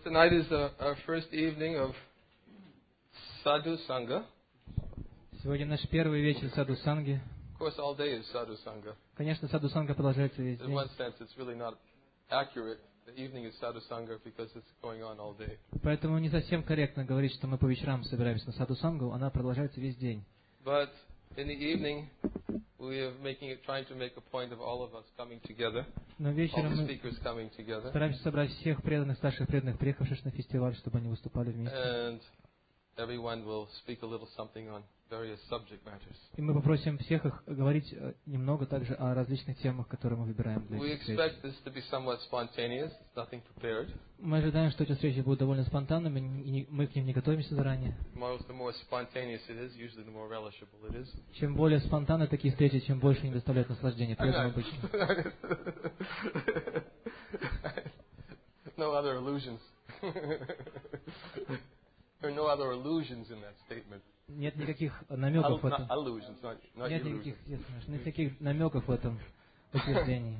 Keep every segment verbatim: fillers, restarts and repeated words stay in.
tonight is uh, our first evening of Sadhu Sangha. Сегодня наш первый вечер Саду Санги. Of course, all day is Sadhu Sangha. Конечно, Саду Санга продолжается весь In день. one sense, it's really not accurate. The evening is Sadhu Sangha because it's going on all day. Поэтому не совсем корректно говорить, что мы по вечерам собираемся на Саду Сангу, она продолжается весь день. But in the evening, we are making it, trying to make a point of all of us coming together. Но All вечером the мы speakers coming together. стараемся собрать всех преданных, старших преданных, приехавших на фестиваль, чтобы они выступали вместе. And everyone will speak a little something on various subject matters. И мы попросим всех их говорить э, немного также о различных темах, которые мы выбираем для We этих встреч. expect this to be somewhat spontaneous, nothing prepared. Мы ожидаем, что эти встречи будут довольно спонтанными, и не- мы к ним не готовимся заранее. Most, the more spontaneous it is, usually the more relishable it is. Чем более спонтанны такие встречи, чем больше они доставляют наслаждение преданным обычно. No other illusions. There are no other illusions in that statement. Нет никаких намеков в Not этом. illusions, not, not Нет illusions. никаких, yes, нет никаких намеков в этом утверждении.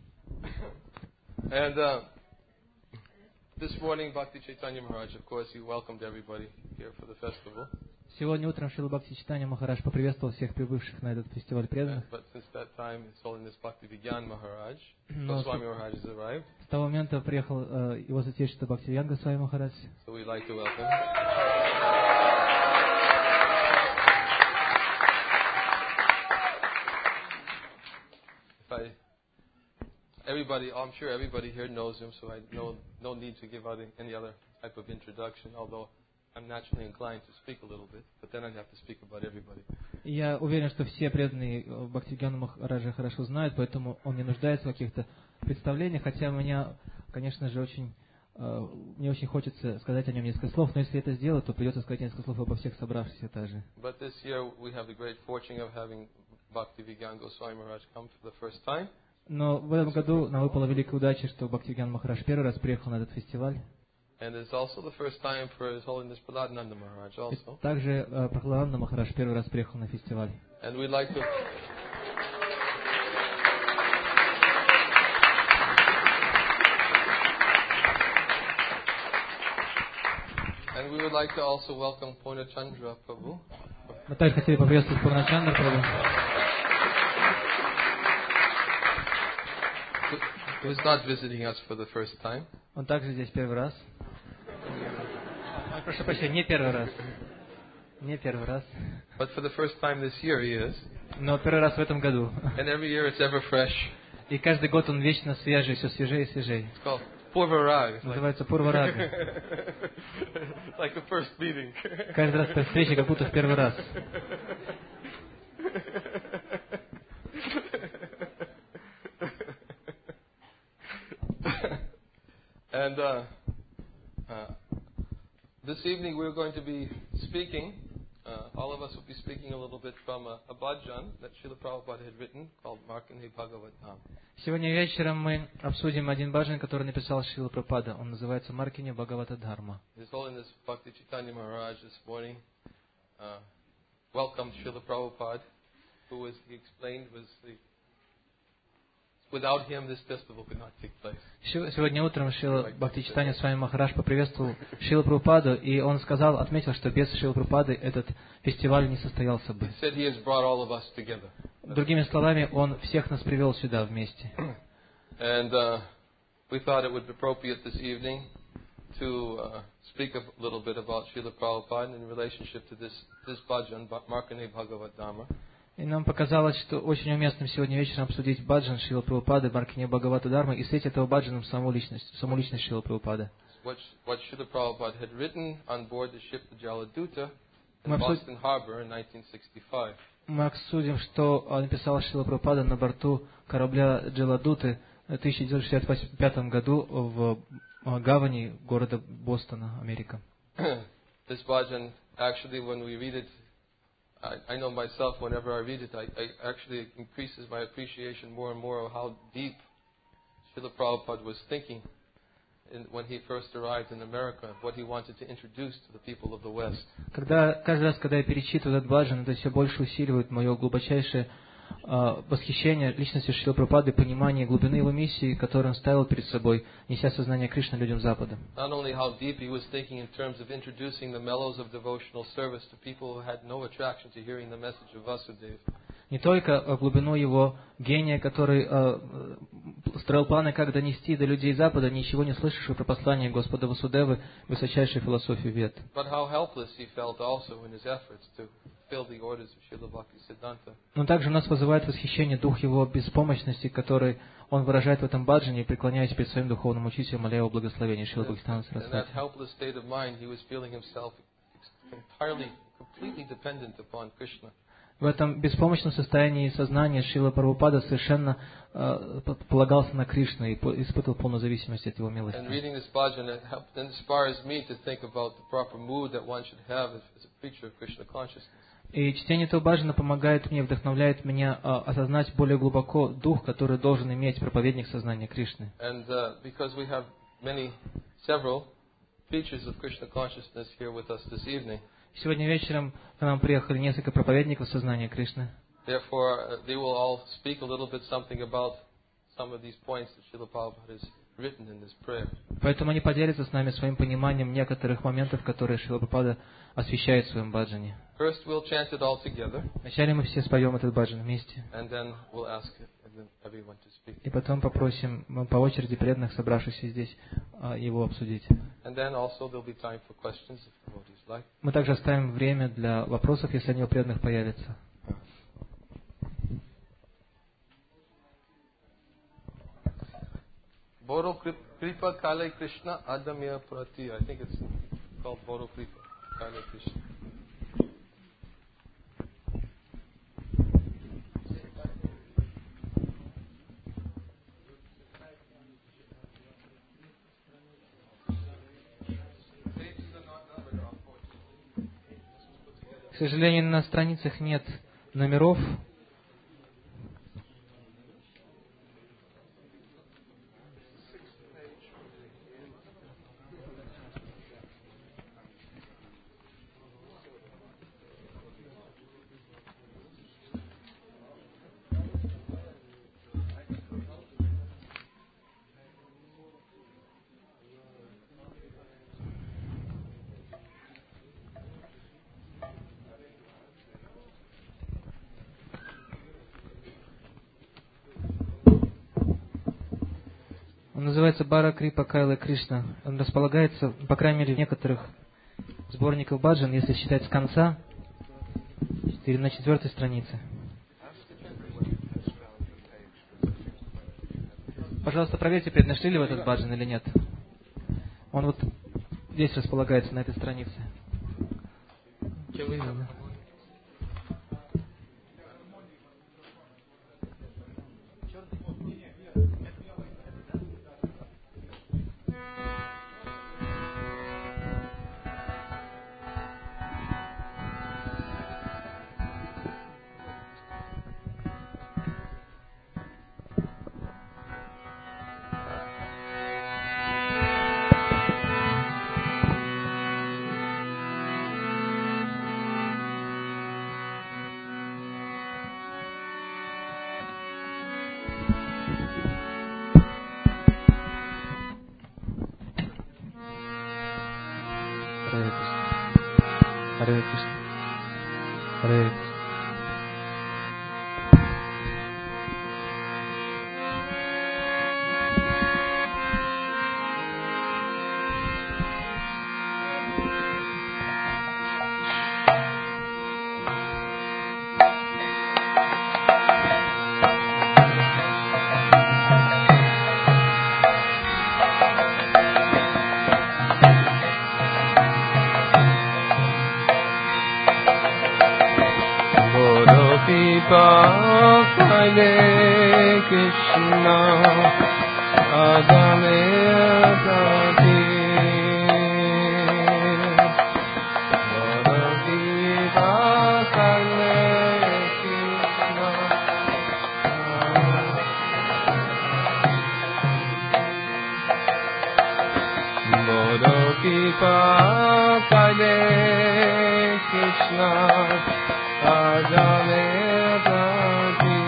And uh, this morning, Bhakti Chaitanya Maharaj, of course, he welcomed everybody here for the festival. Сегодня утром Шрила Бхакти Чайтанья Махарадж поприветствовал всех прибывших на этот фестиваль Uh, преданных. but since that time, His Holiness Bhakti Vigyan Maharaj, Но Goswami Maharaj has arrived, с того момента приехал э, его святейшество Бхактивидан Госвами Махарадж. so we'd like to welcome. If I, everybody, I'm sure everybody here knows him, so I no no need to give out any other type of introduction. Although I'm naturally inclined to speak a little bit, but then I'd have to speak about everybody. И я уверен, что все преданные Бхактивидану Махараджа хорошо знают, поэтому он не нуждается в каких-то представлениях, хотя меня, конечно же, очень э, мне очень хочется сказать о нем несколько слов, но если это сделать, то придется сказать несколько слов обо всех собравшихся также. But this year we have the great fortune of having Bhakti Vigyan Goswami Maharaj come for the first time. Но в этом году нам выпала великая удача, что Бхактивидан Махарадж первый раз приехал на этот фестиваль. And it's also the first time for His Holiness Prahlad Maharaj И also. также э, Прахладананда Махарадж первый раз приехал на фестиваль. And we'd like to And we would like to also welcome Purnachandra Prabhu. Мы также хотели поприветствовать Пурначандра Прабху, who is not visiting us for the first time. он также здесь первый раз. Ой, прошу прощения, не первый раз. Не первый раз. But for the first time this year he is. Но первый раз в этом году. And every year it's ever fresh. И каждый год он вечно свежий, все свежее и свежее. It's called Purvarag. It's like, Называется Пурварага. like a first meeting. Каждый раз при встрече как будто в первый раз. And uh, uh, this evening we're going to be speaking, uh, all of us will be speaking a little bit from a, a bhajan that Srila Prabhupada had written called Markandeya Bhagavatam. Сегодня вечером мы обсудим один баджан, который написал Шрила Прабхупада. Он называется Маркиня Бхагавата Дхарма. His Holiness Bhakti Chaitanya Maharaj this morning uh, welcomed Srila Prabhupada, who, was, he explained, was the without him this festival could not take place. Сегодня утром Шрила Бхакти Чайтанья с вами Махарадж поприветствовал Шрила Прабхупаду, и он сказал, отметил, что без Шрила Прабхупады этот фестиваль не состоялся бы. He said he has brought all of us together. Другими словами, он всех нас привел сюда вместе. And uh, we thought it would be appropriate this evening to uh, speak a little bit about Srila Prabhupada in relationship to this, this bhajan, Markandeya Bhagavatam. И нам показалось, что очень уместным сегодня вечером обсудить баджан Шрила Прабхупады, Маркиня Бхагавата Дхарма, и встретить этого баджаном саму личность, саму личность Шрила Прабхупады. What, what Srila Prabhupada had written on board the ship the Jaladuta in Мы обсуд- Boston Harbor in nineteen sixty-five. Мы обсудим, что написал Шрила Прабхупада на борту корабля Джаладуты в тысяча девятьсот шестьдесят пятом году в гавани города Бостона, Америка. This bhajan, actually, when we read it, I, I know myself, whenever I read it, I, I actually it increases my appreciation more and more of how deep Srila Prabhupada was thinking in, when he first arrived in America, what he wanted to introduce to the people of the West. Когда, каждый раз, когда я перечитываю этот баджан, это все больше усиливает мое глубочайшее э, восхищение личностью Шрилы Прабхупады, понимание глубины его миссии, которую он ставил перед собой, неся сознание Кришны людям Запада. Not only how deep he was thinking in terms of introducing the mellows of devotional service to people who had no attraction to hearing the message of Vasudeva. Не только глубину его гения, который э, строил планы, как донести до людей Запада, ничего не слышавших про послание Господа Васудевы, высочайшей философии Вед. Но также у нас вызывает восхищение дух его беспомощности, который он выражает в этом баджане, преклоняясь перед своим духовным учителем, моля его благословения, Шрила Бхактивинода Сарасвати. В этом беспомощном состоянии сознания Шрила Прабхупада совершенно э, полагался на Кришну и испытывал полную зависимость от его милости. И чтение этого баджана помогает мне, вдохновляет меня э, осознать более глубоко дух, который должен иметь проповедник сознания Кришны. And uh, because we have many, several preachers of Krishna consciousness here with us this evening. Сегодня вечером к нам приехали несколько проповедников сознания Кришны. Therefore, they will all speak a little bit something about some of these points that Srila Prabhupada has written in this prayer. Поэтому они поделятся с нами своим пониманием некоторых моментов, которые Шрила Прабхупада освещает в своем баджане. First, we'll chant it all together. Вначале мы все споем этот баджан вместе. And then we'll ask everyone to speak. И потом попросим по очереди преданных, собравшихся здесь, его обсудить. And then also there'll be time for questions if the devotees like. Мы также оставим время для вопросов, если они у преданных появятся. Boro Kripa Kale Krishna Adamya Prati. I think it's called Boro Kripa Kale Krishna. К сожалению, на страницах нет номеров. Он называется Бара Крипа Кайла Кришна. Он располагается, по крайней мере, в некоторых сборниках баджан, если считать с конца, или на четвертой странице. Пожалуйста, проверьте, нашли ли вы этот баджан или нет. Он вот здесь располагается, на этой странице. Вывел, да? Харе Кришна. Харе Кришна. Hare Krishna Adamya Prati Boro Kripa Kale Krishna Boro Kripa Kale Krishna Adamya Prati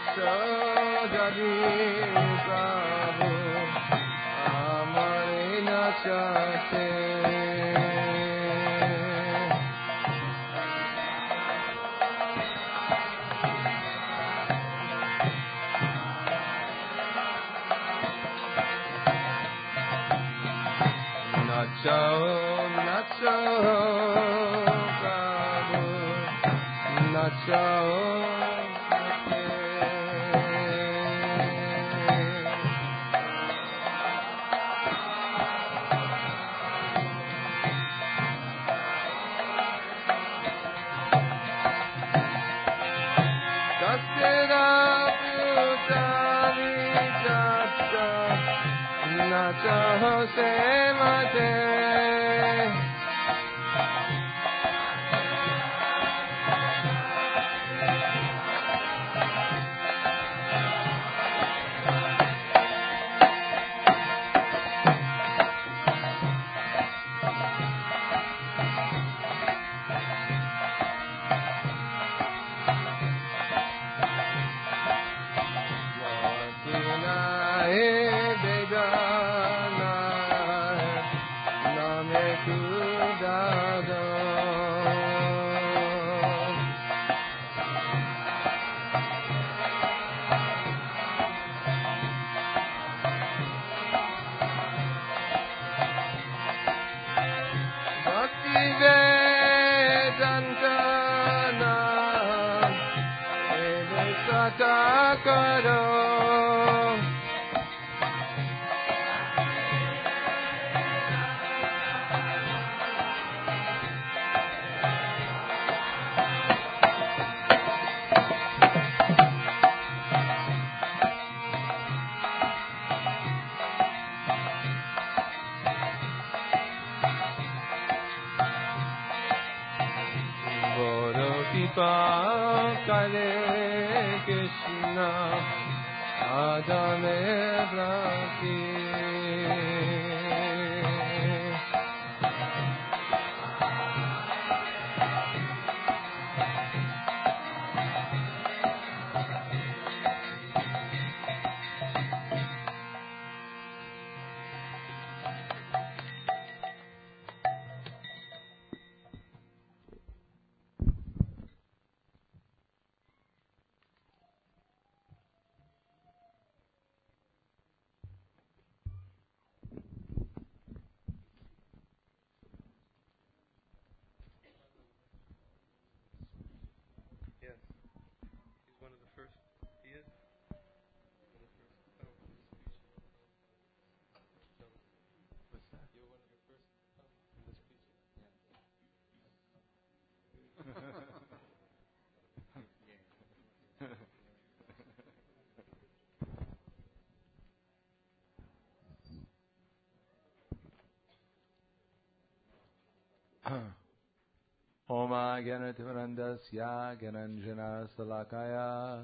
Oma Ganativarandasya Gananjana Salakaya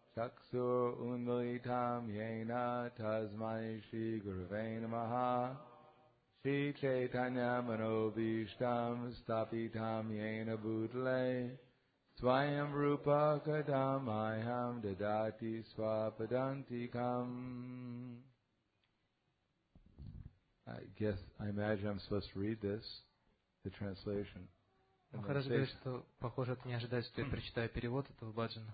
Chaksur Undalitam Yena Tasmai Shri Gurave Namaha Shri Chaitanya Manobishtam Stapitam Yena Bhutale Swayam Rupa Kadam Ayam Dadati Swapadantikam. I guess, I imagine I'm supposed to read this, the translation. Махарадж говорит, что, похоже, это не ожидает, что я прочитаю перевод этого баджана.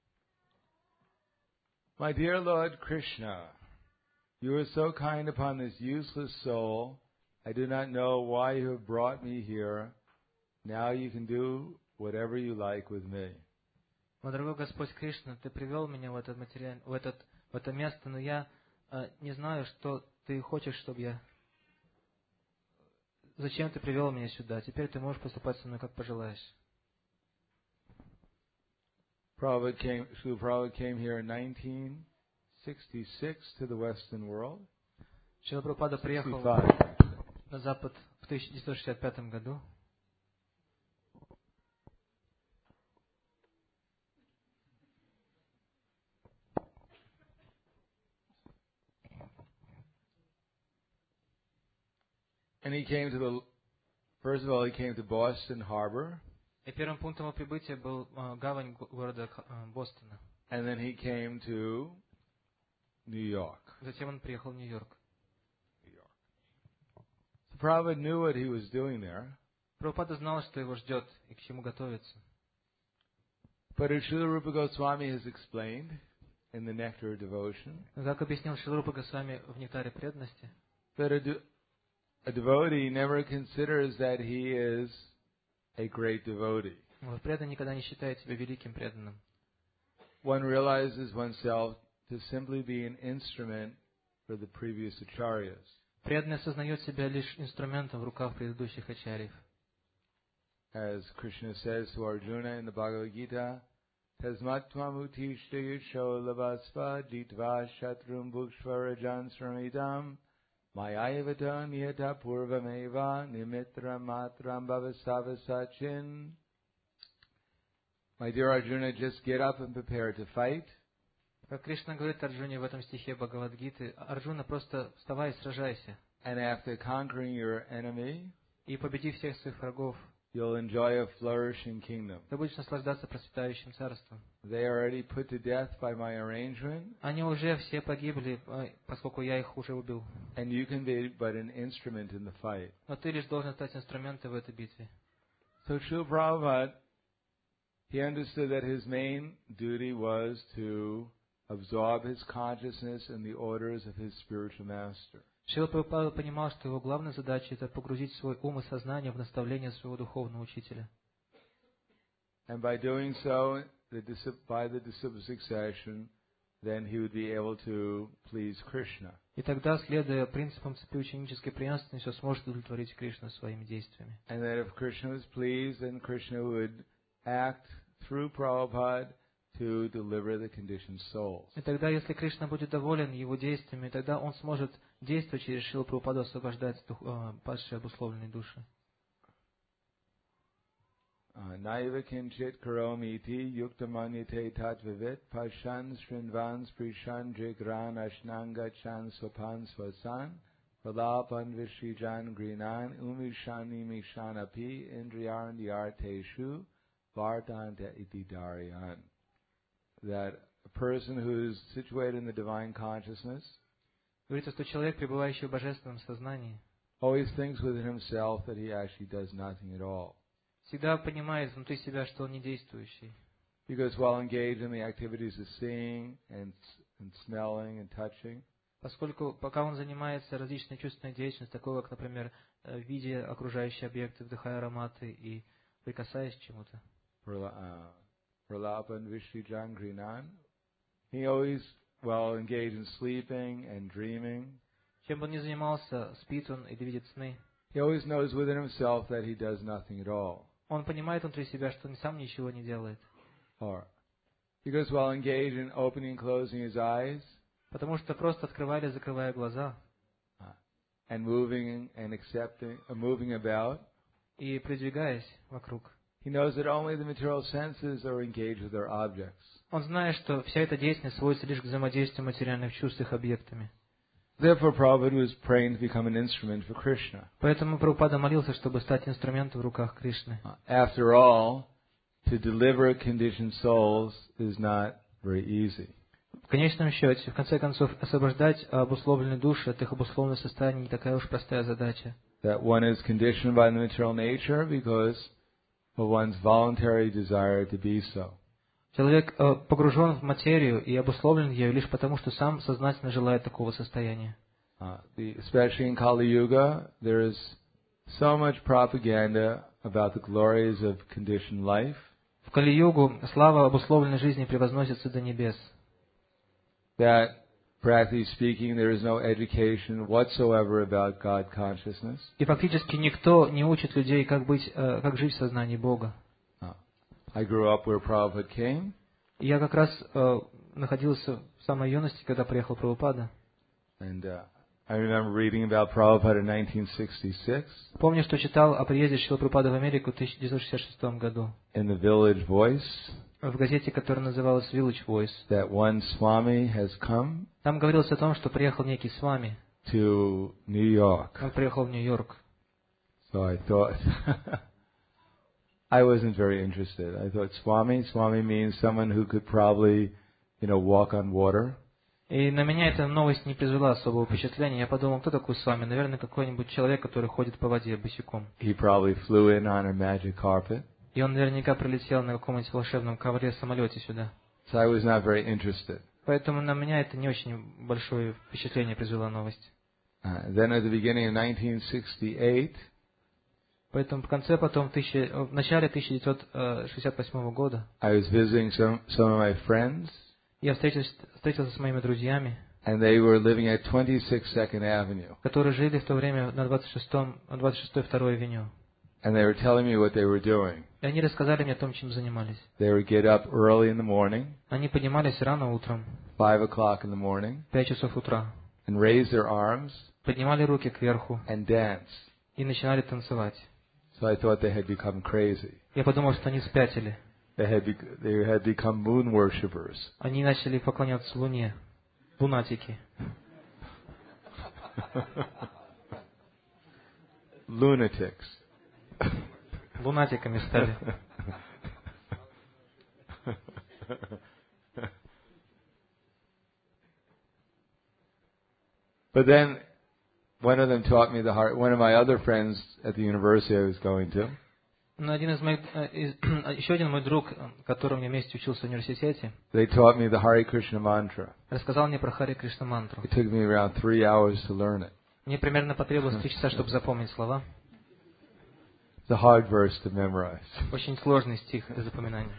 My dear Lord Krishna, you are so kind upon this useless soul. I do not know why you have brought me here. Now you can do whatever you like with me. Мой дорогой Господь Кришна, Ты привел меня в это, материаль... в этот... в это место, но я э, не знаю, что Ты хочешь, чтобы я... Зачем Ты привел меня сюда? Теперь Ты можешь поступать со мной, как пожелаешь. Prabhupada came, Srila Prabhupada came here in nineteen sixty-six to the Western world. Шрила Прабхупада приехал на Запад в тысяча девятьсот шестьдесят пятом году. And he came to the, first of all, he came to Boston Harbor. И первым пунктом его прибытия был гавань города Бостона. And then he came to New York. Затем он приехал в Нью-Йорк. So Prabhupada knew what he was doing there. Прабхупада знал, что его ждет и к чему готовиться. But as Srila Rupa Goswami has explained in the Nectar of Devotion, Но, как объяснил Шрила Рупа Госвами в «Нектаре преданности», that a, de- a devotee never considers that he is a great devotee. вот преданный никогда не считает себя великим преданным. One realizes oneself to simply be an instrument for the previous acharyas. Преданный осознает себя лишь инструментом в руках предыдущих ачарьев. As Krishna says to Arjuna in the Bhagavad Gita, Tasmatvam utishta yusho lavasva ditva shatrum bhukshvarajan sramidam mayayavata niyata purvameva nimitram matram bhavasavasachin. My dear Arjuna, just get up and prepare to fight. Как Кришна говорит Арджуне в этом стихе Бхагавад-гиты, Арджуна, просто вставай и сражайся. And after conquering your enemy, И победи всех своих врагов, you'll enjoy a flourishing kingdom. ты будешь наслаждаться процветающим царством. They are already put to death by my arrangement, Они уже все погибли, поскольку я их уже убил. and you can be but an instrument in the fight. Но ты лишь должен стать инструментом в этой битве. So Srila Prabhupada, he understood that his main duty was to absorb his consciousness in the orders of his spiritual master. Шрила Прабхупада понимал, что его главная задача — это погрузить свой ум и сознание в наставление своего духовного учителя. And by doing so, the, by the disciple succession, then he would be able to please Krishna. И тогда, следуя принципам цепи ученической преемственности, он сможет удовлетворить Кришну своими действиями. And that if Krishna was pleased, then Krishna would act through Prabhupada to deliver the conditioned souls. И тогда, если Кришна будет доволен его действиями, тогда он сможет действовать через Шрилу Прабхупаду, освобождать падшие обусловленные души. Naiva kinchit karomiti yuktamanyate tatvivit pashan srinvan sprishan jigran ashnanga chan swapan swasan pralapan vishijan grinan umishani mishanapi indriyan yarteshu vartanta iti daryan. That a person who is situated in the divine consciousness Говорится, что человек, пребывающий в божественном сознании, always thinks within himself that he actually does nothing at all. всегда понимает внутри себя, что он не действующий. Because while engaged in the activities of seeing and, and smelling and touching, Поскольку пока он занимается различной чувственной деятельностью, такой как, например, видя окружающие объекты, вдыхая ароматы и прикасаясь к чему-то, Pralapan Vishijan Grinan, he always, while engaged in sleeping and dreaming, чем бы он ни занимался, спит он или видит сны, he always knows within himself that he does nothing at all. он понимает внутри себя, что он сам ничего не делает. Or, because while engaged in opening and closing his eyes, Потому что просто открывая или закрывая глаза and moving and accepting, uh, moving about, и продвигаясь вокруг, he knows that only the material senses are engaged with their objects. он знает, что вся эта деятельность сводится лишь к взаимодействию материальных чувств с их объектами. Therefore, Prabhupada was praying to become an instrument for Krishna. Поэтому Прабхупада молился, чтобы стать инструментом в руках Кришны. After all, to deliver conditioned souls is not very easy. В конечном счете, в конце концов, освобождать обусловленные души от их обусловленного состояния не такая уж простая задача. That one is conditioned by the material nature because of one's voluntary desire to be so. Человек погружен в материю и обусловлен ею лишь потому, что сам сознательно желает такого состояния. Uh, the, especially in Kali Yuga, there is so much propaganda about the glories of conditioned life. В Кали-югу слава обусловленной жизни превозносится до небес. That, practically speaking, there is no education whatsoever about God consciousness. И фактически никто не учит людей, как быть, как жить в сознании Бога. Uh, I grew up where Prabhupada came. И я как раз э, находился в самой юности, когда приехал Прабхупада. And uh, I remember reading about Prabhupada in nineteen sixty-six. Помню, что читал о приезде Шрилы Прабхупады в Америку в тысяча девятьсот шестьдесят шестом году. In the Village Voice. В газете, которая называлась Village Voice. That one Swami has come. Там говорилось о том, что приехал некий Свами. To New York. Он приехал в Нью-Йорк. So I thought, I wasn't very interested. I thought Swami, Swami means someone who could probably you know, walk on water. И на меня эта новость не произвела особого впечатления. Я подумал, кто такой с вами? Наверное, какой-нибудь человек, который ходит по воде босиком. He probably flew in on a magic carpet. И он наверняка прилетел на каком-нибудь волшебном ковре самолете сюда. So I was not very interested. Поэтому на меня это не очень большое впечатление произвела новость. Uh, then at the beginning of nineteen sixty-eight, Поэтому в конце, потом, в, тысяча, в начале тысяча девятьсот шестьдесят восьмого года I was visiting some, some of my friends, я встретился, встретился с моими друзьями, and they were living at twenty-six Second Avenue. которые жили в то время на двадцать шестом, двадцать шестой второй авеню. And they were telling me what they were doing. И они рассказали мне о том, чем занимались. They would get up early in the morning, Они поднимались рано утром, five o'clock in the morning, пять часов утра, and raise their arms поднимали руки кверху and dance. и начинали танцевать. So I thought they had become crazy. Я подумал, что они спятили. They had be, they had become moon worshippers. Они начали поклоняться Луне. Лунатики. Lunatics. Лунатиками стали. But then one of them taught me the heart. One of my other friends at the university I was going to, Но один из моих, э, из, еще один мой друг, э, который мне вместе учился в университете, they taught me the Hare Krishna mantra. рассказал мне про Харе Кришна мантру. It took me around three hours to learn it. Мне примерно потребовалось три часа, чтобы запомнить слова. It's a hard verse to memorize. Очень сложный стих для запоминания.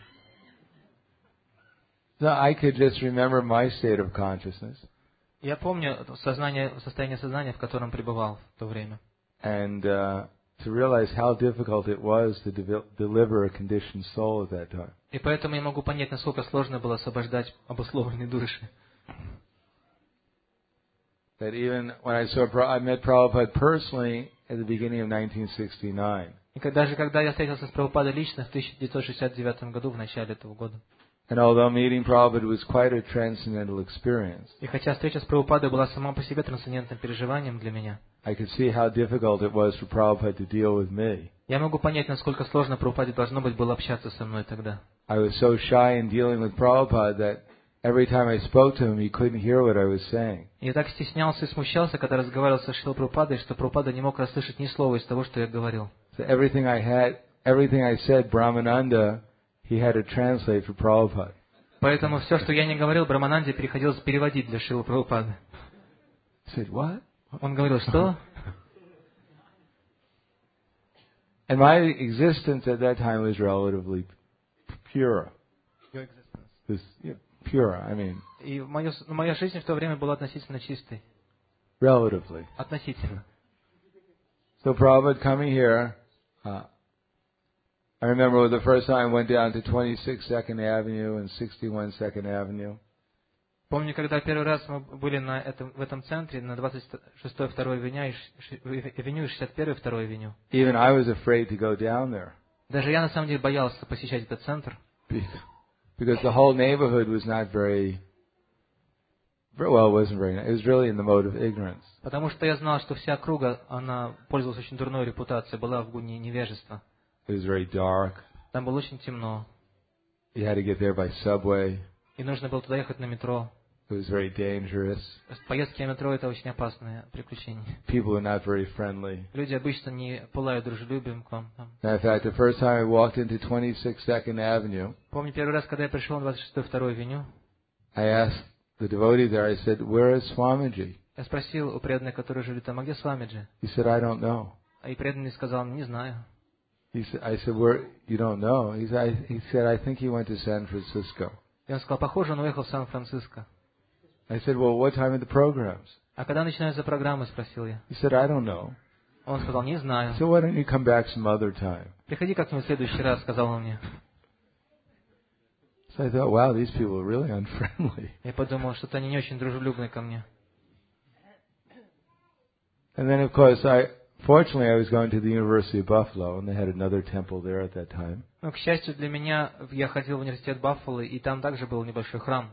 So I could just remember my state of consciousness Я помню сознание, состояние сознания, в котором пребывал в то время. and uh, to realize how difficult it was to de- deliver a conditioned soul at that time. И поэтому я могу понять, насколько сложно было освобождать обусловленные души. That even when I saw, I met Prabhupada personally at the beginning of nineteen sixty-nine. И когда же, когда я встретился с Прабхупадой лично в тысяча девятьсот шестьдесят девятом году, в начале этого года, And although meeting Prabhupada was quite a transcendental experience, и хотя встреча с Прабхупадой была сама по себе трансцендентным переживанием для меня, I could see how difficult it was for Prabhupada to deal with me. я могу понять, насколько сложно Прабхупаде должно быть было общаться со мной тогда. I was so shy in dealing with Prabhupada that every time I spoke to him, he couldn't hear what I was saying. Я так стеснялся и смущался, когда разговаривал со Шрилой Прабхупадой, что Прабхупада не мог расслышать ни слова из того, что я говорил. So everything I had, everything I said, Brahmananda, he had to translate for Prabhupada. Поэтому все, что я не говорил, Брамананде приходилось переводить для Шрилы Прабхупады. I said, what? Он говорил, что? And my existence at that time was relatively pure. It was you know, pure, I mean, И моя, моя жизнь в то время была относительно чистой. relatively. Относительно. So Prabhupada coming here, uh, I remember the first time I went down to twenty-six Second Avenue and sixty-one Second Avenue. Помню, когда первый раз мы были на этом, в этом центре, на двадцать шестой второй авеню и ш- авеню и шестьдесят первой второй авеню. Even I was afraid to go down there Даже я на самом деле боялся посещать этот центр, because the whole neighborhood was not very, very well, it wasn't very nice. It was really in the mode of ignorance. потому что я знал, что вся округа, она пользовалась очень дурной репутацией, была в гуне невежества. It was very dark. Там было очень темно, You had to get there by subway. и нужно было туда ехать на метро. It was very dangerous. Поездки на метро — это очень опасное приключение. People were not very friendly. Люди обычно не пылают дружелюбием к вам. Там. Matter of fact, the first time I walked into twenty-six Second Avenue, Помню первый раз, когда я пришел на двадцать шестой второй авеню, I asked the devotee there, I said, where is Swamiji? я спросил у преданных, которые жили там, а где Свамиджи? He said, I don't know. И преданный сказал, не знаю. He said, I said, where, you don't know? He said, I, he said, I think he went to San Francisco. И он сказал, похоже, он уехал в Сан-Франциско. I said, well, what time are the programs? А когда начинаются программы, спросил я. He said, I don't know. Он сказал, не знаю. So why don't you come back some other time? Приходи как-нибудь в следующий раз, сказал он мне. So I thought, wow, these people are really unfriendly. Я подумал, что-то они не очень дружелюбны ко мне. And then, of course, I, fortunately, I was going to the University of Buffalo, and they had another temple there at that time. Но, к счастью для меня, я ходил в университет Баффало, и там также был небольшой храм.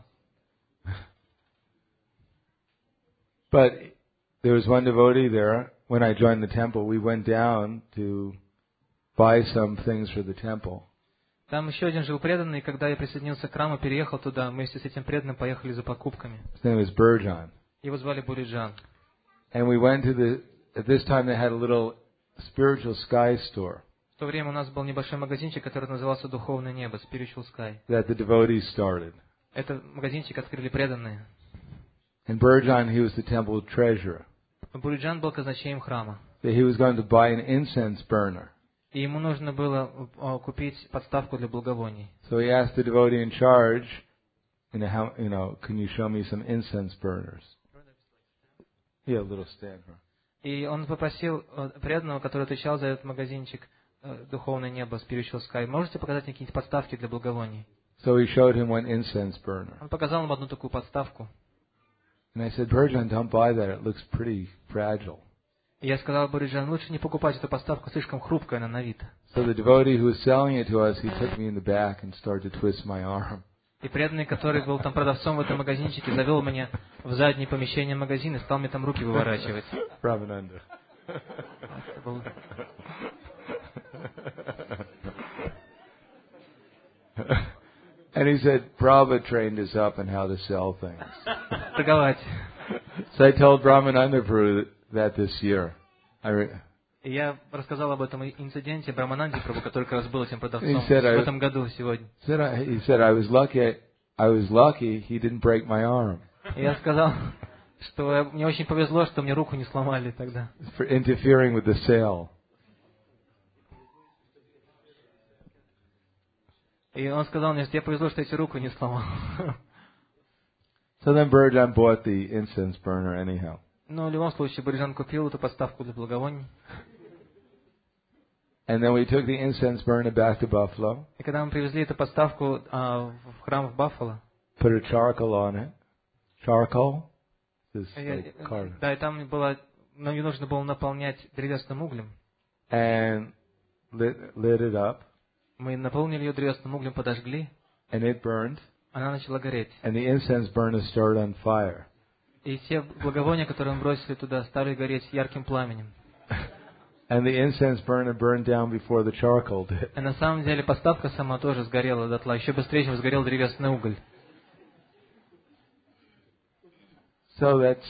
But there was one devotee there. When I joined the temple, we went down to buy some things for the temple. Там еще один жил преданный, и когда я присоединился к храму, переехал туда, мы вместе с этим преданным поехали за покупками. His name is Burjan. Его звали Буриджан. And we went to the, at this time they had a little spiritual sky store В то время у нас был небольшой магазинчик, который назывался «Духовное небо», Spiritual Sky. that the devotees started. Этот магазинчик открыли преданные. And Burjan, he was the temple treasurer. Буриджан был казначеем храма. So he was going to buy an incense burner. И ему нужно было э, купить подставку для благовоний. So he asked the devotee in charge, you know, how, you know, can you show me some incense burners? Yeah, a little stand. И он попросил э, преданного, который отвечал за этот магазинчик, э, «Духовное небо», Spiritual Sky, можете показать мне какие-нибудь подставки для благовоний? So he showed him one incense burner. Он показал ему одну такую подставку. And I said, Burjan, don't buy that. It looks pretty fragile. И я сказал Буриджан, лучше не покупать эту подставку, слишком хрупкая она на вид. So the devotee who was selling it to us, he took me in the back and started to twist my arm. И преданный, который был там продавцом в этом магазинчике, завел меня в заднее помещение магазина и стал мне там руки выворачивать. Ramananda. And he said, Prabhupada trained us up on how to sell things. Торговать. So I told Brahmananda Prabhu that this year. I re- И я рассказал об этом инциденте Брамананде Прабху, который как раз был этим продавцом He said, I- в этом году, сегодня. said I, he said, I was lucky. I was lucky he didn't break my arm И я сказал, что мне очень повезло, что мне руку не сломали тогда. for interfering with the sale. И он сказал мне, что тебе повезло, что я тебе руку не сломал. So then Burjan bought the incense burner anyhow. Но в любом случае, Буриджан купил эту подставку для благовоний. And then we took the incense burner back to Buffalo, И когда мы привезли эту подставку а, в храм в Баффало, put a charcoal on it. Charcoal? This is я- like card. да, и там было, нам ее нужно было наполнять древесным углем. And lit, lit it up, Мы наполнили ее древесным углем, подожгли, and it burned, она начала гореть. and the incense burner started on fire. И все благовония, которые мы бросили туда, стали гореть ярким пламенем. And the incense burner burned down before the charcoal did. И на самом деле подставка сама тоже сгорела дотла, еще быстрее, чем сгорел древесный уголь. So that's.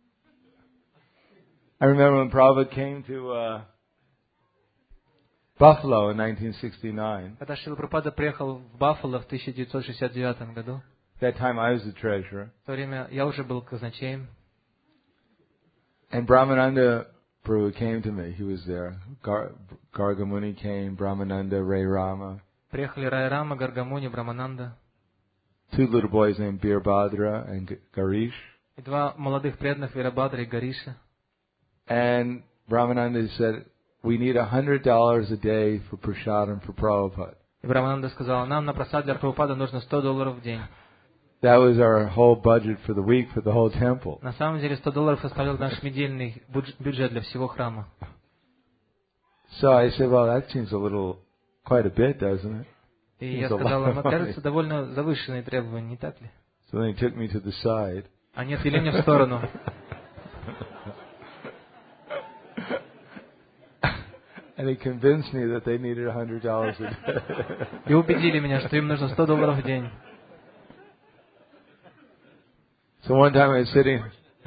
I remember when Prabhupada came to uh, Buffalo in nineteen sixty-nine. Когда Шрила Прабхупада приехал в Баффало в тысяча девятьсот шестьдесят девятом году, That time I was the treasurer. в то время я уже был казначеем, And Brahmananda Prabhu came to me. He was there. Gar- Gargamuni came, Brahmananda, Ray Rama. приехали Райрама, Гаргамуни, Брамананда, Two little boys named Birbhadra and G- Garish. и два молодых преданных Вирабадра и Гариша. And Brahmananda said, we need a hundred dollars a day for prasadam for Prabhupada. И Брамананда сказал, нам на просад для Прабхупада нужно сто долларов в день. That was our whole budget for the week for the whole temple. На самом деле сто долларов составлял наш недельный будж- бюджет для всего храма. So I said, well, that seems a little, quite a bit, doesn't it? И я It's a lot сказал, of ну, money. кажется, довольно завышенные требования, не так ли? So then he took me to the side. Они отвели меня в сторону. And he convinced me that they needed a hundred dollars a day. И убедили меня, что им нужно сто долларов в день. So one time I was sitting,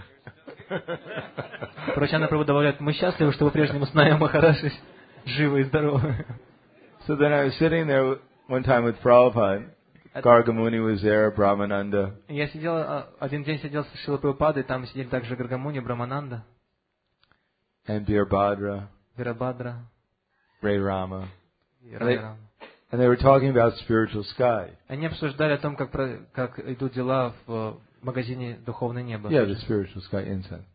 Прочана Прабху добавляет, мы счастливы, что вы прежнему с нами Махарадж живы и здоровы. so then I was sitting there one time with Prabhupada. Gargamuni was there, Brahmananda. Я сидел, а, один день сидел с Шрилой Прабхупадой, там сидели также Гаргамуни, Брамананда, And Birbhadra, Вирабадра Ray Rama. и Райрама. And they were talking about spiritual sky. Они обсуждали о том, как, про- как идут дела в магазине «Духовное небо». Yeah, the spiritual sky incense.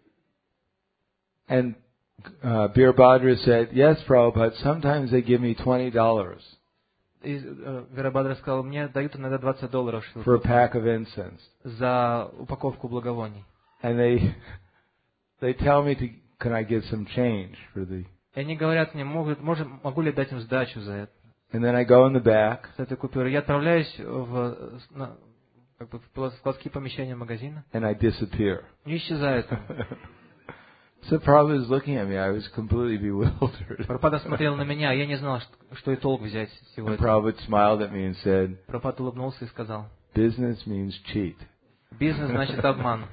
And uh, Birbhadra said, yes, Prabhupada, sometimes they give me twenty dollars И э, Вирабадра сказал, мне дают иногда двадцать долларов Шрила for a Прабхупада, pack of incense. за упаковку благовоний. And they they tell me, to, can I get some change for the... И они говорят мне, могут, может, могу ли дать им сдачу за это, And then I go in the back, за эту купюру. Я отправляюсь в, на- как бы в складские помещения магазина and I disappear. и исчезаю там. So Prabhupada was looking at me. I was completely bewildered. Прабхупада смотрел на меня, а я не знал, что, что и толк взять с всего And этого. Prabhupada smiled at me and said, Прабхупада улыбнулся и сказал: business means cheat. бизнес значит обман.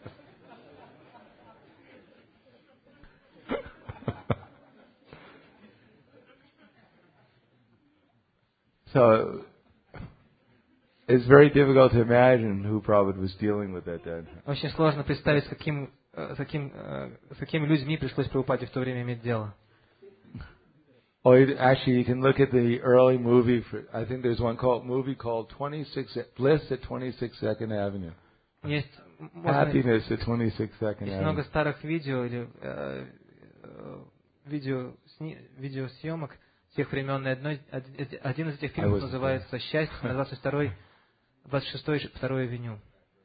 So it's very difficult to imagine who Prabhupada was dealing with at that time. Очень сложно представить, с каким, э, с каким, э, с какими людьми пришлось Прабхупаде в то время иметь дело. Oh, you- actually, you can look at the early movie. For, I think there's one called movie called twenty-six Bliss at twenty-six-Second Avenue. Есть, можно, Happiness at twenty-six-Second есть много Avenue. старых видео или э, э, видео, сни, видеосъемок тех времен. И одной, од- один из этих фильмов was называется «Счастье» на двадцать второй, двадцать шестой, второй авеню.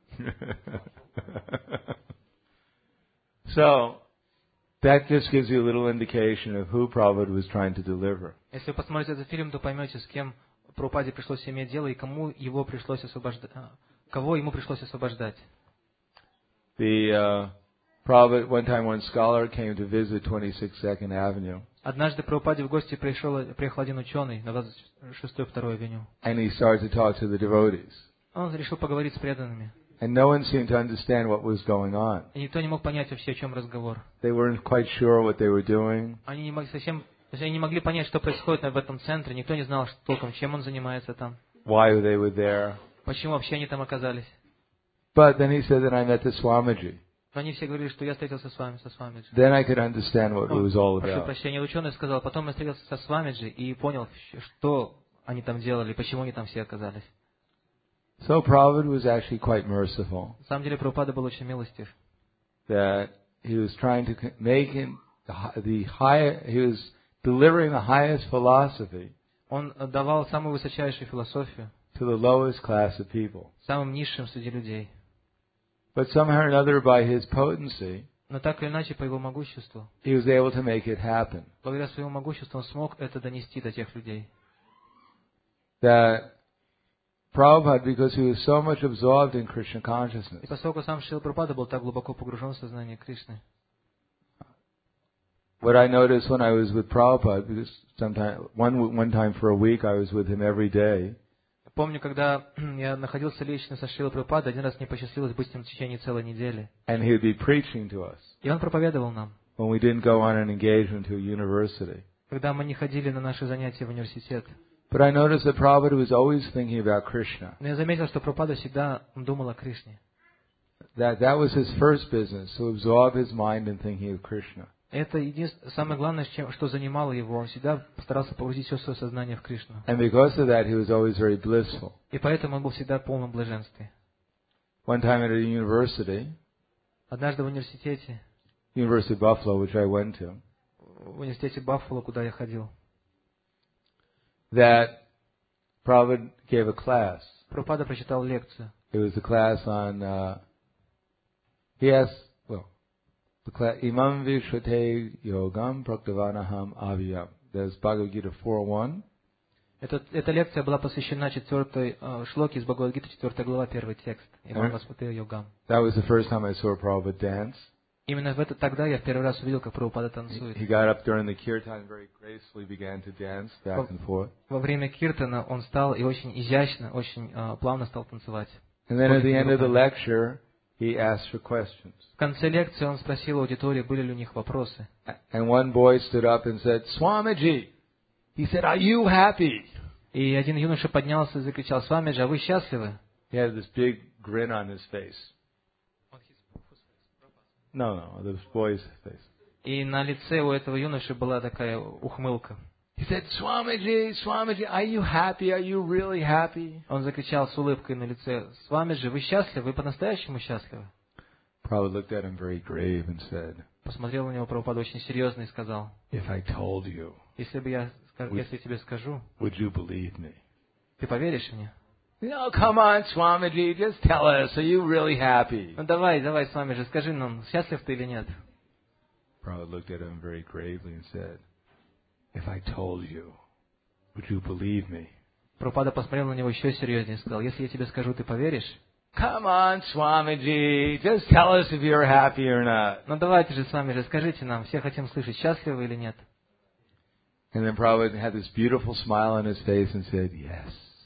So that just gives you a little indication of who Prabhupada was trying to deliver. Если вы посмотрите этот фильм, то поймете, с кем Прабхупаде пришлось иметь дело и кому его пришлось освобождать, кого ему пришлось освобождать. The uh, Prabhupada, one time one scholar came to visit twenty-six-Second Avenue, Однажды к Прабхупаде в гости пришел, приехал один ученый на двадцать шестой, второй авеню. and he started to talk to the devotees. Он решил поговорить с преданными. And no one seemed to understand what was going on. И никто не мог понять вообще, о чем разговор. They weren't quite sure what they were doing. Они не могли совсем, то есть они не могли понять, что происходит в этом центре. Никто не знал что толком, чем он занимается там. Why they were there. Почему вообще они там оказались. But then he said that I met the Swamiji. Но они все говорили, что я встретился с вами, со Свамиджи. Then I could understand what it was all Прошу about. прощения, ученый сказал, потом я встретился со Свамиджи и понял, что они там делали, почему они там все оказались. So Prabhupada was actually quite merciful. На самом деле, Прабхупада был очень милостив. That he was trying to make him the, hi- the high, he was delivering the highest philosophy Он давал самую высочайшую философию to the lowest class of people. самым низшим среди людей. But somehow or another, by his potency, Но так или иначе, по его могуществу, he was able to make it happen. благодаря своему могуществу, он смог это донести до тех людей. That Prabhupada, because he was so much absorbed in Krishna И consciousness, поскольку сам Шрила Прабхупада был так глубоко погружен в сознание Кришны, what I noticed when I was with Prabhupada, because sometime, one, one time for a week I was with him every day, помню, когда я находился лично со Шрилой Прабхупадой, один раз мне посчастливилось быть с ним в течение целой недели. and he would be preaching to us И он проповедовал нам, when we didn't go on an engagement to a university. когда мы не ходили на наши занятия в университет. But I noticed that Prabhupada was always thinking about Krishna. Но я заметил, что Прабхупада всегда думал о Кришне. That that was his first business, to absorb his mind in thinking of Krishna. Это единственное, самое главное, чем, что занимало его. Он всегда старался погрузить все свое сознание в Кришну. And because of that, he was always very blissful. И поэтому он был всегда в полном блаженстве. One time at a university, Однажды в университете, University of Buffalo, which I went to, в университете Баффало, куда я ходил, that Prabhupada gave a class. Прабхупада прочитал лекцию. It was a class on, uh, he asked, well, the class, Imam Vishvate Yogam Praktavanaham Aviyam. There's Bhagavad Gita four one. Это, эта лекция была посвящена четвертой э, шлоке из Бхагавад-гиты, четвертая глава, первый текст. Имам Васпати Йогам. That was the first time I saw Prabhupada dance. Именно в это, тогда я в первый раз увидел, как Прабхупада танцует. He got up during the kirtan and very gracefully began to dance back and forth. Во время киртана он встал и очень изящно, очень э, плавно стал танцевать. And then at the end of the lecture, he asked for questions. В конце лекции он спросил аудитории, были ли у них вопросы. And one boy stood up and said, Swamiji, he said, are you happy? И один юноша поднялся и закричал: «Свамиджи, а вы счастливы?» He had this big grin on his face. No, no, this boy's face. И на лице у этого юноши была такая ухмылка. He said, Swamiji, Swamiji, are you happy? Are you really happy? Он закричал с улыбкой на лице: «Свамиджи, вы счастливы? Вы по-настоящему счастливы?» Prabhupada looked at him very grave and said, Посмотрел на него Прабхупада очень серьезно и сказал: if I told you, «Если бы я, ска- если тебе скажу, would you believe me? ты поверишь мне?» No, come on, Swamiji, just tell us, are you really happy? «Ну давай, давай, Свамиджи, скажи нам, счастлив ты или нет?» Prabhupada looked at him very gravely and said, if I told you, would you believe me? Прабхупада посмотрел на него еще серьезнее и сказал: «Если я тебе скажу, ты поверишь?» come on, Swamiji, just tell us if you're happy or not. Ну давайте же, Swamiji, скажите нам, все хотим слышать, счастливы или нет. And then Prabhupada had this beautiful smile on his face and said, yes,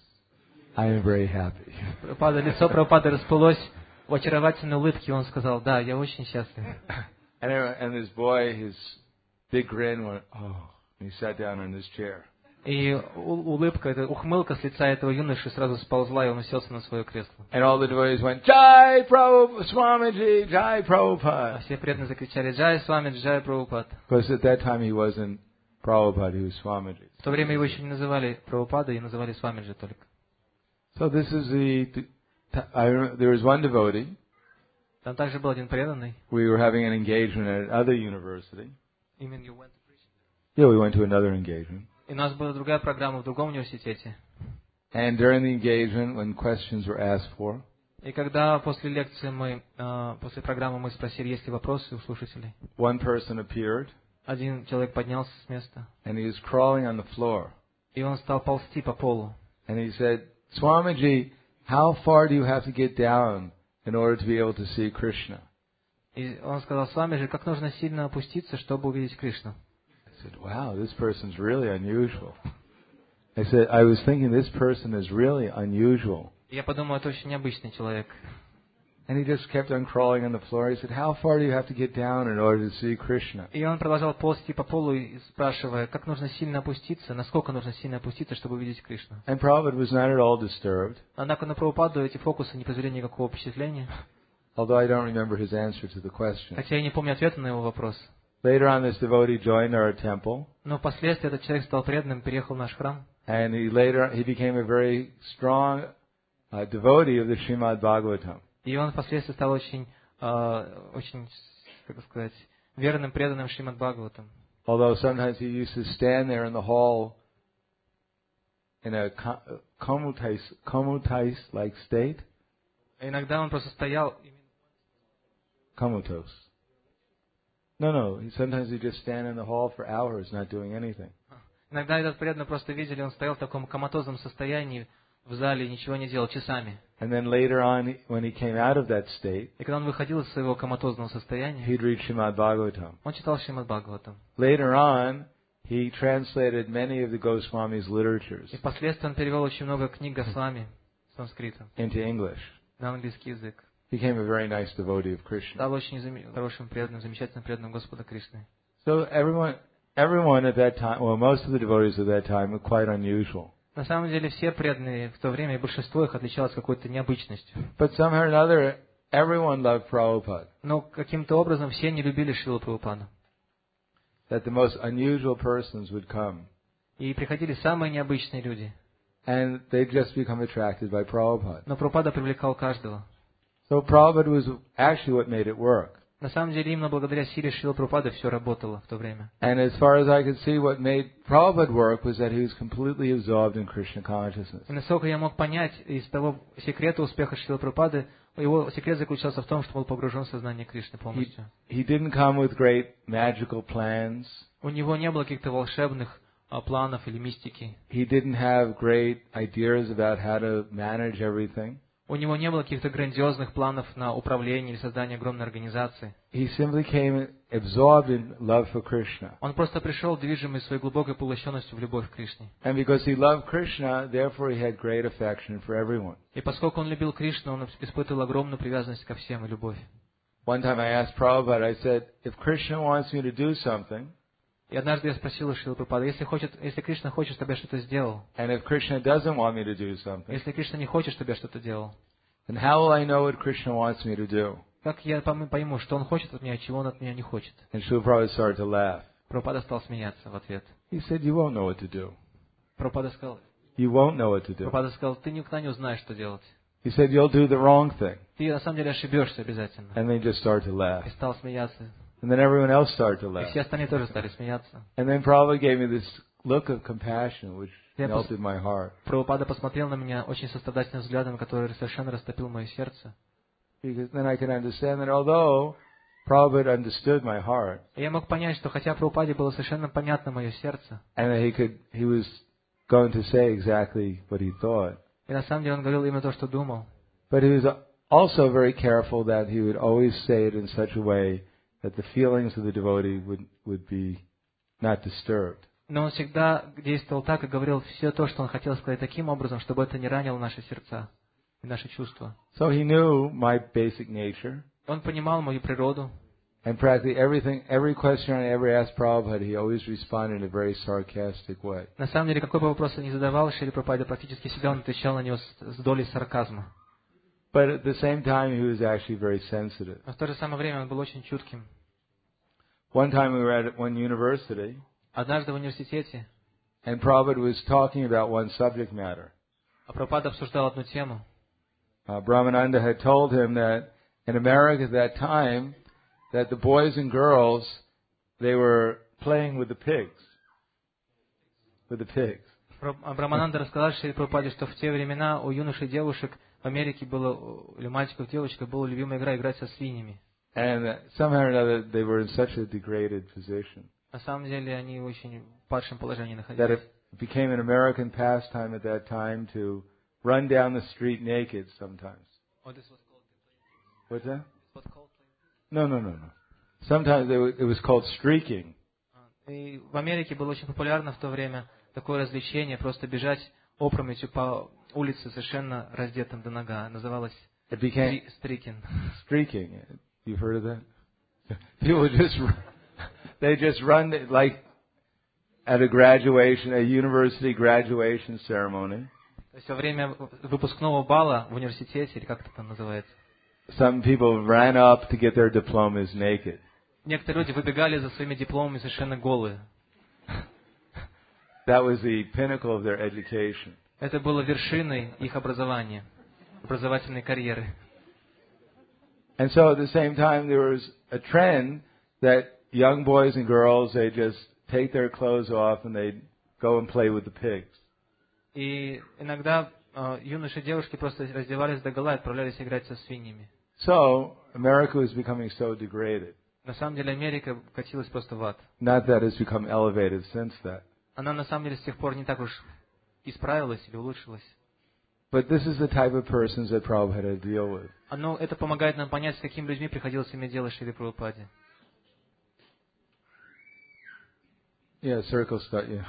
I am very happy. Прабхупада, лицо Прабхупады расплылось в очаровательной улыбке, и он сказал, да, я очень счастлив. And, and this boy, his big grin went, oh, and he sat down in his chair. И улыбка, эта ухмылка с лица этого юноши сразу сползла, и он уселся на свое кресло. And all the devotees went, Jai Prabhupada, Swamiji, Jai А Prabhupada. все преданные закричали, Джай Свамидж, Джай Прабхупад. Because at that time he wasn't Prabhupada, he was Swamiji. В то время его еще не называли Прабхупада, и называли Свамиджи только. So this is the, I, there was one devotee. Там также был один преданный. We were having an engagement at another university. You mean you went to preach? Yeah, we went to another engagement. И у нас была другая программа в другом университете. And during the engagement, when questions were asked for, И когда после лекции мы, после программы мы спросили, есть ли вопросы у слушателей, one person appeared, один человек поднялся с места, and he was crawling on the floor. и он стал ползти по полу. And he said, Swamiji, how far do you have to get down in order to be able to see Krishna? И он сказал, Свамиджи, как нужно сильно опуститься, чтобы увидеть Кришну? I said, wow, this person's really unusual. I said, I was thinking this person is really unusual. Я подумал, это очень необычный человек. And he just kept on crawling on the floor. He said, how far do you have to get down in order to see Krishna? И он продолжал ползти по полу, спрашивая, как нужно сильно опуститься, насколько нужно сильно опуститься, чтобы увидеть Кришну. And Prabhupada was not at all disturbed. Однако на Прабхупаду эти фокусы не произвели никакого впечатления. Although I don't remember his answer to the question. Хотя я не помню ответа на его вопрос. Later on, this devotee joined our temple. Но впоследствии этот человек стал преданным, переехал в наш храм. And he later he became a very strong uh, devotee of the Srimad Bhagavatam. И он впоследствии стал очень, uh, очень, как сказать, верным, преданным Шримад Бхагаватам. Although sometimes he used to stand there in the hall in a comatose-like state. Иногда он просто стоял. Comatose. No, no. He, sometimes he just stand in the hall for hours, not doing anything. Иногда этот преданный просто видели, он стоял в таком коматозном состоянии в зале, ничего не делал часами. And then later on, when he came out of that state, И когда он выходил из своего коматозного состояния, he'd read Srimad Bhagavatam. он читал Шримад Бхагаватам. Later on, he translated many of the Goswami's literatures И впоследствии он перевел очень много книг Госвами с санскрита into English. на английский язык. Became a very nice devotee of Krishna. Стал очень зам... хорошим преданным, замечательным преданным Господа Кришны. So everyone, everyone at that time, well, most of the devotees at that time were quite unusual. На самом деле все преданные в то время, и большинство их отличалось какой-то необычностью. But somehow or another, everyone loved Prabhupada. Но каким-то образом все не любили Шрилу Прабхупаду. That the most unusual persons would come. И приходили самые необычные люди. And they'd just become attracted by Prabhupada. Но Прабхупада привлекал каждого. So Prabhupada was actually what made it work. На самом деле именно благодаря силе Шрилы Прабхупады все работало в то время. And as far as I could see, what made Prabhupada work was that he was completely absorbed in Krishna consciousness. И насколько я мог понять из того секрета успеха Шрилы Прабхупады, его секрет заключался в том, что он был погружен в сознание Кришны полностью. He, he didn't come with great magical plans. У него не было каких-то волшебных а, планов или мистики. He didn't have great ideas about how to manage everything. У него не было каких-то грандиозных планов на управление или создание огромной организации. He simply came absorbed in love for Krishna. Он просто пришел движимый своей глубокой поглощенностью в любовь к Кришне. And because he loved Krishna, therefore he had great affection for everyone. И поскольку он любил Кришну, он испытывал огромную привязанность ко всем и любовь. One time I asked Prabhupada, I said, if Krishna wants me to do something, И однажды я спросил у Шрилы Прабхупады, если, хочет, если Кришна хочет, чтобы я что-то сделал, and if Krishna doesn't want me to do something, если Кришна не хочет, чтобы я что-то делал, then how will I know what Krishna wants me to do? как я пойму, что он хочет от меня, а чего он от меня не хочет? And Srila Prabhupada started to laugh. Прабхупада стал смеяться в ответ. He said, you won't know what to do. Прабхупада сказал, You won't know what to do. Прабхупада сказал, ты никогда не узнаешь, что делать. He said, you'll do the wrong thing. Ты на самом деле ошибешься обязательно. And they just started to laugh. И стал смеяться. And then everyone else started to И laugh. все остальные тоже стали смеяться. And then Prabhupada gave me this look of compassion, which Я пос- melted my heart. Прабхупада посмотрел на меня очень сострадательным взглядом, который совершенно растопил мое сердце. Because then I could understand that although Prabhupada understood my heart, И я мог понять, что хотя Прабхупаде было совершенно понятно мое сердце, and that he could, he was going to say exactly what he thought, и на самом деле он говорил именно то, что думал, but he was also very careful that he would always say it in such a way that the feelings of the devotee would, would be not disturbed. Но он всегда действовал так и говорил все то, что он хотел сказать таким образом, чтобы это не ранило наши сердца и наши чувства. So he knew my basic nature. Он понимал мою природу. And practically everything, every question I ever asked Prabhupada, he always responded in a very sarcastic way. На самом деле, какой бы вопрос я ни задавал Шриле Прабхупаде, практически всегда он отвечал на него с, с долей сарказма. But at the same time, he was actually very sensitive. Но в то же самое время он был очень чутким. One time we were at one university, Однажды в университете and Prabhupada was talking about one subject matter. Прабхупада обсуждал одну тему. Uh, Brahmananda had told him that in America at that time, that the boys and girls, they were playing with the pigs. With the pigs. Брахмананда рассказал Шриле Прабхупаде, что в те времена у юношей и девушек в Америке было, или мальчиков и девочек, была любимая игра играть со свиньями. And somehow or another, they were in such a degraded position. На самом деле они в очень падшем положении That находились. it became an American pastime at that time to run down the street naked sometimes. What's that? No, no, no, no. Sometimes it was, it was called streaking. И в Америке было очень популярно в то время такое развлечение, просто бежать опрометью по улице совершенно раздетым до нога. Называлось It became стрикинг. streaking. You've heard of that? People just, they just run like at a graduation, a university graduation ceremony. То есть во время выпускного бала в университете, или как это там называется, Some people ran up to get their diplomas naked. некоторые люди выбегали за своими дипломами совершенно голые. That was the pinnacle of their education. Это было вершиной их образования, образовательной карьеры. And so at the same time, there was a trend that young boys and girls, they just take their clothes off and they go and play with the pigs. И иногда э, юноши и девушки просто раздевались догола и отправлялись играть со свиньями. So America was becoming so degraded. На самом деле Америка катилась просто в ад. Not that it's become elevated since that. Она на самом деле с тех пор не так уж исправилась или улучшилась. But this is the type of persons that Prabhupada had to deal with. Но это помогает нам понять, с какими людьми приходилось иметь дело Шриле Прабхупаде. Yeah, circle start, yeah.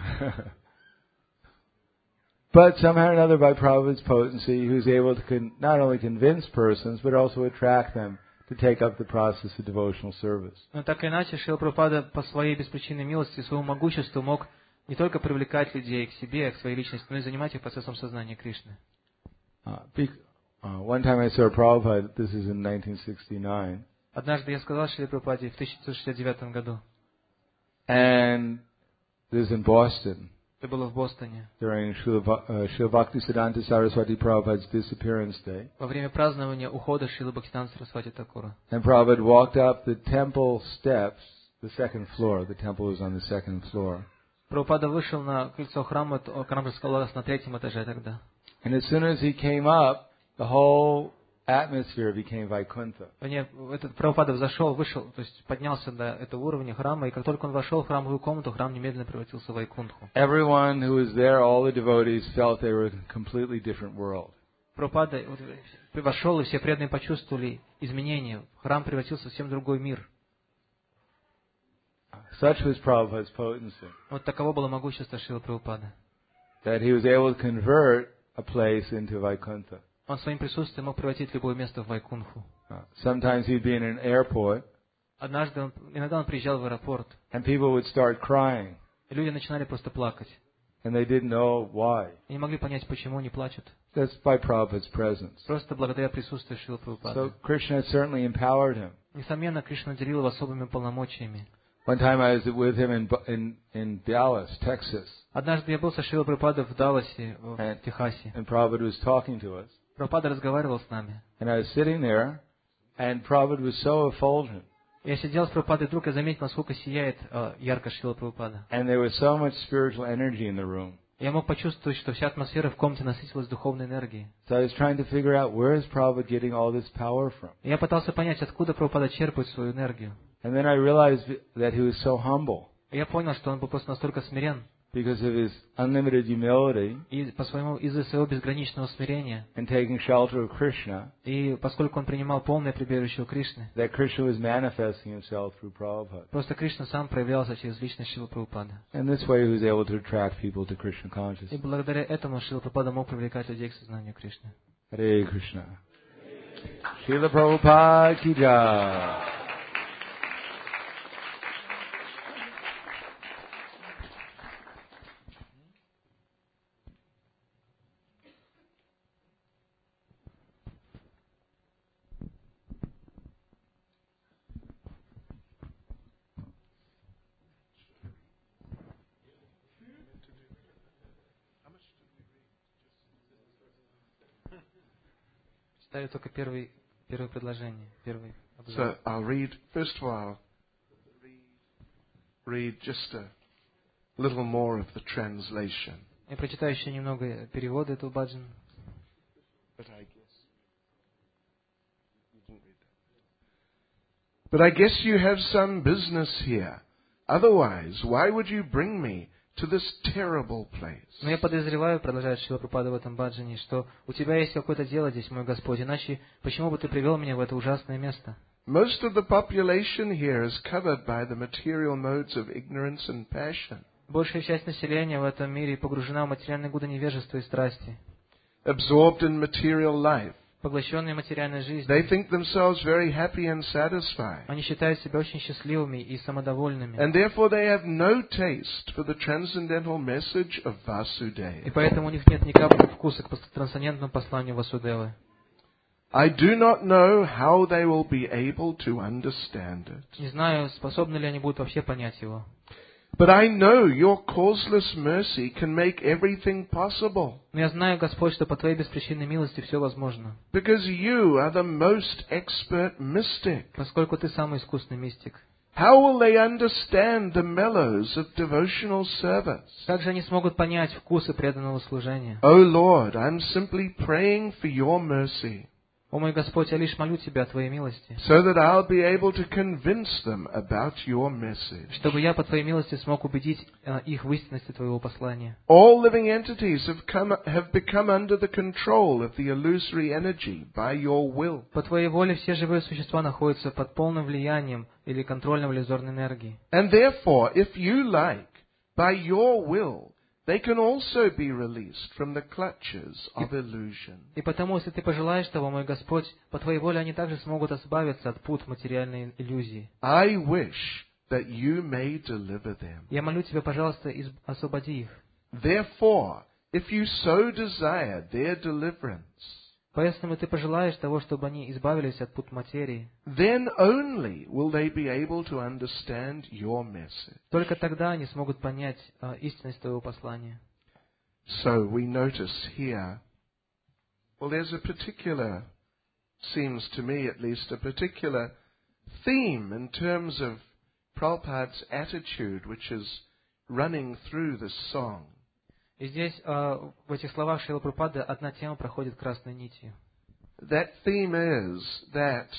But somehow or another, by Prabhupada's potency, he was able to con- not only convince persons, but also attract them to take up the process of devotional service. Но так или иначе, Шрила Прабхупада по своей беспричинной милости, своему могуществу мог не только привлекать людей к себе, к своей личности, но и занимать их процессом сознания Кришны. Uh, be- uh, one time I saw Prabhupada, this is in nineteen sixty-nine, Однажды я сказал Шриле Прабхупаде в тысяча девятьсот шестьдесят девятом году, and this is in Boston, это было в Бостоне, during Srila Va- uh, Srila Bhaktisiddhanta Saraswati Prabhupada's disappearance day. во время празднования ухода Шрилы Бхактисиданта Сарасвати Такура. And Prabhupada walked up the temple steps, the second floor. The temple was on the second floor. Прабхупада вышел на крыльцо храма, храм располагался на третьем этаже тогда. And as soon as he came up, the whole atmosphere became Vaikuntha. Нет, этот Прабхупада взошел, вышел, то есть поднялся до этого уровня храма, и как только он вошел в храмовую комнату, храм немедленно превратился в Вайкунтху. Everyone who was there, all the devotees felt they were in a completely different world. Прабхупада вот, вошел, и все преданные почувствовали изменения. Храм превратился в совсем другой мир. Such was Prabhupada's potency, Вот таково было могущество Шрилы Прабхупады. that he was able to convert a place into Vaikuntha. Он своим присутствием мог превратить любое место в Вайкунтху. Uh, sometimes he'd be in an airport, Однажды, он, иногда он приезжал в аэропорт, and people would start crying, и люди начинали просто плакать. and they didn't know why. И не могли понять, почему они плачут. That's by Prabhupada's presence. Просто благодаря присутствию Шрилы Прабхупады. So Krishna certainly empowered him. Несомненно, Кришна наделил его особыми полномочиями. One time I was with him in in, in Dallas, Texas, Однажды я был со Шрилой Прабхупадой в Далласе, в And- Техасе. and Prabhupada was talking to us. Прабхупада разговаривал с нами. And I was sitting there, and Prabhupada was so effulgent, Я сидел с Прабхупадой, вдруг я заметил, насколько сияет э, ярко Шрила Прабхупада. and there was so much spiritual energy in the room. Я мог почувствовать, что вся атмосфера в комнате насытилась духовной энергией. So I was trying to figure out where is Prabhupada getting all this power from. И я пытался понять, откуда Прабхупада черпает свою энергию. And then I realized that he was so humble, И я понял, что он был просто настолько смирен, because of his unlimited humility И по своему, из-за своего безграничного смирения, and taking shelter of Krishna, и поскольку он принимал полное прибежище у Кришны, that Krishna was manifesting himself through Prabhupada. просто Кришна сам проявлялся через личность Шрилы Прабхупады. And this way he was able to attract people to Krishna И consciousness. благодаря этому Шрила Прабхупада мог привлекать людей к сознанию Кришны. Hare Krishna. Srila Prabhupada ki jai. Читаю только первый, первое предложение, первый абзац. So I'll read, first of all, read just a little more of the translation. Я прочитаю еще немного перевода этого баджана. But I guess you didn't read that. But I guess you have some business here. Otherwise, why would you bring me to this terrible place? Но я подозреваю, продолжает Шрила Прабхупада в этом баджане, что у тебя есть какое-то дело здесь, мой Господь, иначе почему бы ты привел меня в это ужасное место? Most of the population here is covered by the material modes of ignorance and passion. Большая часть населения в этом мире погружена в материальные годы невежества и страсти, Absorbed in material life. поглощенные материальной жизнью. They think themselves very happy and satisfied. Они считают себя очень счастливыми и самодовольными. And therefore they have no taste for the transcendental message of И Vasudeva. поэтому у них нет ни капли вкуса к трансцендентному посланию Васудевы. I do not know how they will be able to understand it. Не знаю, способны ли они будут вообще понять его. But I know your causeless mercy can make everything possible. Но я знаю, Господь, что по Твоей беспричинной милости все возможно, Because you are the most expert mystic. поскольку Ты самый искусный мистик. How will they understand the mellows of devotional service? Как же они смогут понять вкусы преданного служения? O Lord, I'm simply praying for your mercy, О мой Господь, я лишь молю Тебя о Твоей милости, so that I'll be able to convince them about your message. чтобы я по Твоей милости смог убедить э, их в истинности Твоего послания. All living entities have come, have become under the control of the illusory energy by your will. По Твоей воле все живые существа находятся под полным влиянием или контролем иллюзорной энергии. And therefore, if you like, by your will, they can also be released from the clutches of illusion. И потому, если Ты пожелаешь того, мой Господь, по Твоей воле они также смогут избавиться от пут материальной иллюзии. I wish that you may deliver them. Я молю Тебя, пожалуйста, изб- освободи их. Therefore, if you so desire their deliverance, Поэтому Ты пожелаешь того, чтобы они избавились от пут материи. then only will they be able to understand your message. Только тогда они смогут понять а, истинность Твоего послания. So we notice here, well, there's a particular, seems to me at least, a particular theme in terms of Prabhupada's attitude which is running through this song. И здесь, а, в этих словах Шрила Прабхупады, одна тема проходит красной нитью. That theme is that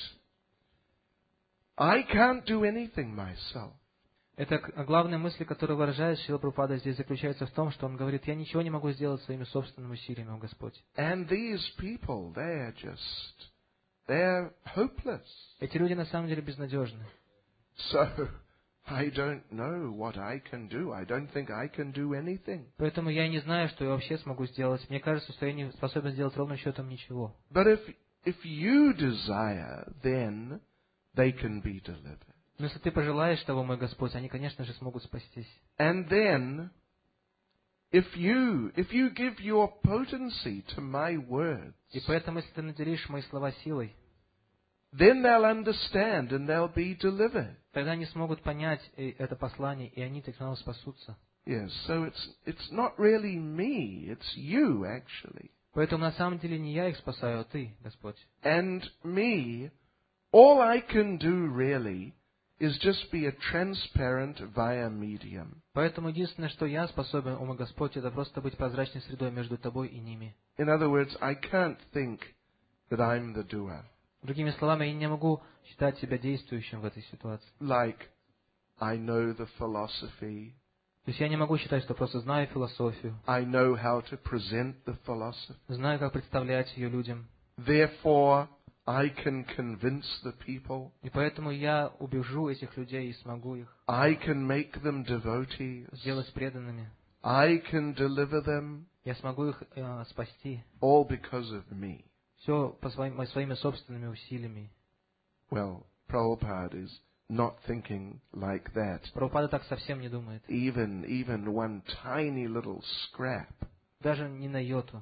I can't do anything myself. Это к- главная мысль, которую выражает Шрила Прабхупада здесь, заключается в том, что он говорит: я ничего не могу сделать своими собственными усилиями, о Господь. And these people, they're just, they're hopeless. Эти люди на самом деле безнадежны. So, I don't know what I can do. I don't think I can do anything. Поэтому я не знаю, что я вообще смогу сделать. Мне кажется, что я не способен сделать ровным счетом ничего. But if, if you desire, then they can be delivered. Но если Ты пожелаешь того, мой Господь, они, конечно же, смогут спастись. And then, if you, if you give your potency to my words, И поэтому, если Ты наделишь мои слова силой, then they'll understand and they'll be delivered. тогда они смогут понять э, это послание, и они таким образом спасутся. Yes, so it's, it's not really me, it's you actually. Поэтому на самом деле не я их спасаю, а Ты, Господь. And me, all I can do really is just be a transparent via medium. Поэтому единственное, что я способен, о мой Господь, это просто быть прозрачной средой между Тобой и ними. In other words, I can't think that I'm the doer. Другими словами, я не могу считать себя действующим в этой ситуации. Like, I know the philosophy, То есть я не могу считать, что просто знаю философию, I know how to present the philosophy. знаю, как представлять ее людям. Therefore, I can convince the people. И поэтому я убежу этих людей и смогу их I can make them devotees. сделать преданными. I can deliver them, Я смогу их э, спасти. all because of me. Все по своим, своими собственными усилиями. Well, Prabhupada is not thinking like that. Прабхупада так совсем не думает. Even, even one tiny little scrap. Даже не на йоту.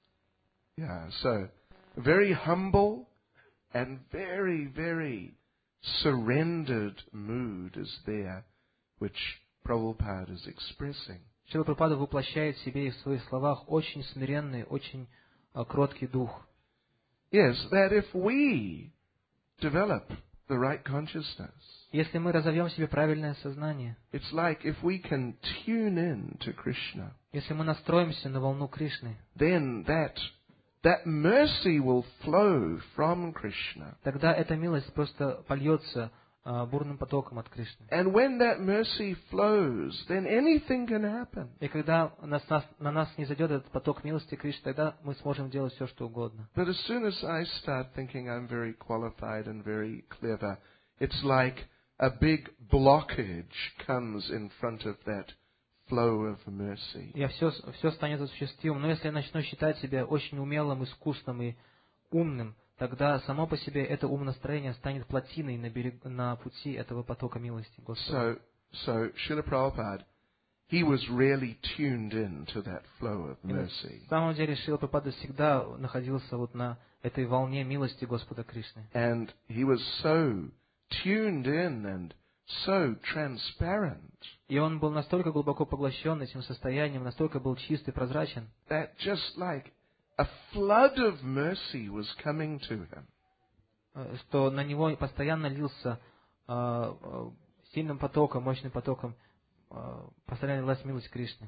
Yeah, so, very humble and very, very surrendered mood is there, which Prabhupada is expressing. Шрила Прабхупада воплощает в себе и в своих словах очень смиренный, очень э, кроткий дух. Yes, that if we develop the right consciousness, Если мы разовьем в себе правильное сознание, it's like if we can tune in to Krishna, если мы настроимся на волну Кришны, then that that mercy will flow from Krishna. тогда эта милость просто польется э, бурным потоком от Кришны. And when that mercy flows, then anything can happen. И когда нас, нас, на нас не зайдет этот поток милости Кришны, тогда мы сможем делать все, что угодно. But as soon as I start thinking I'm very qualified and very clever, it's like a big blockage comes in front of that flow of mercy. Я все, все станет осуществимым. Но если я начну считать себя очень умелым, искусным и умным, тогда само по себе это умонастроение станет плотиной на, берег, на пути этого потока милости Господа. So, so Srila Prabhupada, he was really tuned in to that flow of И на mercy. самом деле Шрила Прабхупада всегда находился вот на этой волне милости Господа Кришны. And he was so tuned in and so transparent И он был настолько глубоко поглощен этим состоянием, настолько был чист и прозрачен, that just like a flood of mercy was coming to him. э, что на него постоянно лился э, э, сильным потоком, мощным потоком, э, постоянно лилась милость Кришны.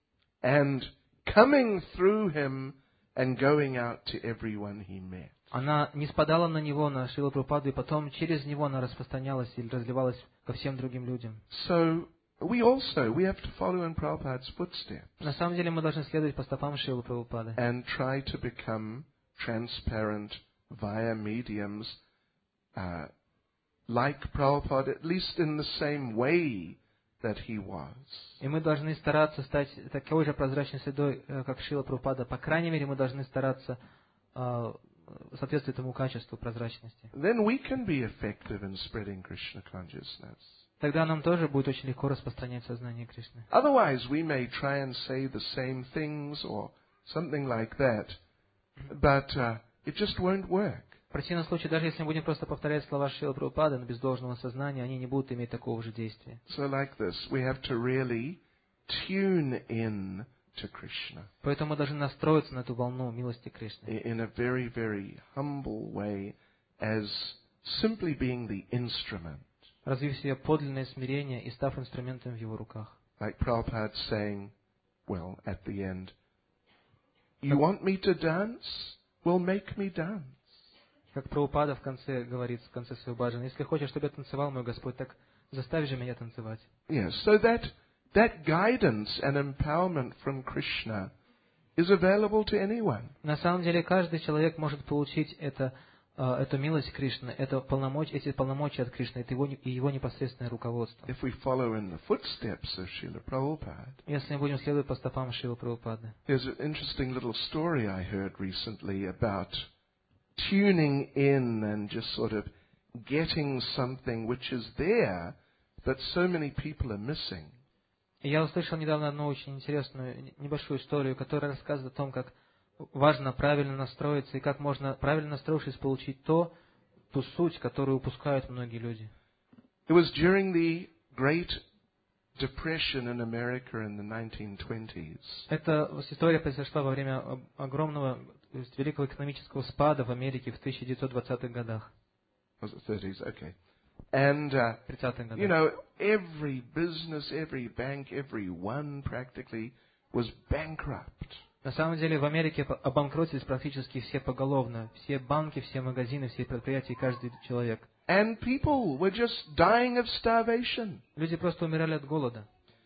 And coming through him and going out to everyone he met. Она не спадала на него, на Шрилу Прабхупаду, и потом через него она распространялась или разливалась ко всем другим людям. So we also, we have to follow in Prabhupada's footsteps На самом деле мы должны следовать по стопам Шрилы Прабхупады and try to become transparent via mediums uh, like Prabhupada, at least in the same way that he was. И мы должны стараться стать такой же прозрачной средой, э, как Шрила Прабхупада. По крайней мере, мы должны стараться э, соответствовать этому качеству прозрачности. Then we can be effective in spreading Krishna consciousness. Тогда нам тоже будет очень легко распространять сознание Кришны. Otherwise, we may try and say the same things or something like that, but uh, it just won't work. В противном случае, даже если мы будем просто повторять слова Шрилы Прабхупады, но без должного сознания, они не будут иметь такого же действия. So like this, we have to really tune in to Krishna Поэтому мы должны настроиться на эту волну милости Кришны. i- in a very, very humble way as simply being the instrument. Развив в себе подлинное смирение и став инструментом в его руках. Like Prabhupada saying, well, at the end, you want me to dance? Well, make me dance. Как Прабхупада в конце говорит, в конце своего баджана, если хочешь, чтобы я танцевал, мой Господь, так заставь же меня танцевать. Yes, so that, that guidance and empowerment from Krishna is available to anyone. На самом деле, каждый человек может получить это, э, эту милость Кришны, это полномочия, эти полномочия от Кришны, это его, и его непосредственное руководство. If we follow in the footsteps of Srila Prabhupada. Если мы будем следовать по стопам Шрилы Прабхупады. There's an interesting little story I heard recently about tuning in and just sort of getting something which is there, but so many people are missing. И я услышал недавно одну очень интересную, небольшую историю, которая рассказывает о том, как важно правильно настроиться и как можно, правильно настроившись, получить то, ту суть, которую упускают многие люди. It was during the Great Depression in America in the nineteen twenties. Эта история произошла во время огромного, то есть великого экономического спада в Америке в тысяча девятьсот двадцатых годах, Was it thirties? Okay. And, uh, тридцатых you годах. know, every business, every bank, everyone practically was bankrupt. На самом деле в Америке обанкротились практически все поголовно, все банки, все магазины, все предприятия, каждый человек. And people were just dying of starvation. Люди просто умирали от голода.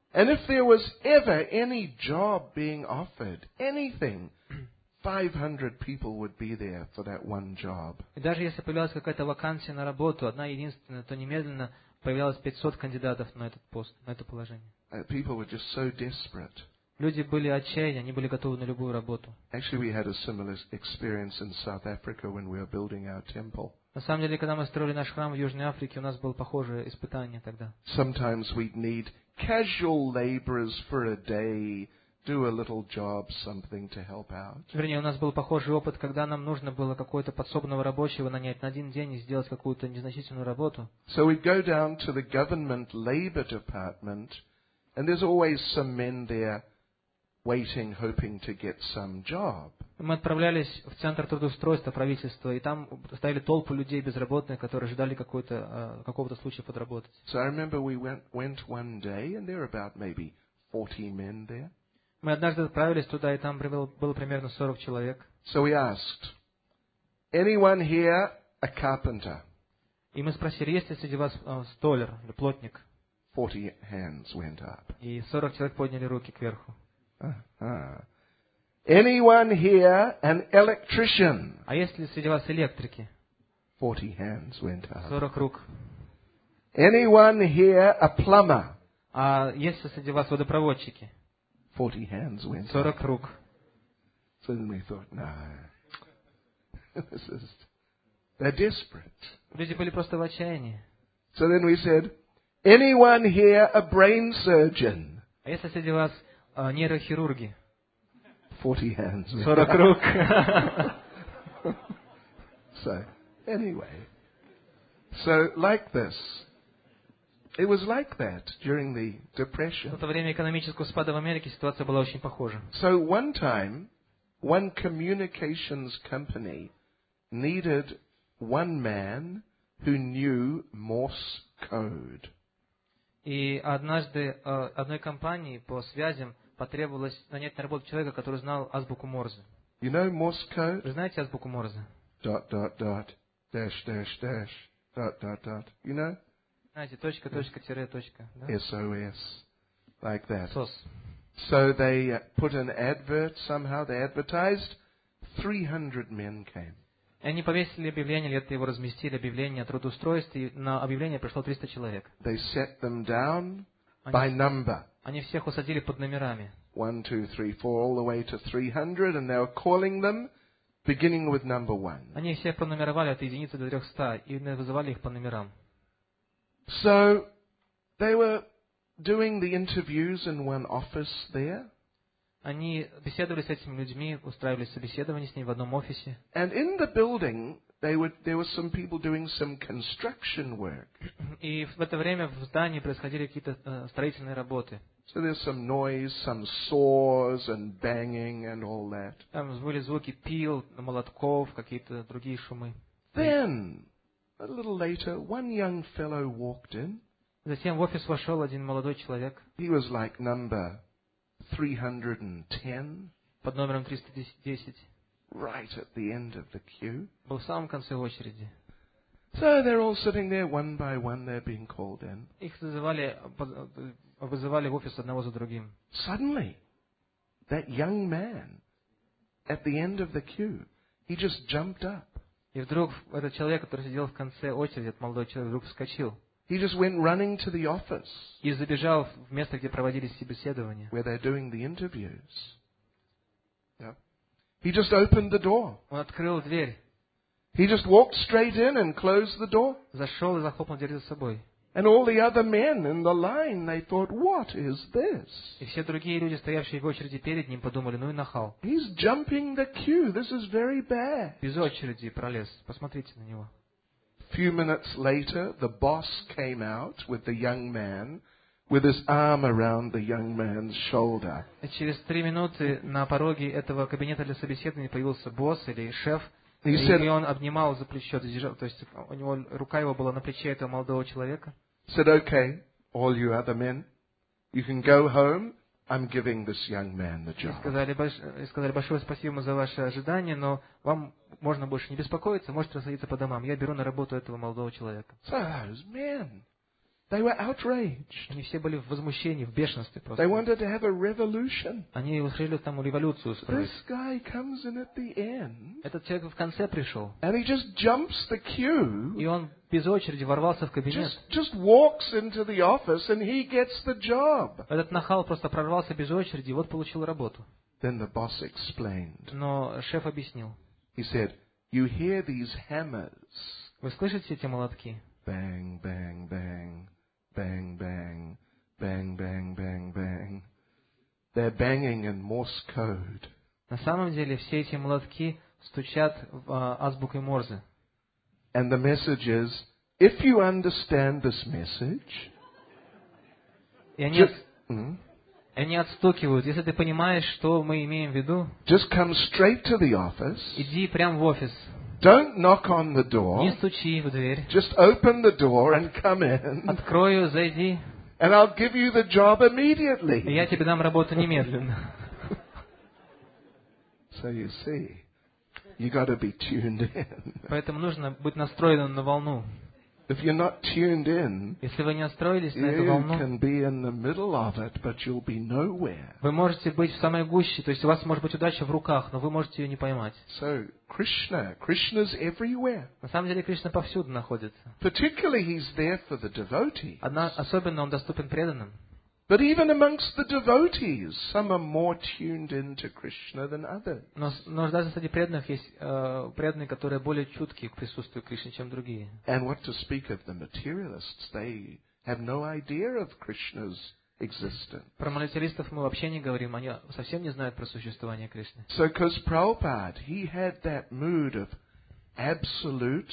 And if there was ever any job being offered, anything, five hundred people would be there for that one job. И даже если появлялась какая-то вакансия на работу, одна единственная, то немедленно появлялось пятьсот кандидатов на этот пост, на это положение. Uh, people were just so desperate. Люди были отчаянны, они были готовы на любую работу. Actually, we had a similar experience in South Africa when we were building our temple. На самом деле, когда мы строили наш храм в Южной Африке, у нас было похожее испытание тогда. Sometimes we'd need casual laborers for a day, do a little job, something to help out. Вернее, у нас был похожий опыт, когда нам нужно было какого-то подсобного рабочего нанять на один день и сделать какую-то незначительную работу. So we'd go down to the government labor department, and there's always some men there waiting, hoping to get some job. Мы отправлялись в центр трудоустройства правительства, и там стояли толпы людей безработных, которые ждали какой-то, какого-то случая подработать. So I remember we went, went one day, and there were about maybe forty men there. Мы однажды отправились туда, и там было, было примерно сорок человек. So we asked, anyone here a carpenter? И мы спросили, есть ли среди вас э, столяр или плотник? Forty hands went up. И сорок человек подняли руки кверху. Uh-huh. Anyone here an electrician? А есть ли среди вас электрики? Forty hands went up. сорок рук. Anyone here a plumber? А есть ли среди вас водопроводчики? Forty hands went up. сорок рук. So then we thought, no, this is, they're desperate. Люди были просто в отчаянии. So then we said, anyone here a brain surgeon? А если среди вас э, нейрохирурги? Forty hands went сорок up. рук. So, anyway. So, like this. It was like that during the Depression. В то время экономического спада в Америке ситуация была очень похожа. So, one time, one communications company needed one man who knew Morse code. И однажды э, одной компании по связям потребовалось нанять на работу человека, который знал азбуку Морзе. You know Morse code? Вы знаете азбуку Морзе? Dot, dot, dot, dash, dash, dash, dot, dot, dot. You know? Знаете, точка, точка, тире, точка. Да? S O S. Like that. сос. So they uh, put an advert somehow, they advertised, three hundred men came. И они повесили объявление, или это его разместили, объявление о трудоустройстве, и на объявление пришло триста человек. They set them down Они, by number. они всех усадили под номерами. One, two, three, four, all the way to three hundred, and they were calling them, beginning with number one. Они всех пронумеровали от единицы до трехста, и вызывали их по номерам. So they were doing the interviews in one office there. Они беседовали с этими людьми, устраивали собеседование с ними в одном офисе. And in the building, they would, there were some people doing some construction work. И в это время в здании происходили какие-то э, строительные работы. So there's some noise, some saws and banging and all that. Там были звуки пил, молотков, какие-то другие шумы. Then, a little later, one young fellow walked in. Затем в офис вошел один молодой человек He was like number three hundred ten, под номером триста десять. right at the end of the queue. Был в самом конце очереди. So they're all sitting there one by one, they're being called in. Их вызывали, вызывали в офис одного за другим. Suddenly, that young man at the end of the queue, he just jumped up. И вдруг этот человек, который сидел в конце очереди, этот молодой человек, вдруг вскочил. He just went running to the office И забежал в место, где проводились собеседования. where they're doing the interviews. Yeah. He just opened the door. Он открыл дверь, He just walked straight in and closed the door. зашел и захлопнул дверь за собой. And all the other men in the line, they thought, what is this? И все другие люди, стоявшие в очереди перед ним, подумали, ну и нахал. He's jumping the queue. This is very bad. Без очереди пролез. Посмотрите на него. A few minutes later, the boss came out with the young man, with his arm around the young man's shoulder. И через три минуты на пороге этого кабинета для собеседования появился босс или шеф, He и, said, и он обнимал за плечо, держал, то есть у него рука его была на плече этого молодого человека. said, okay, all you other men, you can go home. I'm giving this young man the И job. сказали, больш- и сказали большое спасибо за ваше ожидание, но вам можно больше не беспокоиться, можете рассадиться по домам. Я беру на работу этого молодого человека. So those men, They were outraged. Они все были в возмущении, в бешенстве просто. They wanted to have a revolution. Они хотели там революцию This устроить. guy comes in at the end, Этот человек в конце пришел, and he just jumps the queue, и он без очереди ворвался в кабинет. just, just walks into the office, and he gets the job. Этот нахал просто прорвался без очереди, и вот получил работу. Then the boss explained. Но шеф объяснил. He said, "You hear these hammers? Вы слышите эти молотки? Bang, bang, bang, bang, bang, bang, bang, bang, bang. They're banging in Morse code." На самом деле все эти молотки стучат в а, азбукой Морзе. And the message is, if you understand this message, И они, just, mm, они отстукивают. Если ты понимаешь, что мы имеем в виду, just come straight to the office. иди прямо в офис. Don't knock on the Не door. стучи в дверь. Just open the door and come in, Открой ее, зайди, and I'll give you the job и immediately. я тебе дам работу немедленно. So you see, you got to be tuned in. Поэтому нужно быть настроенным на волну. If you're not tuned in, Если вы не настроились на эту you волну, can be in the middle of it, but you'll be nowhere. вы можете быть в самой гуще, то есть у вас может быть удача в руках, но вы можете ее не поймать. So Krishna, Krishna's everywhere. На самом деле Кришна повсюду находится. Particularly, he's there for the devotee. Одна, особенно он доступен преданным. But even amongst the devotees, some are more tuned into Krishna than others. Но, но даже среди преданных есть э, преданные, которые более чутки к присутствию Кришны, чем другие. And what to speak of the materialists, they have no idea of Krishna's existence. Про материалистов мы вообще не говорим, они совсем не знают про существование Кришны. So, because Prabhupada, he had that mood of absolute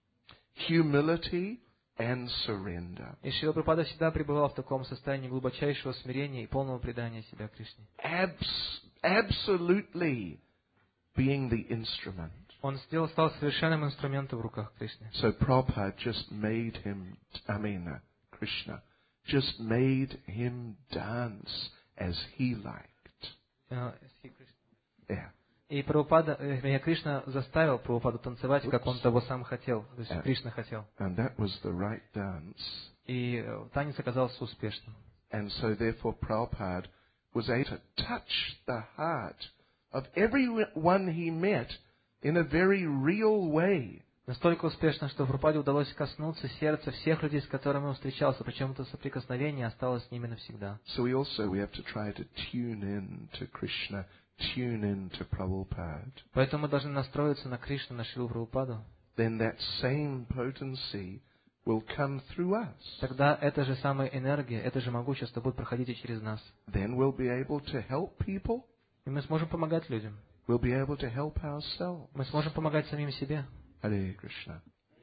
humility and surrender. И Шрила Прабхупада всегда пребывал в таком состоянии глубочайшего смирения и полного предания себя Кришне. Abs- absolutely being the instrument. Он сделал, стал совершенным инструментом в руках Кришны. So Prabhupada just made him, I mean, uh, Krishna, just made him dance as he liked. Э, Yeah. И Прабхупада, э, Кришна заставил Прабхупаду танцевать, как он того сам хотел, то есть Yeah. Кришна хотел. And that was the right dance. И э, танец оказался успешным. And so therefore Prabhupada was able to touch the heart of everyone he met in a very real way. Настолько успешно, что Прабхупаде удалось коснуться сердца всех людей, с которыми он встречался, причем это соприкосновение осталось с ними навсегда. So we also we have to try to tune in to Krishna, tune in to Prabhupada. Поэтому мы должны настроиться на Кришну, на Шрилу Прабхупаду. Then that same potency will come through us. Тогда эта же самая энергия, это же могущество будет проходить и через нас. Then we'll be able to help people. И мы сможем помогать людям. We'll be able to help ourselves. Мы сможем помогать самим себе. Hare Krishna.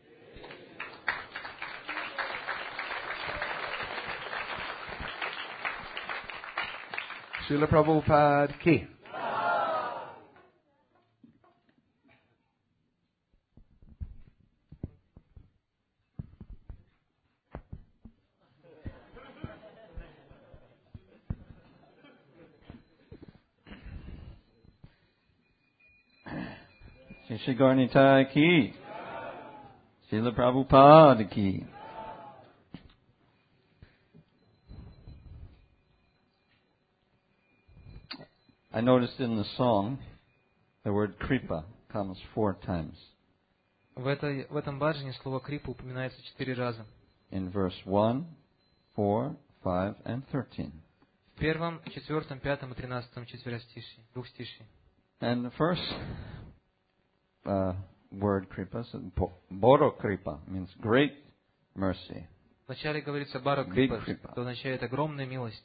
Srila Prabhupada ki. Shri Gaurnitai ki. Srila Prabhupada ki. I noticed in the song, the word kripa comes four times. В, этой, в этом баджане слово крипа упоминается четыре раза. In verse one, four, five, and thirteen. В первом, четвертом, пятом и тринадцатом четверостишье, двухстишье. And the first uh, word kripa, Boro kripa, means great mercy. Вначале говорится Баро Big крипа, kripa. что означает огромная милость.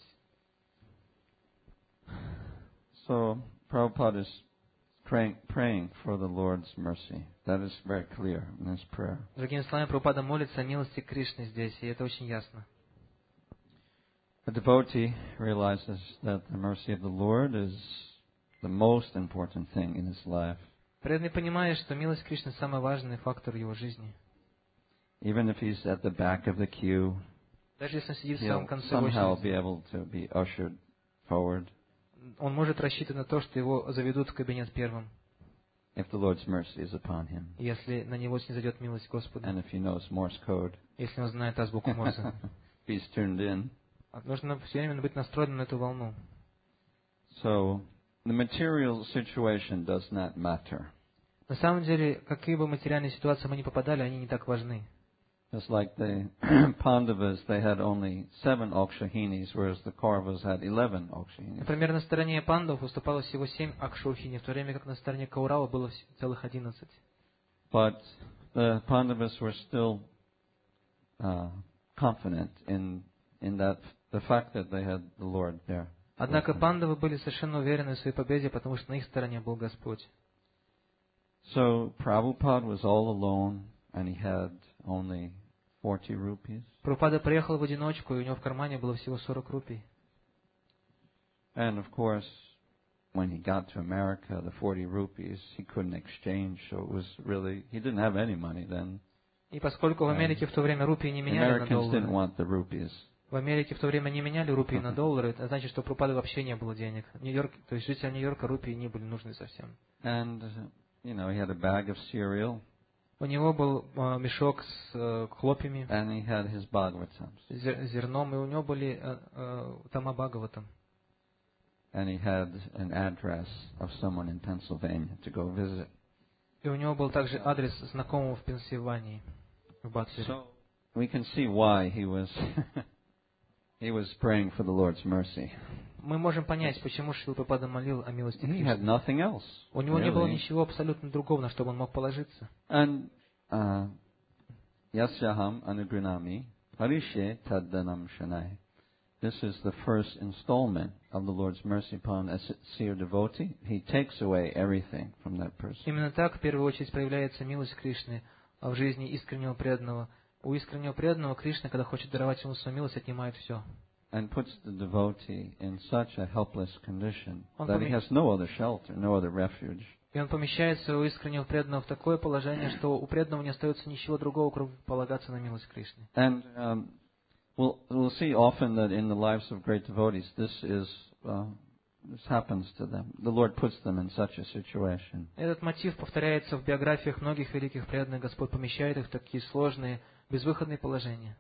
So Prabhupada is praying, praying for the Lord's mercy. That is very clear in his prayer. Другими словами, Прабхупада молится о милости Кришны здесь, и это очень ясно. A devotee realizes that the mercy of the Lord is the most important thing in his life. Преданный понимает, что милость Кришны самый важный фактор в его жизни. Even if he's at the back of the queue, Даже если он сидит в he'll самом конце somehow be очереди, able to be ushered forward он может рассчитывать на то, что его заведут в кабинет первым, if the Lord's mercy is upon him. если на него снизойдет милость Господа, And if he knows Morse code. если он знает азбуку Морзе. be tuned in. Нужно все время быть настроенным на эту волну. So the material situation does not matter. На самом деле, какие бы материальные ситуации мы ни попадали, они не так важны. Just like the Pandavas, they had only seven Akshahinis, whereas the Kauravas had eleven Akshahinis. Например, на стороне пандав выступало всего семь акшаухини, в то время как на стороне Каурава было целых одиннадцать. But the Pandavas were still uh, confident in in that the fact that they had the Lord there. Однако пандавы были совершенно уверены в своей победе, потому что на их стороне был Господь. So Prabhupada was all alone, and he had only forty rupees. Прабхупада приехал в одиночку, и у него в кармане было всего сорок рупий. And of course, when he got to America, the forty rupees he couldn't exchange, so it was really he didn't have any money then. И поскольку в Америке в то время рупии не меняли на Americans didn't доллары, want the rupees. в Америке в то время не меняли рупии на доллары, это значит, что у Прабхупады вообще не было денег. Нью-Йорк, то есть жителям Нью-Йорка рупии не были нужны совсем. And you know, he had a bag of cereal. У него был э, мешок с э, хлопьями, And he had his Bhagavatams. зер- зерном, и у него были э, э, тома Бхагаватам. And he had an address of someone in Pennsylvania to go visit. И у него был также адрес знакомого в Пенсильвании, в Батлере. So we can see why he was he was praying for the Lord's mercy. Мы можем понять, почему Шрила Прабхупада молил о милости He had Кришны. nothing else. У него не было really. ничего абсолютно другого, на что бы он мог положиться. And uh, Yasyaham Anugranami Harishe Taddanam Shanai. This is the first installment of the Lord's mercy upon a sincere devotee. He takes away everything from that person. Именно так, в первую очередь, проявляется милость Кришны в жизни искреннего преданного. У искреннего преданного Кришна, когда хочет даровать ему свою милость, отнимает все. And puts the devotee in such a helpless condition Он that he поме- has no other shelter, no other refuge. И он помещает своего искреннего преданного в такое положение, что у преданного не остается ничего другого, кроме полагаться на милость Кришны. And um, we'll we'll see often that in the lives of great devotees, this is uh, this happens to them. The Lord puts them in such a situation. Этот мотив повторяется в биографиях многих великих преданных. Господь помещает их в такие сложные, безвыходные положения.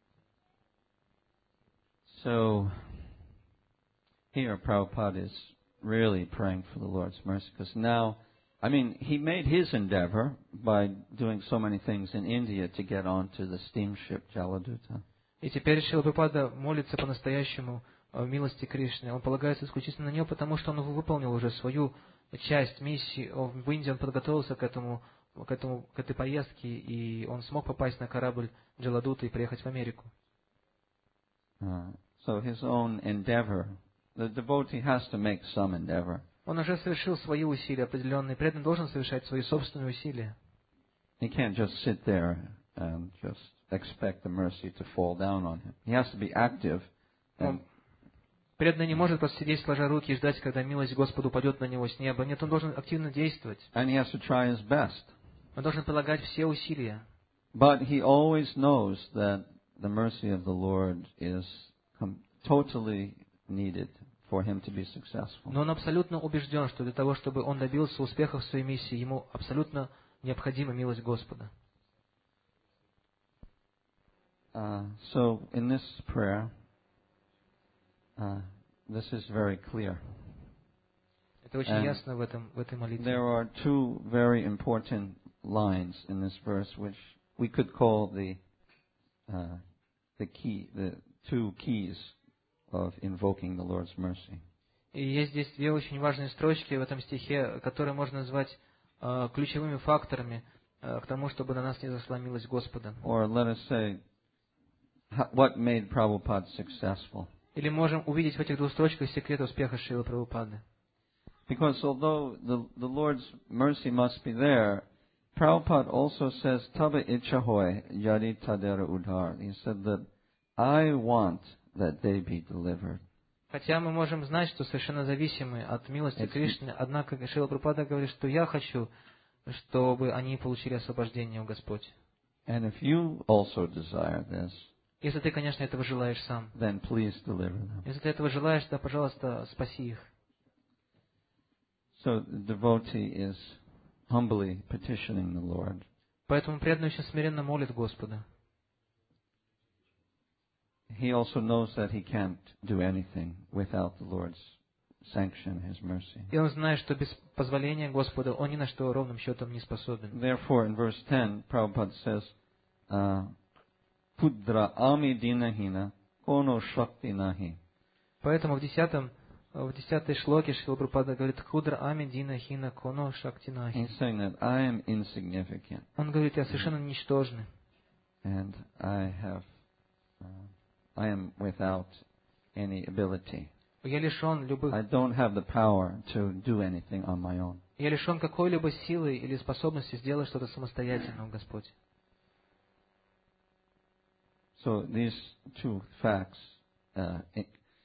So here Prabhupada is really praying for the Lord's mercy, because now, I mean, he made his endeavor by doing so many things in India to get onto the steamship Jaladuta. И теперь Шрила Прабхупада молится по-настоящему о милости Кришны. Он полагается исключительно на нее, потому что он выполнил уже свою часть миссии. В Индии он подготовился к этому, к этому, к этой поездке, и он смог попасть на корабль Джаладута и приехать в Америку. Uh, so his own endeavor, the devotee has to make some endeavor. Он уже совершил свои усилия определенные. Преданный должен совершать свои собственные усилия. He can't just sit there and just expect the mercy to fall down on him. He has to be active. And Преданный не может просто сидеть, сложа руки и ждать, когда милость Господа упадет на него с неба. Нет, он должен активно действовать. and he has to try his best. Он должен прилагать все усилия. But he always knows that the mercy of the Lord is com- totally needed for him to be successful. Но он абсолютно убежден, что для того, чтобы он добился успеха в своей миссии, ему абсолютно необходима милость Господа. Uh, so in this prayer, uh, this is very clear. Это очень And ясно в, этом, в этой молитве. There are two very important lines in this verse, which we could call the uh, the key, the two keys of invoking the Lord's mercy. И есть здесь две очень важные строчки в этом стихе, которые можно назвать э, ключевыми факторами э, к тому, чтобы на нас не зашла милость Господа. Or let us say, ho- what made Prabhupada successful? Или можем увидеть в этих двух строчках секрет успеха Шрилы Прабхупады. Because although the, the Lord's mercy must be there, Prabhupada also says, Taba ichahoy yadi tadera udhar. He said that I want that they be delivered. Хотя мы можем знать, что совершенно зависимы от милости Кришны, однако Шрила Прабхупада говорит, что я хочу, чтобы они получили освобождение у Господь. And if you also desire this, Если ты, конечно, этого желаешь сам. then please deliver them. Если ты этого желаешь, то, пожалуйста, спаси их. So the devotee is humbly petitioning the Lord. Поэтому преданный очень смиренно молит Господа. he also knows that he can't do anything without the Lord's sanction, His mercy. И он знает, что без позволения Господа он ни на что ровным счетом не способен. Therefore, in verse ten, Prabhupada says, Pudra ami dinahina kono shakti nahi. Поэтому в десятом, в десятой шлоке Шрила Прабхупада говорит: Худра ами дина хина коно шакти нахи. He's saying that I am insignificant. Он говорит: я совершенно ничтожный. And I have, uh, I am without any ability. Я лишен любых. I don't have the power to do anything on my own. Я лишен какой-либо силы или способности сделать что-то самостоятельно, Господь. So these two facts uh, it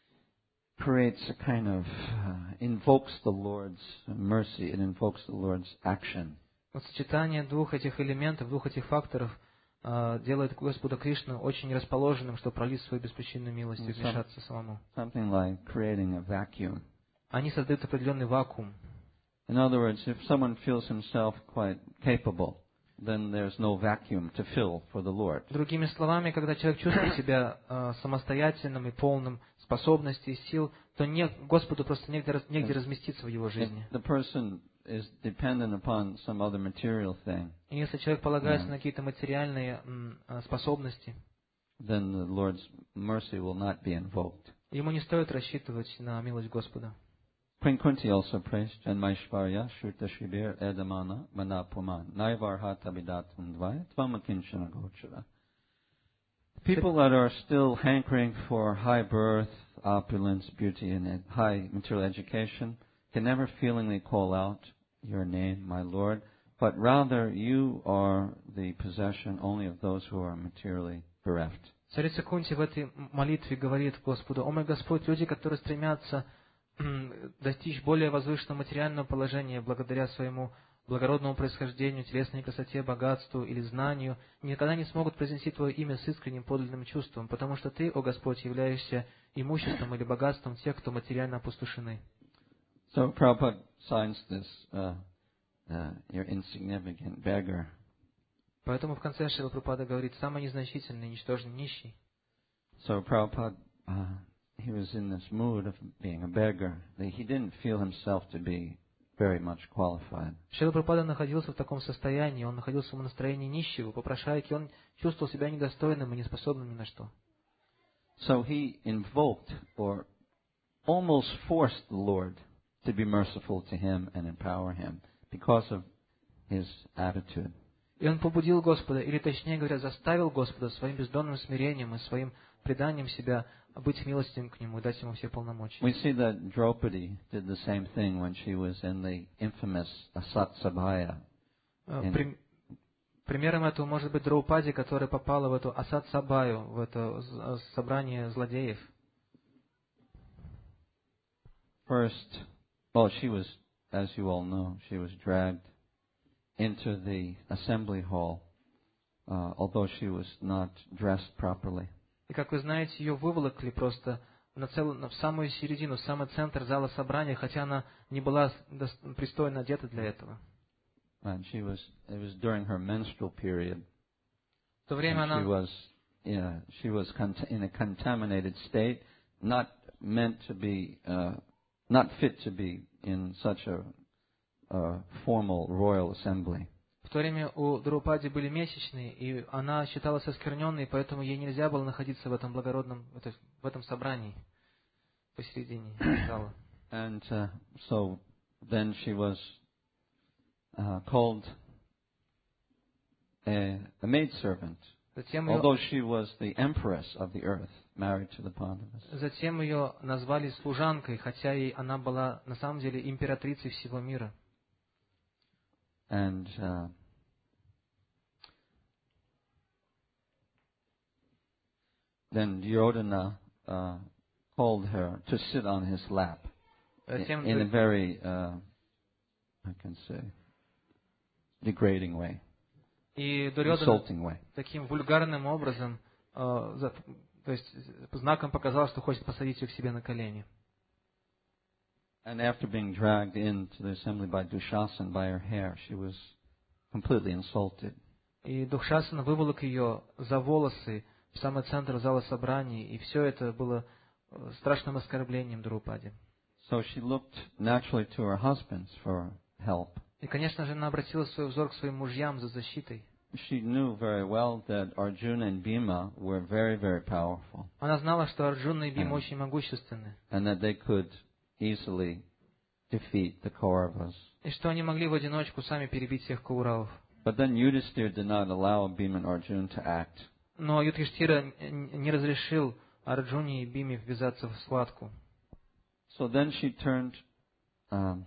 creates a kind of uh, invokes the Lord's mercy. It invokes the Lord's action. Вот сочетание двух этих элементов, двух этих факторов uh, делает Господа Кришну очень расположенным, чтобы пролить свою беспричинную милость и вмешаться самому. Something like creating a vacuum. Они создают определенный вакуум. In other words, if someone feels himself quite capable, then there's no vacuum to fill for the Lord. Другими словами, когда человек чувствует себя uh, самостоятельным и полным способностей и сил, то не, Господу просто негде, негде разместиться в его жизни. The person is dependent upon some other material thing. И если человек полагается yeah. на какие-то материальные м, способности, then the Lord's mercy will not be invoked. Ему не стоит рассчитывать на милость Господа. Queen Kunti also prays, Janmaishvarya Shruta Shibir Edamana Manapuman Naivarhata Bidatum Dvaya Tvamakinshana Gochara. People that are still hankering for high birth, opulence, beauty, and high material education can never feelingly call out your name, my Lord, but rather you are the possession only of those who are materially bereft. Царица Кунти в этой молитве говорит Господу: «О мой Господь, люди, которые стремятся достичь более возвышенного материального положения благодаря своему благородному происхождению, телесной красоте, богатству или знанию, никогда не смогут произнести Твое имя с искренним подлинным чувством, потому что Ты, о Господь, являешься имуществом или богатством тех, кто материально опустошены». So Prabhupada signs this, uh, uh, you're insignificant beggar. Поэтому в конце Шрила Прабхупада говорит: «Самый незначительный, ничтожный, нищий». So Prabhupada, uh, he was in this mood of being a beggar. He didn't feel himself to be very much qualified. Шрила Прабхупада находился в таком состоянии, он находился в настроении нищего, попрошайки, он чувствовал себя недостойным и неспособным ни на что. So he invoked or almost forced the Lord to be merciful to him and empower him because of his attitude. И он побудил Господа, или точнее говоря, заставил Господа своим бездонным смирением и своим преданием себя быть милостивым к нему и дать ему все полномочия. We see that Draupadi did the same thing when she was in the infamous Asat Sabhaya. In... Примером этого может быть Драупади, которая попала в эту Асат Сабаю, в это собрание злодеев. First, well, she was, as you all know, she was dragged into the assembly hall, uh, although she was not dressed properly. И, как вы знаете, ее выволокли просто на целую, в самую середину, в самый центр зала собрания, хотя она не была пристойно одета для этого. And she was, it was during her menstrual period. В то время она... She was, yeah, she was in a contaminated state, not meant to be, uh, not fit to be in such a uh, formal royal assembly. В то время у Драупади были месячные, и она считалась оскверненной, поэтому ей нельзя было находиться в этом благородном, в этом собрании посередине зала. And uh, so then she was uh, called a, a maidservant, Затем although ее, she was the empress of the earth, married to the Pandavas. Затем ее назвали служанкой, хотя и она была на самом деле императрицей всего мира. And uh, then Duryodhana uh, called her to sit on his lap in, in a very, uh, I can say, degrading way, И insulting way. Таким вульгарным образом, э, за, то есть знаком показал, что хочет посадить ее к себе на колени. And after being dragged into the assembly by Dushasana by her hair, she was completely insulted. И Духшасана выволок ее за волосы в самый центр зала собраний, и все это было э, страшным оскорблением Драупади. So she looked naturally to her husbands for help. И, конечно же, она обратила свой взор к своим мужьям за защитой. She knew very well that Arjuna and Bhima were very, very powerful. Она знала, что Арджуна и Бима And- очень могущественны, And that they could easily defeat the Kauravas. и что они могли в одиночку сами перебить всех Кауравов. But then Yudhishthira did not allow Bhima and Arjuna to act. Но Юдхиштхира не разрешил Арджуне и Биме ввязаться в схватку. So then she turned, um,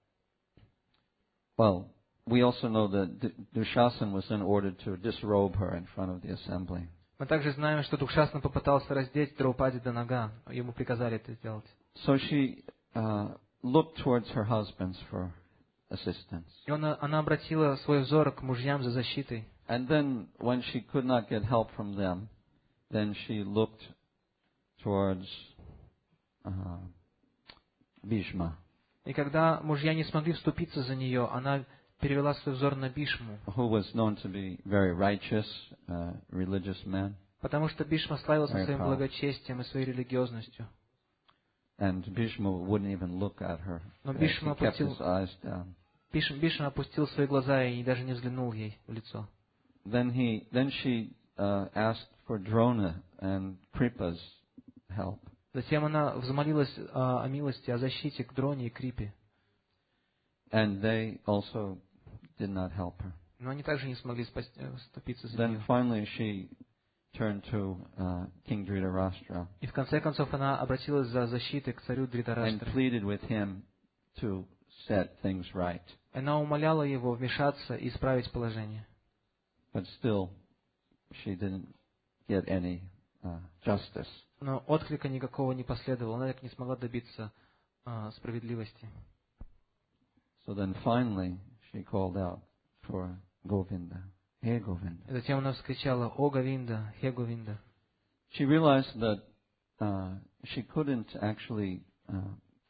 well, we also know that D- Dushasan was then ordered to disrobe her in front of the assembly. Мы также знаем, что Дукшасна попытался раздеть Драупади до нога. Ему приказали это сделать. So she uh, looked towards her husbands for assistance. И он, она обратила свой взор к мужьям за защитой. And then when she could not get help from them, then she looked towards uh, Bhishma, И когда мужья не смогли вступиться за нее, она перевела свой взор на Бишму, who was known to be very righteous, uh, religious man. потому что Бишма славился Very своим powerful. благочестием и своей религиозностью. And Bhishma wouldn't even look at her. Но Uh, Бишма he kept опустил, his eyes down. Бишма, Бишма опустил свои глаза и даже не взглянул ей в лицо. Then he, then she uh, asked for Drona and Kripa's help. Затем она взмолилась о, о милости, о защите к Дроне и Крипе. And they also did not help her. Но они также не смогли спасти, э, вступиться за Then нее. finally she turned to uh, King Dhritarashtra И в конце концов она обратилась за защитой к царю and Дритараштре. pleaded with him to set things right. Она умоляла его вмешаться и исправить положение. But still, she didn't get any uh, justice. Но отклика никакого не последовало. Она так не смогла добиться а, справедливости. So then finally she called out for Govinda. Hey Govinda. И затем она вскричала: «О Говинда, Хе Говинда!» She realized that uh, she couldn't actually uh,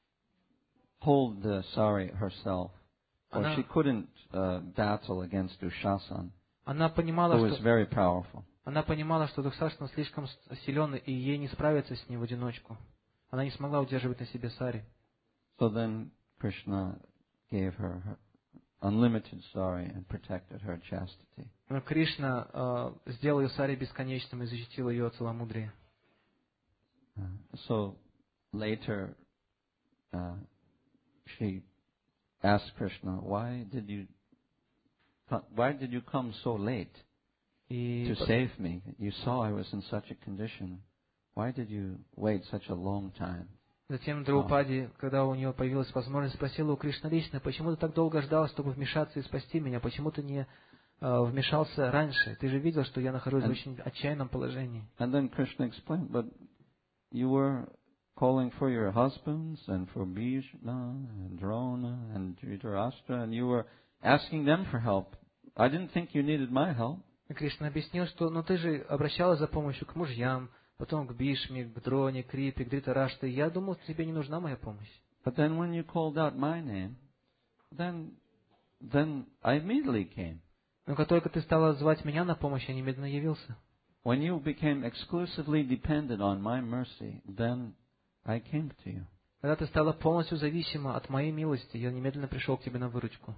hold the sari herself, or Она- she couldn't uh, battle against Dushasan, Она понимала, who was что very powerful. она понимала, что Духсашна слишком с- силен, и ей не справиться с ним в одиночку. Она не смогла удерживать на себе сари. So then Krishna gave her, her unlimited sari and protected her chastity. Но Кришна а, сделал ее сари бесконечным и защитил ее от целомудрия. Uh, so later uh, she asked Krishna, "Why did you, co- why did you come so late И to save me? You saw I was in such a condition. Why did you wait such a long time?" затем Драупади, когда у нее появилась возможность, спросила у Кришны лично: «Почему ты так долго ждал, чтобы вмешаться и спасти меня? Почему ты не а, вмешался раньше? Ты же видел, что я нахожусь в And- очень отчаянном положении». And then Krishna explained, "But you were calling for your husbands and for Bhishma and Drona and Dhritarashtra, and you were asking them for help. I didn't think you needed my help." И Кришна объяснил, что ну ты же обращалась за помощью к мужьям, потом к Бишме, к Дроне, к Крипе, к Дритараште. Я думал, тебе не нужна моя помощь. But then when you called out my name, then, then I immediately came. Но как только ты стала звать меня на помощь, я немедленно явился. When you became exclusively dependent on my mercy, then I came to you. Когда ты стала полностью зависима от моей милости, я немедленно пришел к тебе на выручку.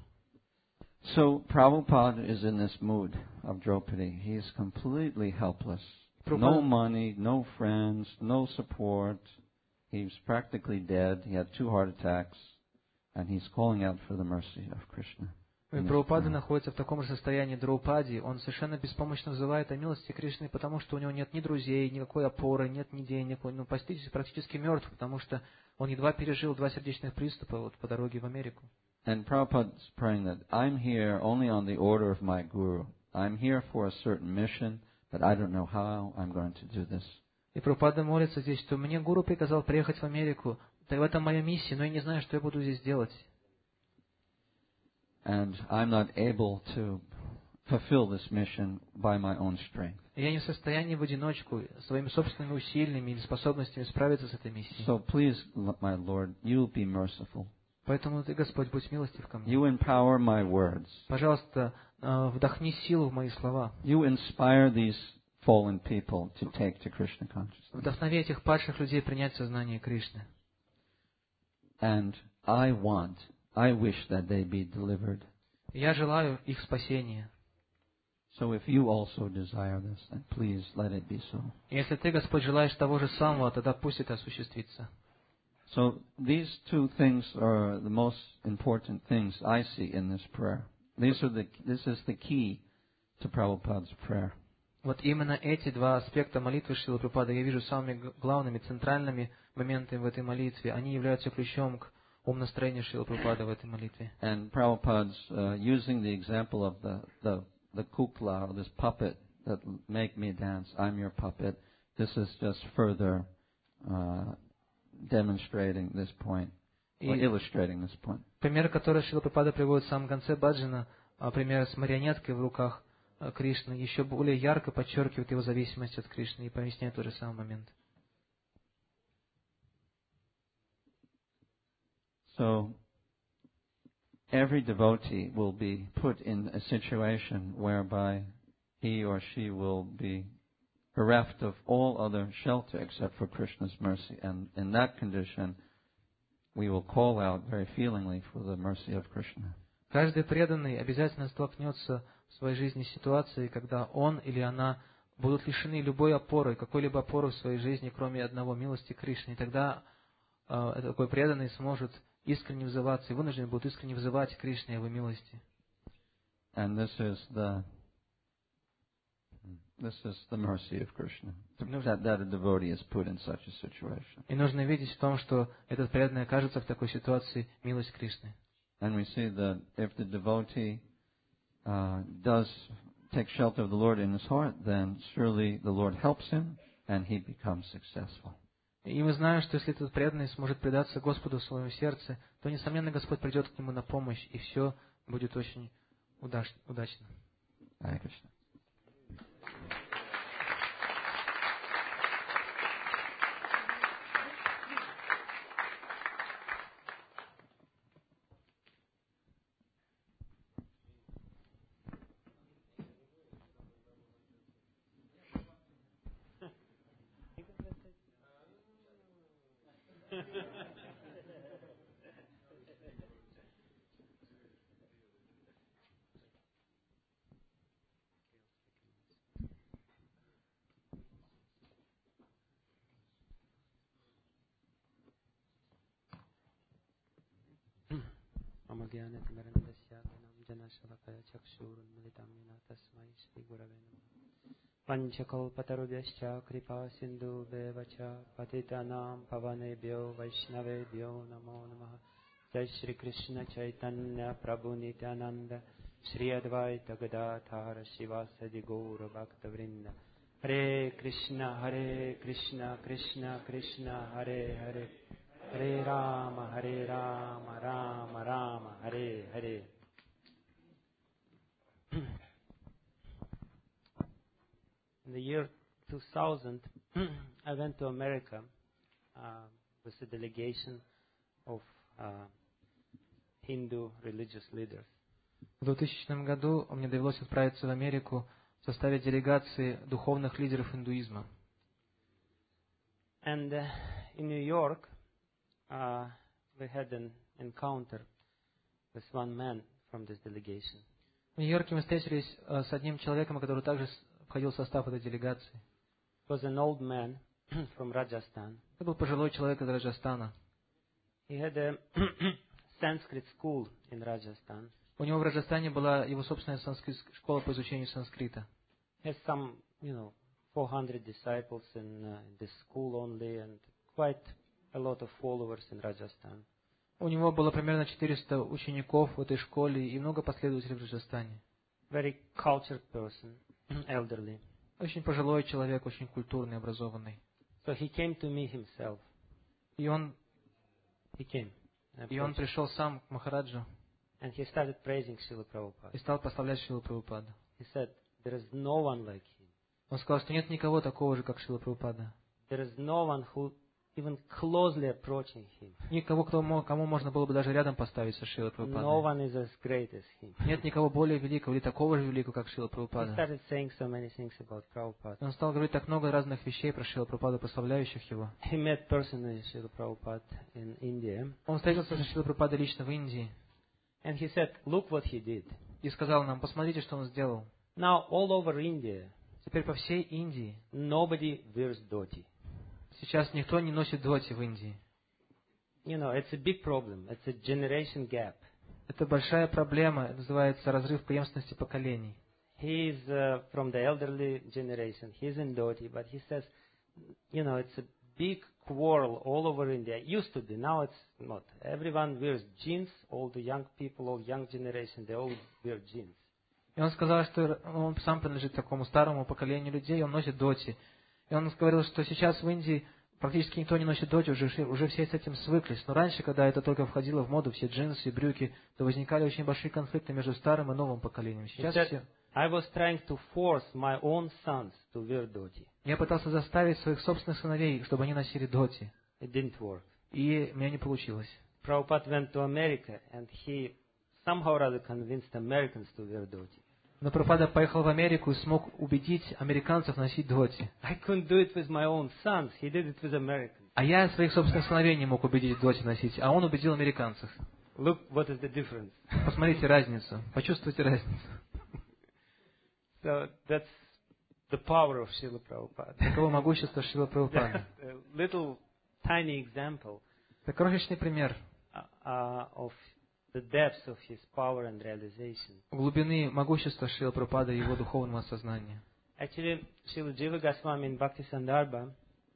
So Prabhupada is in this mood of Draupadi. He is completely helpless. No Prabhupada- money, no friends, no support. He's practically dead. He had two heart attacks. And he's calling out for the mercy of Krishna. И in his Прабхупада prayer. находится в таком же состоянии Драупади. Он совершенно беспомощно взывает о милости Кришны, потому что у него нет ни друзей, никакой опоры, нет ни денег. Он ну, практически, практически мертв, потому что он едва пережил два сердечных приступа вот, по дороге в Америку. And Prabhupada is praying that I'm here only on the order of my guru. I'm here for a certain mission, but I don't know how I'm going to do this. И Прабхупада молится здесь, что мне гуру приказал приехать в Америку. Да в этом моя миссия, но я не знаю, что я буду здесь делать. And I'm not able to fulfill this mission by my own strength. И я не в состоянии в одиночку, своими собственными усилиями или способностями справиться с этой миссией. So please, my Lord, you be merciful. Поэтому ты, Господь, будь милостив ко мне. You empower my words. Пожалуйста, э, вдохни силу в мои слова. You inspire these fallen people to take to Krishna consciousness. Вдохнови этих падших людей принять сознание Кришны. And I want, I wish that they be delivered. Я желаю их спасения. So if you also desire this, then please let it be so. Если ты, Господь, желаешь того же самого, тогда пусть это осуществится. So these two things are the most important things I see in this prayer. These are the, this is the key to Prabhupada's prayer. Вот именно эти два аспекта молитвы Шрилы Прабхупады я вижу самыми главными, центральными моментами в этой молитве. Они являются ключом к умонастроению Шрилы Прабхупады в этой молитве. And Prabhupada's uh, using the example of the, the, the kukla, or this puppet that make me dance, I'm your puppet. This is just further uh, demonstrating this point, or И illustrating this point. пример, который Шрила Прабхупада приводит в самом конце баджана, пример с марионеткой в руках Кришны, еще более ярко подчеркивает его зависимость от Кришны и поясняет тот же самый момент. So, every devotee will be put in a situation whereby he or she will be bereft of all other shelter except for Krishna's mercy. And in that condition, we will call out very feelingly for the mercy of Krishna. Каждый преданный обязательно столкнется в своей жизни с ситуацией, когда он или она будут лишены любой опоры, какой-либо опоры в своей жизни, кроме одного милости Кришны. И тогда э, такой преданный сможет искренне взываться, и вынужден будет искренне взывать Кришне о его милости. And this is the this is the mercy of Krishna, that, that a devotee is put in such a situation. И нужно видеть в том, что этот преданный окажется в такой ситуации милость Кришны. And we see that if the devotee uh, does take shelter of the Lord in his heart, then surely the Lord helps him and he becomes successful. И мы знаем, что если этот преданный сможет предаться Господу в своем сердце, то, несомненно, Господь придет к нему на помощь, и все будет очень удач- удачно. Hare Krishna. Panchakalpatarubhyascha kripa sindhu bevacha patitanam pavanebhyo vaishnavebhyo namo namaha. Jai Shri Krishna Chaitanya Prabhu Nityananda Shri Advaita Gadadhara Shivasadi Gaura Bhakta Vrinda. Hare Krishna Hare Krishna Krishna Krishna Hare Hare Hare Rama Hare Rama Rama Rama Hare Hare. In the year two thousand, I went to America uh, with a delegation of uh, Hindu religious leaders. В двухтысячном году мне довелось отправиться в Америку в составе делегации духовных лидеров индуизма. And uh, in New York, uh, we had an encounter with one man from this delegation. В Нью-Йорке мы встретились uh, с одним человеком, который также входил в состав этой делегации. It was an old man from Rajasthan. Это был пожилой человек из Раджастана. He had a Sanskrit school in Rajasthan. У него в Раджастане была его собственная санскрит, школа по изучению санскрита. He has some, you know, four hundred disciples in uh, this school only, and quite a lot of followers in Rajasthan. У него было примерно четыреста учеников в этой школе и много последователей в Раджастане. Very cultured person, elderly. Очень пожилой человек, очень культурный, образованный. So he came to me himself. И он, He came. и он пришел сам к Махараджу And he started praising Srila Prabhupada. и стал прославлять Шрилу Прабхупаду. He said, there is no one like him. Он сказал, что нет никого такого же, как Шрила Прабхупада. There is no one who even closely approaching him. Никого, кто мо- кому можно было бы даже рядом поставить со Шрилой No Прабхупадой. one is as great as him. Нет никого более великого или такого же великого, как Шрила He Прабхупада. started saying so many things about Prabhupada. Он стал говорить так много разных вещей про Шрила Прабхупаду, прославляющих его. He met personally Srila Prabhupada in India, Он встретился со Шрилой Прабхупадой лично в Индии and he said, look what he did. и сказал нам: посмотрите, что он сделал. Now, all over India, Теперь по всей Индии nobody wears dhoti. сейчас никто не носит дхоти в Индии. You know, it's a big problem. It's a generation gap. Это большая проблема, это называется разрыв преемственности поколений. He is uh, from the elderly generation. He's in dhoti, but he says, you know, it's a big quarrel all over India. It used to be, now it's not. Everyone wears jeans. All the young people, all young generation, they all wear jeans. И он сказал, что он сам принадлежит к такому старому поколению людей, он носит доти. И он говорил, что сейчас в Индии практически никто не носит доти, уже, уже все с этим свыклись. Но раньше, когда это только входило в моду, все джинсы, брюки, то возникали очень большие конфликты между старым и новым поколением. He Сейчас said, все... I was trying to force my own sons to wear dhoti. Я пытался заставить своих собственных сыновей, чтобы они носили доти. It didn't work. И у меня не получилось. Prabhupada went to America and he somehow or other convinced Americans to wear dhoti. Но Прабхупада поехал в Америку и смог убедить американцев носить дхоти. I couldn't do it with my own sons. He did it with Americans. А я своих собственных сыновей не мог убедить дхоти носить, а он убедил американцев. Look, what is the difference? Посмотрите разницу, почувствуйте разницу. So that's the power of Srila Prabhupada. Таково могущество Шрила Прабхупады. A little tiny example Это крошечный пример uh, uh, of the depths of his power and realization. глубины могущества Шрила Прабхупады и его духовного сознания. Actually, Srila Jiva Goswami in Bhakti Sandarbha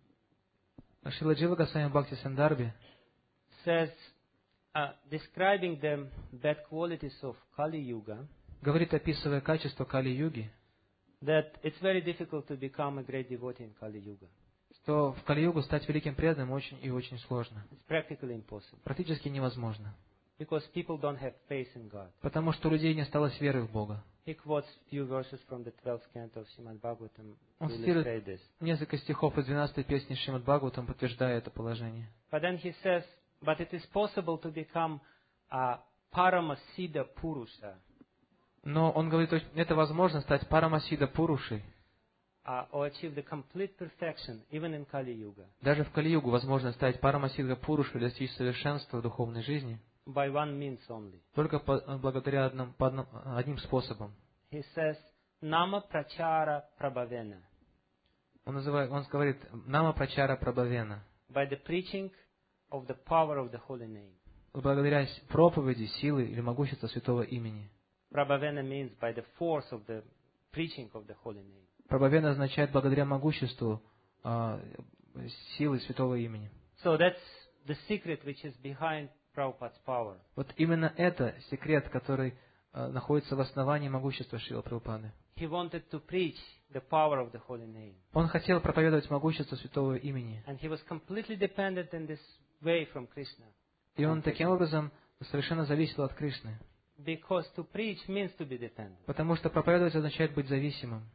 Шрила Джива Госвами Бхакти Сандарбе says, uh, describing the bad qualities of Kali Yuga, говорит, описывая качество Кали-юги, that it's very difficult to become a great devotee in Kali Yuga. что в Кали-югу стать великим преданным очень и очень сложно. It's practically impossible Практически невозможно. because people don't have faith in God. Потому что у людей не осталось веры в Бога. He quotes few verses from the twelfth canto of Srimad Bhagavatam Он to цитирует illustrate this. несколько стихов из двенадцатой песни Шримад Бхагаватам, подтверждая это положение. But then he says, but it is possible to become a Paramasiddha Purusha, Но он говорит, что это возможно стать Парамасида Пурушей. uh, or achieve the complete perfection even in Kali Yuga Даже в Кали-югу возможно стать Парамасида Пурушей, достичь совершенства в духовной жизни. by one means only. Только по, благодаря одном, по одном, одним способом. He says, Nama Prachara Prabhavena, Он, называет, он говорит «Нама Прачара Прабхавена», by the preaching of the power of the holy name. благодаря проповеди, силы или могущества святого имени. Prabhavena means by the force of the preaching of the holy name. Прабхавена означает благодаря могуществу а, силы святого имени. So that's the secret which is behind Prabhupada's power. Вот именно это секрет, который а, находится в основании могущества Шрила Прабхупады. He wanted to preach the power of the holy name. Он хотел проповедовать могущество святого имени. And he was completely dependent in this way from Krishna. И он таким образом совершенно зависел от Кришны. Because to preach means to be dependent. Потому что проповедовать означает быть зависимым.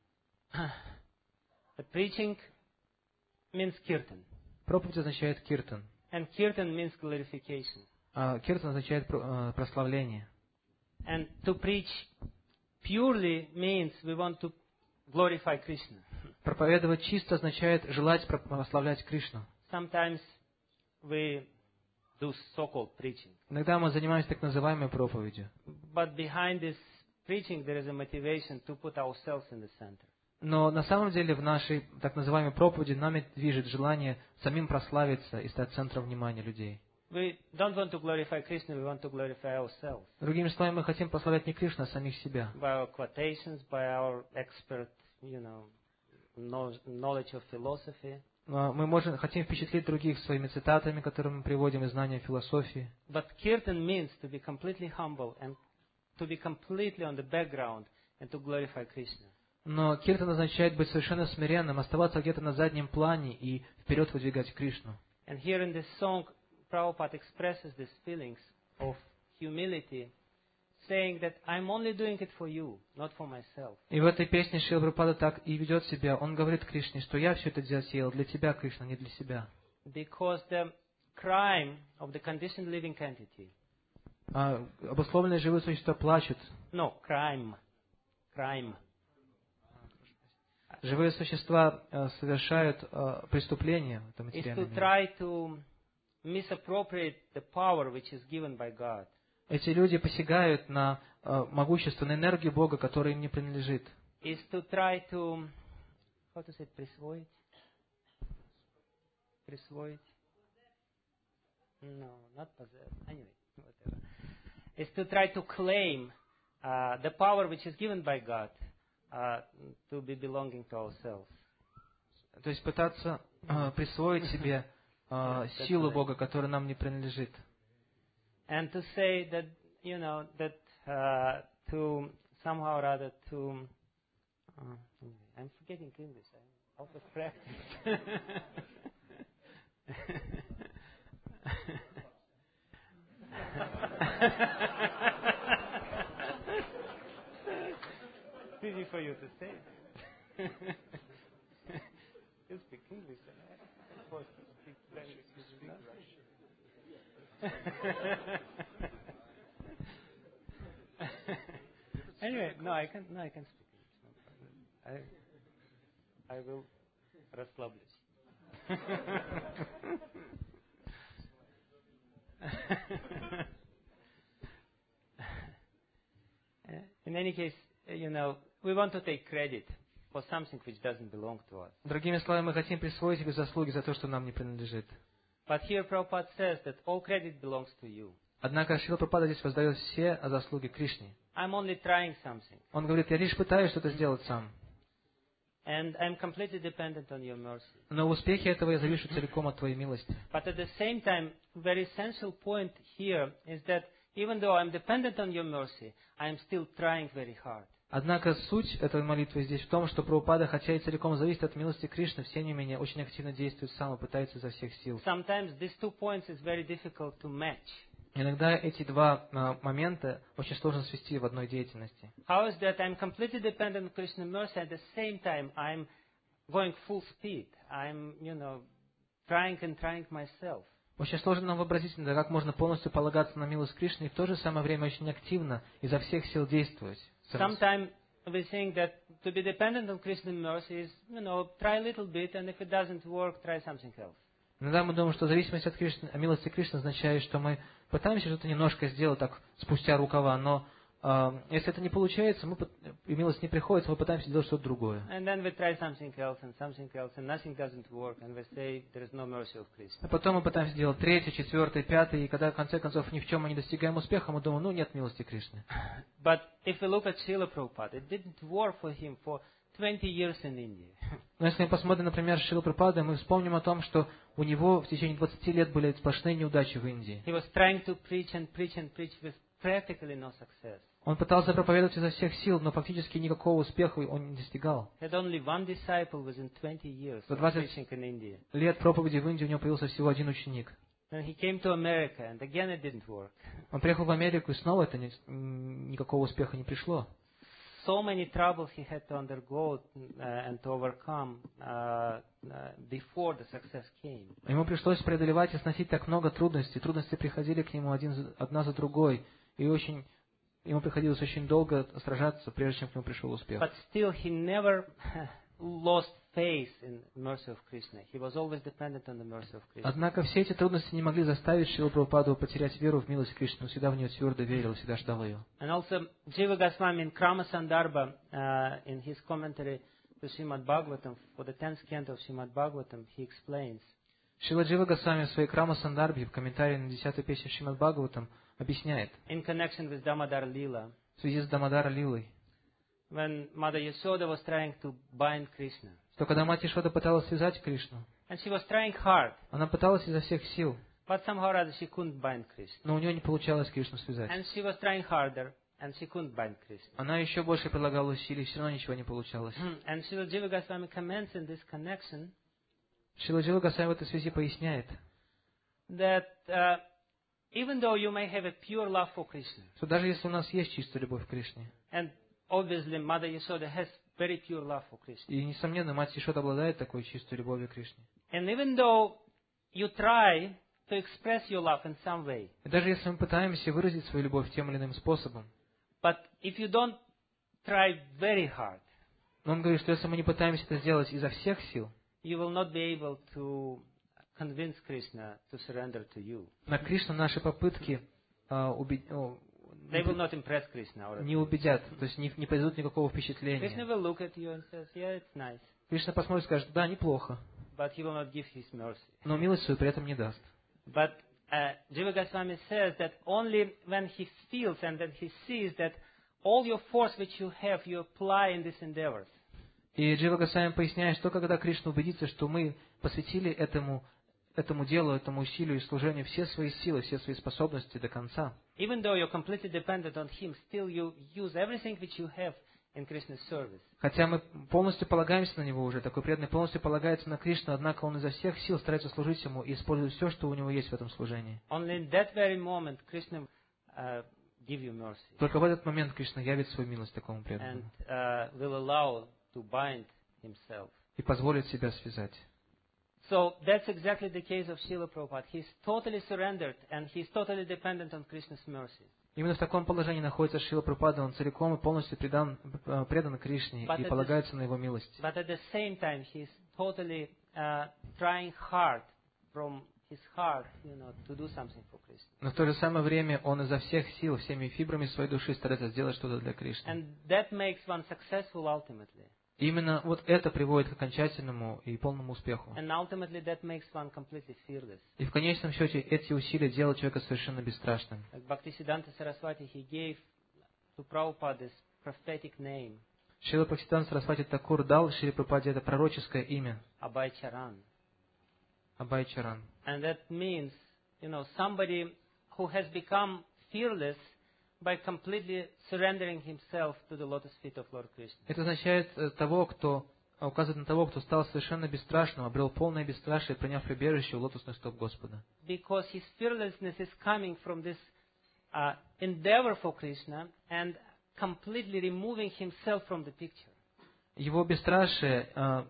The preaching means kirtan. Проповедь означает киртан. And kirtan means glorification. А киртан означает про- а, прославление. And to preach purely means we want to glorify Krishna. Проповедовать чисто означает желать прославлять Кришну. Sometimes we do so-called preaching. Иногда мы занимаемся так называемой проповедью. But behind this preaching there is a motivation to put ourselves in the center. Но на самом деле в нашей так называемой проповеди нами движет желание самим прославиться и стать центром внимания людей. We don't want to glorify Krishna, we want to glorify ourselves. Другими словами, мы хотим прославлять не Кришну, а самих себя. By our quotations, by our expert, you know, knowledge of philosophy. Но мы можем, хотим впечатлить других своими цитатами, которые мы приводим из знания философии. But kirtan means to be completely humble and to be completely on the background and to glorify Krishna. Но киртан означает быть совершенно смиренным, оставаться где-то на заднем плане и вперед выдвигать Кришну. And here in this song, Prabhupada expresses these feelings of humility, saying that I'm only doing it for you, not for myself. И в этой песне Шрила Прабхупада так и ведет себя. Он говорит Кришне, что я все это затеял для тебя, Кришна, не для себя. because the crime of the conditioned living entity. А, обусловленные живые существа плачут. No, crime. Crime. Живые существа э, совершают э, преступления. Это Is материальный to мир. try to misappropriate the power which is given by God. Эти люди посягают на э, могущество, на энергию Бога, которая им не принадлежит. Is to try to, how to say, присвоить? Присвоить? No, not possess. Anyway, whatever. Is to try to claim uh, the power which is given by God uh, to be belonging to ourselves. То есть пытаться э, присвоить себе э, силу Бога, которая нам не принадлежит. And to say that, you know, that uh, to somehow or other to, uh, I'm forgetting English, I'm out of practice. It's easy for you to say. You speak English, and I'm supposed to speak Spanish. Anyway, no, I can, no, I can speak English. No problem. I, I will расслаблюсь. In any case, you know, we want to take credit for something which doesn't belong to us. Другими словами, мы хотим присвоить себе заслуги за то, что нам не принадлежит. But here Prabhupada says that all credit belongs to you. Однако Шрила Прабхупада здесь воздает все заслуги Кришне. I'm only trying something. Он говорит, я лишь пытаюсь что-то сделать сам. And I'm completely dependent on your mercy. Но в успехе этого я завишу целиком от Твоей милости. But at the same time, very essential point here is that even though I'm dependent on your mercy, I'm still trying very hard. Однако суть этой молитвы здесь в том, что Прабхупада, хотя и целиком зависит от милости Кришны, все не менее очень активно действует сам и пытается изо всех сил. Sometimes these two points is very difficult to match. Иногда эти два а, момента очень сложно свести в одной деятельности. How is that I'm completely dependent on Krishna's mercy, at the same time I'm going full speed. I'm, you know, trying and trying myself. Очень сложно нам вообразить, да, как можно полностью полагаться на милость Кришны и в то же самое время очень активно изо всех сил действовать. Sometimes we think that to be dependent on Krishna's mercy is, you know, try a little bit, and if it doesn't work, try something else. Иногда мы думаем, что зависимость от Кришны, от милости Кришны означает, что мы пытаемся что-то немножко сделать так спустя рукава, но э, если это не получается, мы, и милость не приходит, мы пытаемся сделать что-то другое. And then we try something else and something else, and nothing doesn't work, and we say there is no mercy of Krishna. А потом мы пытаемся делать третье, четвертое, пятое, и когда в конце концов ни в чем мы не достигаем успеха, мы думаем, ну нет милости Кришны. But if we look at Srila Prabhupada, it didn't work for him for twenty years in India. Но если мы посмотрим, например, Шрилу Прабхупаду, мы вспомним о том, что у него в течение двадцати лет были сплошные неудачи в Индии. He was trying to preach and preach and preach with practically no success. Он пытался проповедовать изо всех сил, но фактически никакого успеха он не достигал. He had only one disciple within twenty years За of двадцать preaching in India. лет проповеди в Индии у него появился всего один ученик. Then he came to America, and again it didn't work. Он приехал в Америку, и снова это не, никакого успеха не пришло. So many troubles he had to undergo uh, and to overcome uh, uh, before the success came. Ему пришлось преодолевать и сносить так много трудностей. Трудности приходили к нему один, одна за другой, и очень, ему приходилось очень долго сражаться, прежде чем к нему пришел успех. But still he never lost faith in mercy of Krishna. He was always dependent on the mercy of Krishna. Однако все эти трудности не могли заставить Шрилу Прабхупаду потерять веру в милость Кришны. Он всегда в нее твердо верил, всегда ждал ее. And also Jiva Goswami in Krama Sandarbha, uh, in his commentary to Srimad Bhagavatam, for the tenth canto of Srimad Bhagavatam, he explains Шрила Джива Госвами в своей Крама Сандарбхи в комментарии на десятой песню Шримад Бхагаватам объясняет in connection with Damodar Lila, в связи с Дамодара Лилой, when Mother Yasoda was trying to bind Krishna. что когда мать Ишода пыталась связать Кришну, And she was trying hard, она пыталась изо всех сил, but somehow or other she couldn't bind Krishna. но у нее не получалось Кришну связать. And she was trying harder, and she couldn't bind Krishna. Она еще больше прилагала усилий, все равно ничего не получалось. And Srila Jiva Goswami comments in this connection Шрила Джива Госвами в этой связи поясняет, that uh, even though you may have a pure love for Krishna, что даже если у нас есть чистая любовь к Кришне, and obviously Mother Yasoda has very pure love for Krishna, и, несомненно, мать Ишода обладает такой чистой любовью к Кришне, and even though you try to express your love in some way, И даже если мы пытаемся выразить свою любовь тем или иным способом, but if you don't try very hard, но он говорит, что если мы не пытаемся это сделать изо всех сил, you will not be able to convince Krishna to surrender to you. на Кришну наши попытки а, уби- о, They will not impress Krishna. Or не убедят, то есть не, не произведут никакого Krishna впечатления. will look at you and says, yeah, it's nice, Кришна посмотрит и скажет, да, неплохо, but he will not give his mercy. но милость свою при этом не даст. But uh, Jiva Goswami says that only when he feels and then he sees that all your force which you have, you apply in these endeavors. И Джива Госвами поясняет, что когда Кришна убедится, что мы посвятили этому, этому делу, этому усилию и служению все свои силы, все свои способности до конца, Even though you're completely dependent on him, still you use everything which you have in Krishna's service. хотя мы полностью полагаемся на Него уже, такой преданный полностью полагается на Кришну, однако он изо всех сил старается служить Ему и использует все, что у него есть в этом служении. Only in that very moment, Krishna uh, give you mercy Только в этот момент Кришна явит свою милость такому and преданному uh, will allow to bind himself. и позволит себя связать. So that's exactly the case of Srila Prabhupada. He's totally surrendered and he's totally dependent on Krishna's mercy. Именно в таком положении находится Шрила Прабхупада, он целиком и полностью предан, э, предан Кришне But и at полагается на Его милость. But at the same time, he's totally uh, trying hard from his heart, you know, to do something for Krishna. Но в то же самое время он изо всех сил, всеми фибрами своей души старается сделать что-то для Кришны. And that makes one successful ultimately. И именно вот это приводит к окончательному и полному успеху. And ultimately that makes one completely fearless. И в конечном счете эти усилия делают человека совершенно бесстрашным. Like Bhaktisiddhanta Saraswati, he gave to Prabhupada this prophetic name, Шрила Бхактисиданта Сарасвати Такур дал Шриле Прабхупаде это пророческое имя Abhay Charan. Абхай Чаран. And that means, you know, somebody who has become fearless by completely surrendering himself to the lotus feet of Lord Krishna. Это означает э, того, кто указывает на того, кто стал совершенно бесстрашным, обрел полное бесстрашие, приняв прибежище у лотосных стоп Господа. Because his fearlessness is coming from this uh, endeavor for Krishna and completely removing himself from the picture. Его бесстрашие э,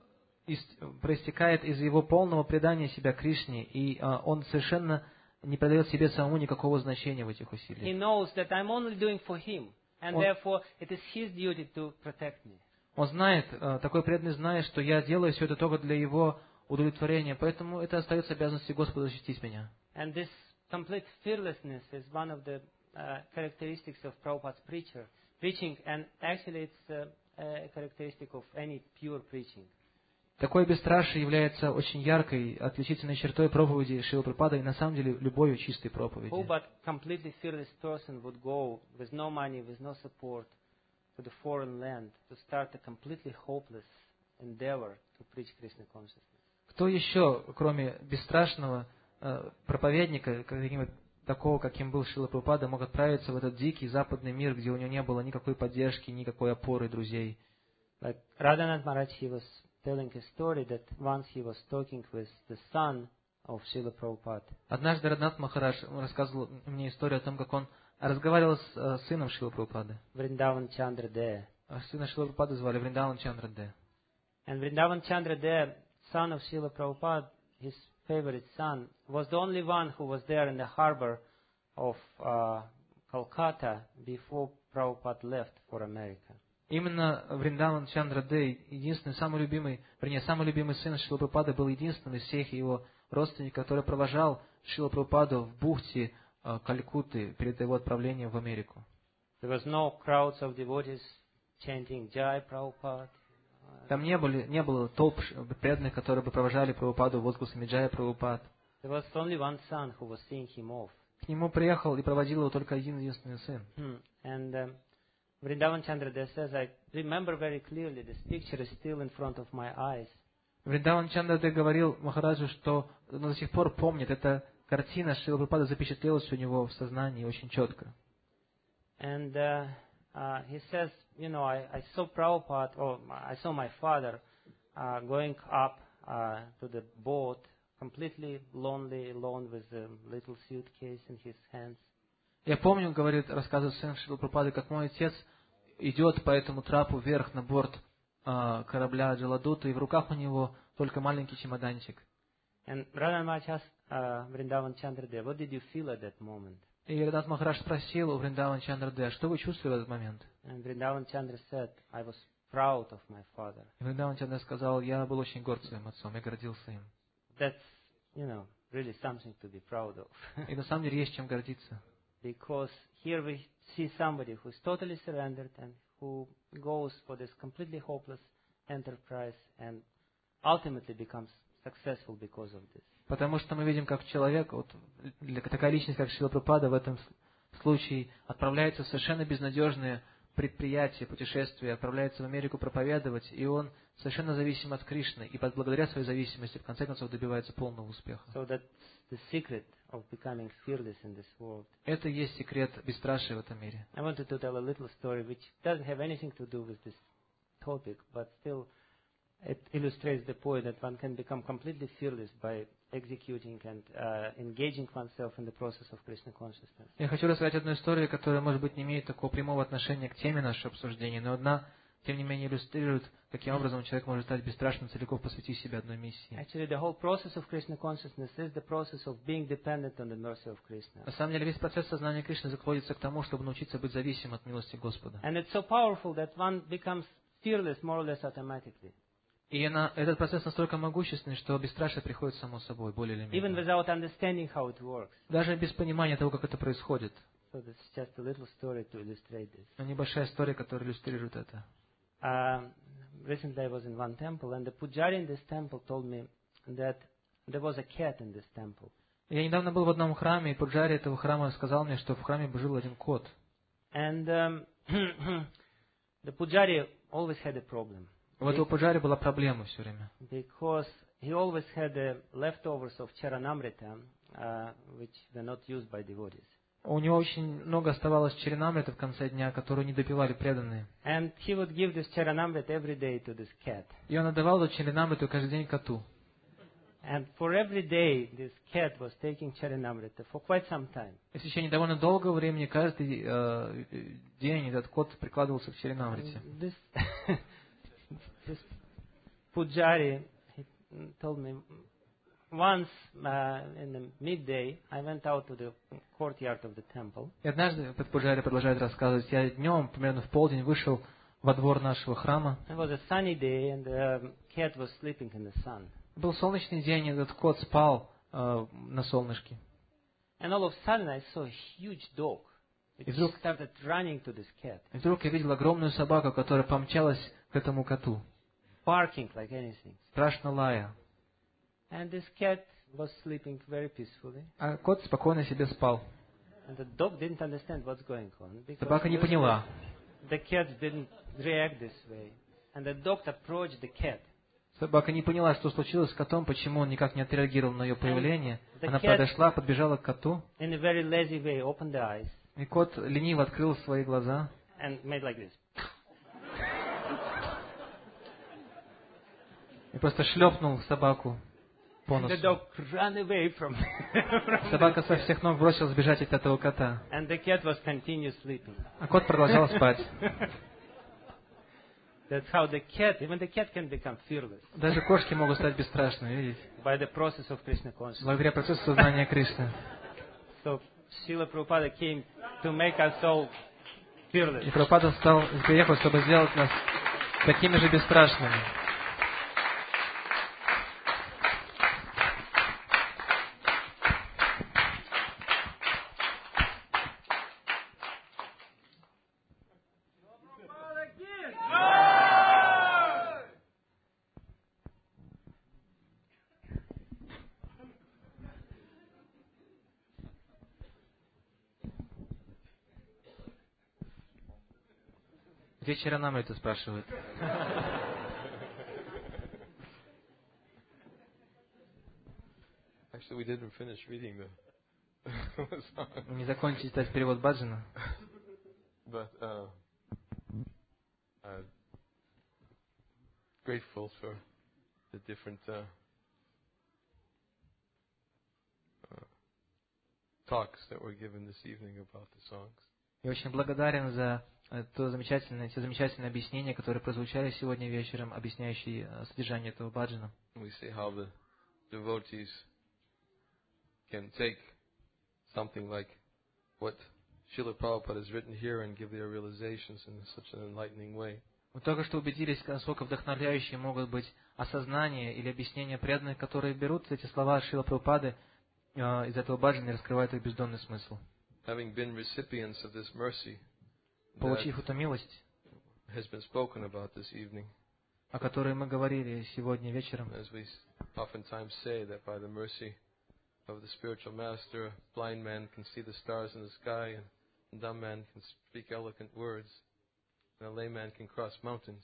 из- проистекает из его полного предания себя Кришне, и э, он совершенно не придает себе самому никакого значения в этих He усилиях. knows that I'm only doing for him, and Он- therefore it is his duty to protect me. Он знает, э, такой преданный знает, что я делаю все это только для его удовлетворения, поэтому это остается обязанностью Господа защитить меня. And this complete fearlessness is one of the uh, characteristics of Prabhupada's preacher, preaching, and actually it's uh, a characteristic of any pure preaching. Такое бесстрашие является очень яркой, отличительной чертой проповеди Шрилы Прабхупады и на самом деле любой чистой проповеди. Who but completely fearless person would go with no money, with no support, to the foreign land to start a completely hopeless endeavor to preach Krishna consciousness? Кто еще, кроме бесстрашного э, проповедника, каким- такого, каким был Шрила Прабхупада, мог отправиться в этот дикий западный мир, где у него не было никакой поддержки, никакой опоры друзей? Like Radhanath Maharaj, he was telling a story that once he was talking with the son of Srila Prabhupada. Однажды Радханат Махарадж рассказывал мне историю о том, как он разговаривал с э, сыном Шрилы Прабхупады. Vrindavan Chandra Dey. А сына Шрилы Прабхупады звали Вриндаван Чандра Де. And Vrindavan Chandra Dey, son of Srila Prabhupada, his favorite son, was the only one who was there in the harbor of uh, Kolkata before Prabhupada left for America. Именно Вриндаван Чандра Де, единственный, самый любимый, вернее, самый любимый сын Шрилы Прабхупады, был единственным из всех его родственников, который провожал Шрилу Прабхупаду в бухте э, Калькутты перед его отправлением в Америку. There was no crowds of devotees chanting Jai Prabhupada. Там не, были, не было толп преданных, которые бы провожали Прабхупаду возгласами Джая Прабхупад. There was only one son who was seeing him off. К нему приехал и проводил его только один единственный сын. Hmm. And um, Vrindavan Chandra Dey says, I remember very clearly, this picture is still in front of my eyes. Вриндаван Чандра Де говорил Махараджу, что он до сих пор помнит, эта картина Шрила Прабхупады запечатлелась у него в сознании очень четко. And uh, uh, he says, you know, I, I saw Prabhupada, or I saw my father uh, going up uh, to the boat, completely lonely, alone with a little suitcase in his hands. Я помню, говорит, рассказывает сын Шрилы Прабхупады, как мой отец идет по этому трапу вверх на борт а, корабля Джаладута, и в руках у него только маленький чемоданчик. And Radha Maharaj asked uh, Vrindavan Chandradev, what did you feel at that moment? И Радат Махарадж спросил у Вриндаван Чандраде, что вы чувствовали в этот момент? And Vrindavan Chandra said, I was proud of my father. И Вриндаван Чандра сказал, я был очень горд своим отцом, я гордился им. That's, you know, really something to be proud of. И на самом деле есть чем гордиться. Because here we see somebody who is totally surrendered and who goes for this completely hopeless enterprise and ultimately becomes successful because of this. Потому что мы видим, как человек, вот, такая личность, как Шрила Прабхупада, в этом случае отправляется в совершенно безнадежные предприятия, путешествия, отправляется в Америку проповедовать, и он совершенно зависим от Кришны, и благодаря своей зависимости, в конце концов, добивается полного успеха. So that's the secret of becoming fearless in this world. Это и есть секрет бесстрашия в этом мире. I wanted to tell a little story which doesn't have anything to do with this topic, but still it illustrates the point that one can become completely fearless by executing and uh, engaging oneself in the process of Krishna consciousness. Я хочу рассказать одну историю, которая, может быть, не имеет такого прямого отношения к теме нашего обсуждения, но одна, тем не менее, иллюстрирует, каким образом человек может стать бесстрашным, целиком посвятив себя одной миссии. Actually, the whole process of Krishna consciousness is the process of being dependent on the mercy of Krishna. На самом деле, весь процесс сознания Кришны заходится к тому, чтобы научиться быть зависимым от милости Господа. And it's so powerful that one becomes fearless more or less automatically. И она, этот процесс настолько могущественный, что бесстрашие приходит само собой, более или Even менее. without understanding how it works. Даже без понимания того, как это происходит. So this is just a little story to illustrate this. Но небольшая история, которая иллюстрирует это. Um, recently I was in one temple, and the pujari in this temple told me that there was a cat in this temple. Я недавно был в одном храме, и пуджари этого храма сказал мне, что в храме жил один кот. And um, the pujari always had a problem. У этого пуджари была проблема все время. Because he always had the leftovers of charanamrita, uh, which were not used by devotees. У него очень много оставалось чаринамрита в конце дня, которую не допивали преданные. And he would give this charanamrita every day to this cat. И он отдавал эту чаринамриту каждый день коту. And for every day, this cat was taking charanamrita for quite some time. И в течение довольно долгого времени каждый э, день этот кот прикладывался к чаринамрите. This, this pujari, he told me, once uh, in the midday, I went out to the courtyard of the temple. И однажды, этот пуджари продолжает рассказывать, я днем, примерно в полдень, вышел во двор нашего храма. It was a sunny day, and the cat was sleeping in the sun. Был солнечный день, и этот кот спал э, на солнышке. And all of a sudden, I saw a huge dog. It И вдруг, started running to this cat, и вдруг я видел огромную собаку, которая помчалась к этому коту, barking like anything. страшно лая. And this cat was sleeping very peacefully. А кот спокойно себе спал. And the dog didn't understand what's going on. Because Собака не поняла. the cat didn't react this way. And the dog approached the cat. Собака не поняла, что случилось с котом, почему он никак не отреагировал на ее появление. the Она cat- подошла, подбежала к коту, In a very lazy way, opened the eyes и кот лениво открыл свои глаза and made like this. и просто шлепнул собаку по And the носу. dog ran away from, from Собака со всех ног бросилась бежать от этого кота. and the cat was continued sleeping. А кот продолжал спать. That's how the cat, even the cat can become fearless Даже кошки могут стать бесстрашными, видите? by the process of Krishna consciousness. Благодаря процессу сознания Кришны. So Srila Prabhupada came to make us all fearless. И Прабхупада стал, приехал, чтобы сделать нас такими же бесстрашными. Где Чаранамрита, спрашивает? Actually, we didn't finish reading the song. Не закончите читать перевод Баджана. But uh, uh, grateful for the different uh, uh, talks that were given this evening about the songs. Я очень благодарен за э, то замечательное, те замечательные объяснения, которые прозвучали сегодня вечером, объясняющие э, содержание этого баджана. We see how the devotees can take something like what Srila Prabhupada has written here and give their realizations in such an enlightening way. Мы только что убедились, насколько вдохновляющие могут быть осознания или объяснения преданных, которые берут эти слова Шрила Прабхупады э, из этого баджана и раскрывают их бездонный смысл. Having been recipients of this mercy Получив эту милость, that has been spoken about this evening, о которой мы говорили сегодня вечером, as we oftentimes say that by the mercy of the spiritual master, blind man can see the stars in the sky, and a dumb man can speak eloquent words, and a layman can cross mountains.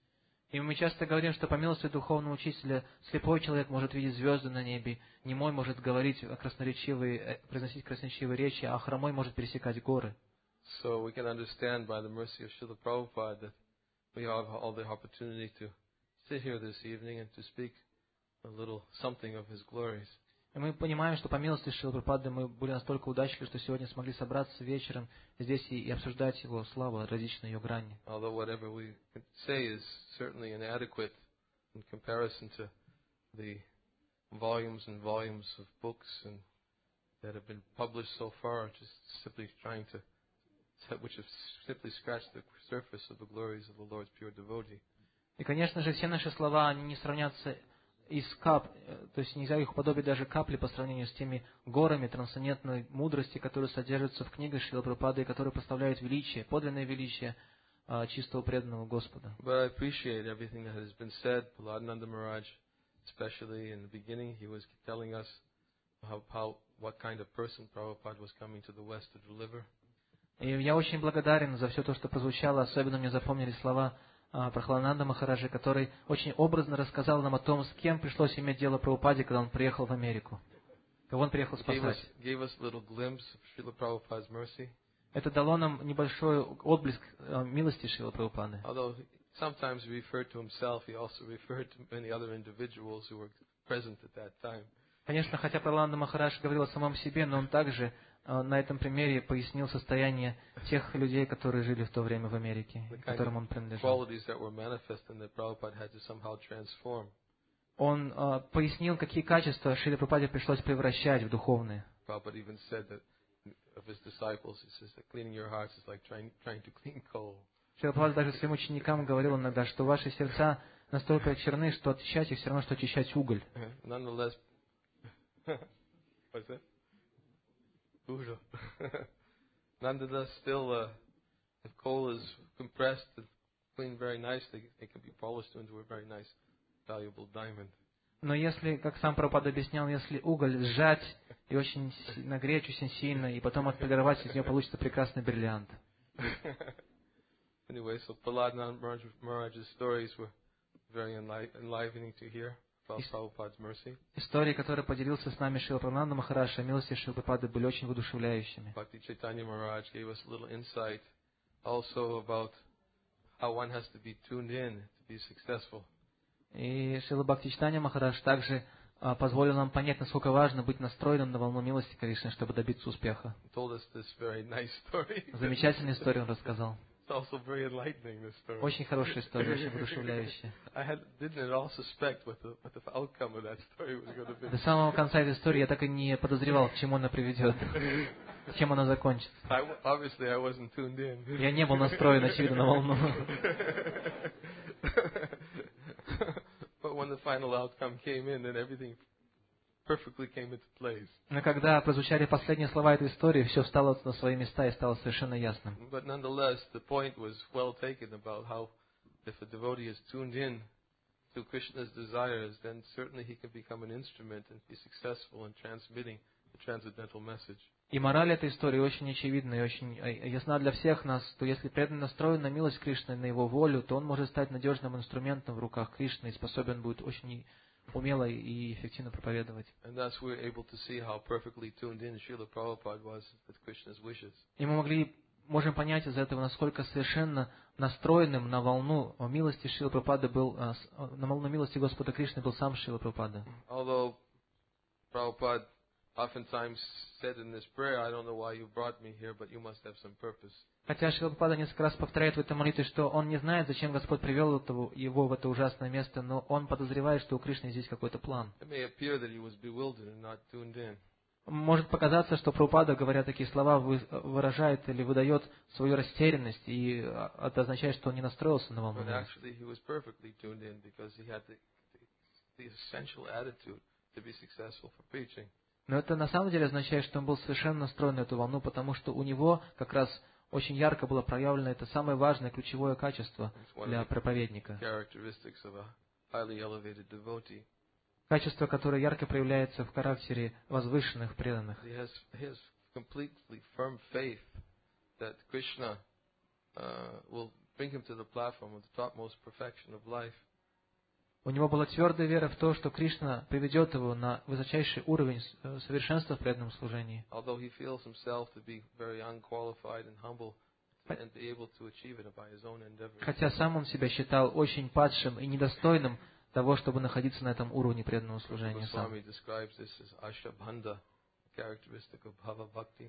И мы часто говорим, что по милости духовного учителя слепой человек может видеть звезды на небе, немой может говорить красноречивые, произносить красноречивые речи, а хромой может пересекать горы. So we can understand by the mercy of Srila Prabhupada that we have all the opportunity to sit here this evening and to speak a little something of his glories. И мы понимаем, что по милости Шрилы Прабхупады мы были настолько удачливы, что сегодня смогли собраться вечером здесь и, и обсуждать его славу, различные ее грани. Although whatever we say is certainly inadequate in comparison to the volumes and volumes of books and that have been published so far, just simply trying to, which have simply scratched the surface of the glories of the Lord's pure devotee. И, конечно же, все наши слова, они не сравнятся из кап, то есть нельзя их уподобить даже капли по сравнению с теми горами трансцендентной мудрости, которые содержатся в книгах Шрилы Прабхупады, и которые представляют величие, подлинное величие а, чистого преданного Господа. But I appreciate everything that has been said. Prahlādananda Maharaj, especially in the beginning, he was telling us how, how what kind of person Prabhupada was coming to the West to deliver. И я очень благодарен за все то, что прозвучало, особенно мне запомнились слова Прахлананда Махараджи, который очень образно рассказал нам о том, с кем пришлось иметь дело Прабхупаде, когда он приехал в Америку, кого он приехал спасать. Это дало нам небольшой отблеск милости Шрилы Прабхупады. Конечно, хотя Прахлананда Махарадж говорил о самом себе, но он также на этом примере пояснил состояние тех людей, которые жили в то время в Америке, которым он принадлежал. Он uh, пояснил, какие качества Шриле Прабхупаде пришлось превращать в духовные. Шрила Прабхупада даже своим ученикам говорил иногда, что ваши сердца настолько черны, что очищать их все равно, что очищать уголь. Nonetheless, still, uh, if coal is compressed and cleaned very nicely, it can be polished into a very nice, valuable diamond. Но если, как сам Прабхупада объяснял, если уголь сжать и очень нагреть очень сильно, и потом отполировать, из него получится прекрасный бриллиант. Anyway, so Prahlādananda Maharaj's stories were very enlivening to hear. Истории, которые поделился с нами Шрила Прабхупада Махарадж, о милости Шрилы Прабхупады, были очень воодушевляющими. Bhakti Chaitanya Maharaj gave us a little insight also about how one has to be tuned in to be successful. И Шрила Бхакти Чайтанья Махарадж также а, позволил нам понять, насколько важно быть настроенным на волну милости Кришны, чтобы добиться успеха. Told us this very nice story. Замечательную историю он рассказал. Also very enlightening, this story. Очень хорошая история, очень воодушевляющая. I had, didn't at all suspect what the, what the outcome of that story was going to be. До самого конца этой истории я так и не подозревал, к чему она приведет, чем она закончится. I, obviously, I wasn't tuned in. Я не был настроен, очевидно, на волну. But when the final outcome came in, then everything perfectly came into place. Но когда прозвучали последние слова этой истории, все встало на свои места и стало совершенно ясным. But nonetheless, the point was well taken about how if a devotee is tuned in to Krishna's desires, then certainly he can become an instrument and be successful in transmitting the transcendental message. И мораль этой истории очень очевидна и очень ясна для всех нас, что если преданный настроен на милость Кришны, на его волю, то он может стать надежным инструментом в руках Кришны и способен будет очень умело и эффективно проповедовать. И мы могли, можем понять из этого, насколько совершенно настроенным на волну милости Шрилы Прабхупады был, на волну милости Господа Кришны был сам Шрила Прабхупада. Although Prabhupada oftentimes said in this prayer, I don't know why you brought me here, but you must have some purpose. Хотя Шрила Прабхупада несколько раз повторяет в этой молитве, что он не знает, зачем Господь привел этого- его в это ужасное место, но он подозревает, что у Кришны здесь какой-то план. It may appear that he was bewildered and not tuned in. Может показаться, что Прабхупада, говоря такие слова, вы- выражает или выдает свою растерянность, и а, это означает, что он не настроился на волну But милости. actually, he was perfectly tuned in because he had the, the, the essential attitude to be successful for preaching. Но это на самом деле означает, что он был совершенно настроен на эту волну, потому что у него как раз очень ярко было проявлено это самое важное, ключевое качество It's one для of the проповедника. characteristics of a highly elevated devotee. Качество, которое ярко проявляется в характере возвышенных преданных. He has, he has completely firm faith that Krishna uh, will bring him to the platform of the topmost perfection of life. У него была твердая вера в то, что Кришна приведет его на высочайший уровень э, совершенства в преданном служении. Although he feels himself to be very unqualified and humble and be able to achieve it by his own endeavor. Хотя сам он себя считал очень падшим и недостойным того, чтобы находиться на этом уровне преданного служения сам. Swami describes this as ashabandha, a characteristic of bhava bhakti.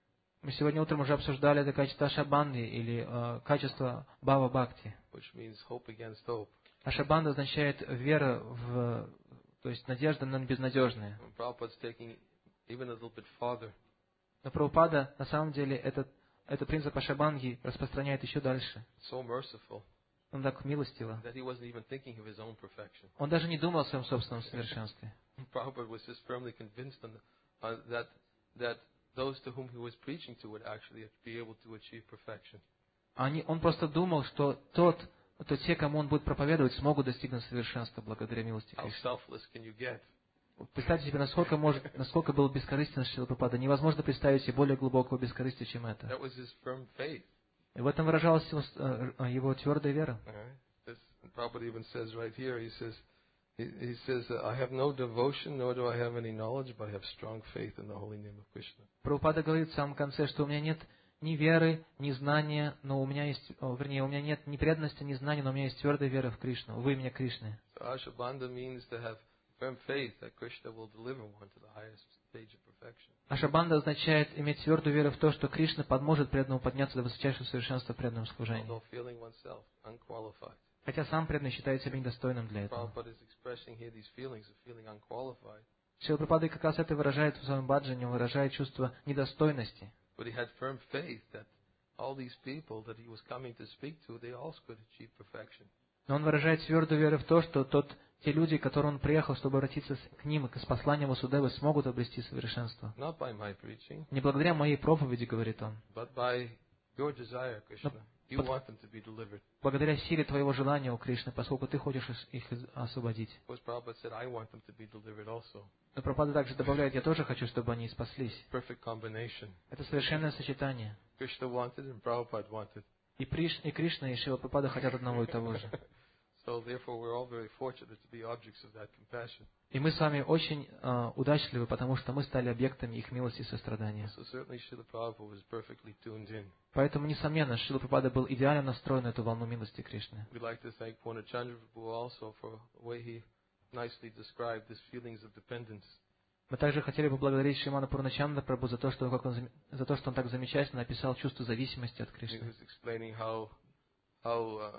Мы сегодня утром уже обсуждали это качество Ашабанды или э, качество Бхава Бхакти. Which means hope against hope. Ашабанда означает вера в, то есть надежда на безнадежное. And Prabhupada's taking even a little bit farther. Но Прабхупада на самом деле этот, этот принцип Ашабанги распространяет еще дальше. So merciful Он так милостиво. that he wasn't even thinking of his own perfection. Он даже не думал о своем собственном совершенстве. Prabhupada was just firmly convinced on the, uh, that that those to whom he was preaching to would actually be able to achieve perfection. Они, он просто думал, что тот, то те, кому он будет проповедовать, смогут достигнуть совершенства благодаря милости How Кришны. selfless can you get? Представьте себе, насколько, может, насколько был бескорыстен Шрила Прабхупада. Невозможно представить себе более глубокого бескорыстия, чем это. That was his firm faith. И в этом выражалась его, э, его твердая вера. All right? This, Prabhupada even says right here, he says, he, he says, I have no devotion, nor do I have any knowledge, but I have strong faith in the holy name of Krishna. Прабхупада говорит в самом конце, что у меня нет ни веры, ни знания, но у меня есть, о, вернее, у меня нет ни преданности, ни знания, но у меня есть твердая вера в Кришну, в имя Кришны. So Ashabandha means to have firm faith that Krishna will deliver one to the highest stage of perfection. Ашабанда означает иметь твердую веру в то, что Кришна поможет преданному подняться до высочайшего совершенства в преданном служении. Although feeling oneself unqualified. Хотя сам преданный считает себя недостойным для этого. Prabhupada is expressing here these feelings of feeling unqualified. Шрила Прабхупада как раз это выражает в своем баджане, он выражает чувство недостойности. But he had firm faith that all these people that he was coming to speak to, they also could achieve perfection. Но он выражает твердую веру в то, что тот, те люди, к которым он приехал, чтобы обратиться с- к ним и к с посланием Васудевы, смогут обрести совершенство. Not by my preaching, Не благодаря моей проповеди, говорит он, but by your desire, Krishna. You but- want them to be delivered. благодаря силе твоего желания, у Кришны, поскольку ты хочешь ис- их из- освободить. Because Prabhupada said, I want them to be delivered also. Но Прабхупада также добавляет, я тоже хочу, чтобы они спаслись. Perfect combination. Это совершенное сочетание. Krishna wanted and Prabhupada wanted. И, Приш, и Кришна, и Шрила Прабхупада хотят одного и того же. So therefore we're all very fortunate to be objects of that compassion. И мы с вами очень э, удачливы, потому что мы стали объектами их милости и сострадания. So certainly Srila Prabhupada was perfectly tuned in. Поэтому, несомненно, Шрила Прабхупада был идеально настроен на эту волну милости Кришны. We'd like to thank Purnachandra Prabhu also for the way he nicely described his feelings of dependence. Мы также хотели бы поблагодарить Шримана Пурначанда Прабху за то, что, как он, зам- за то, что он так замечательно описал чувство зависимости от He Кришны. was explaining how how uh,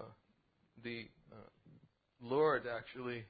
the uh, Lord actually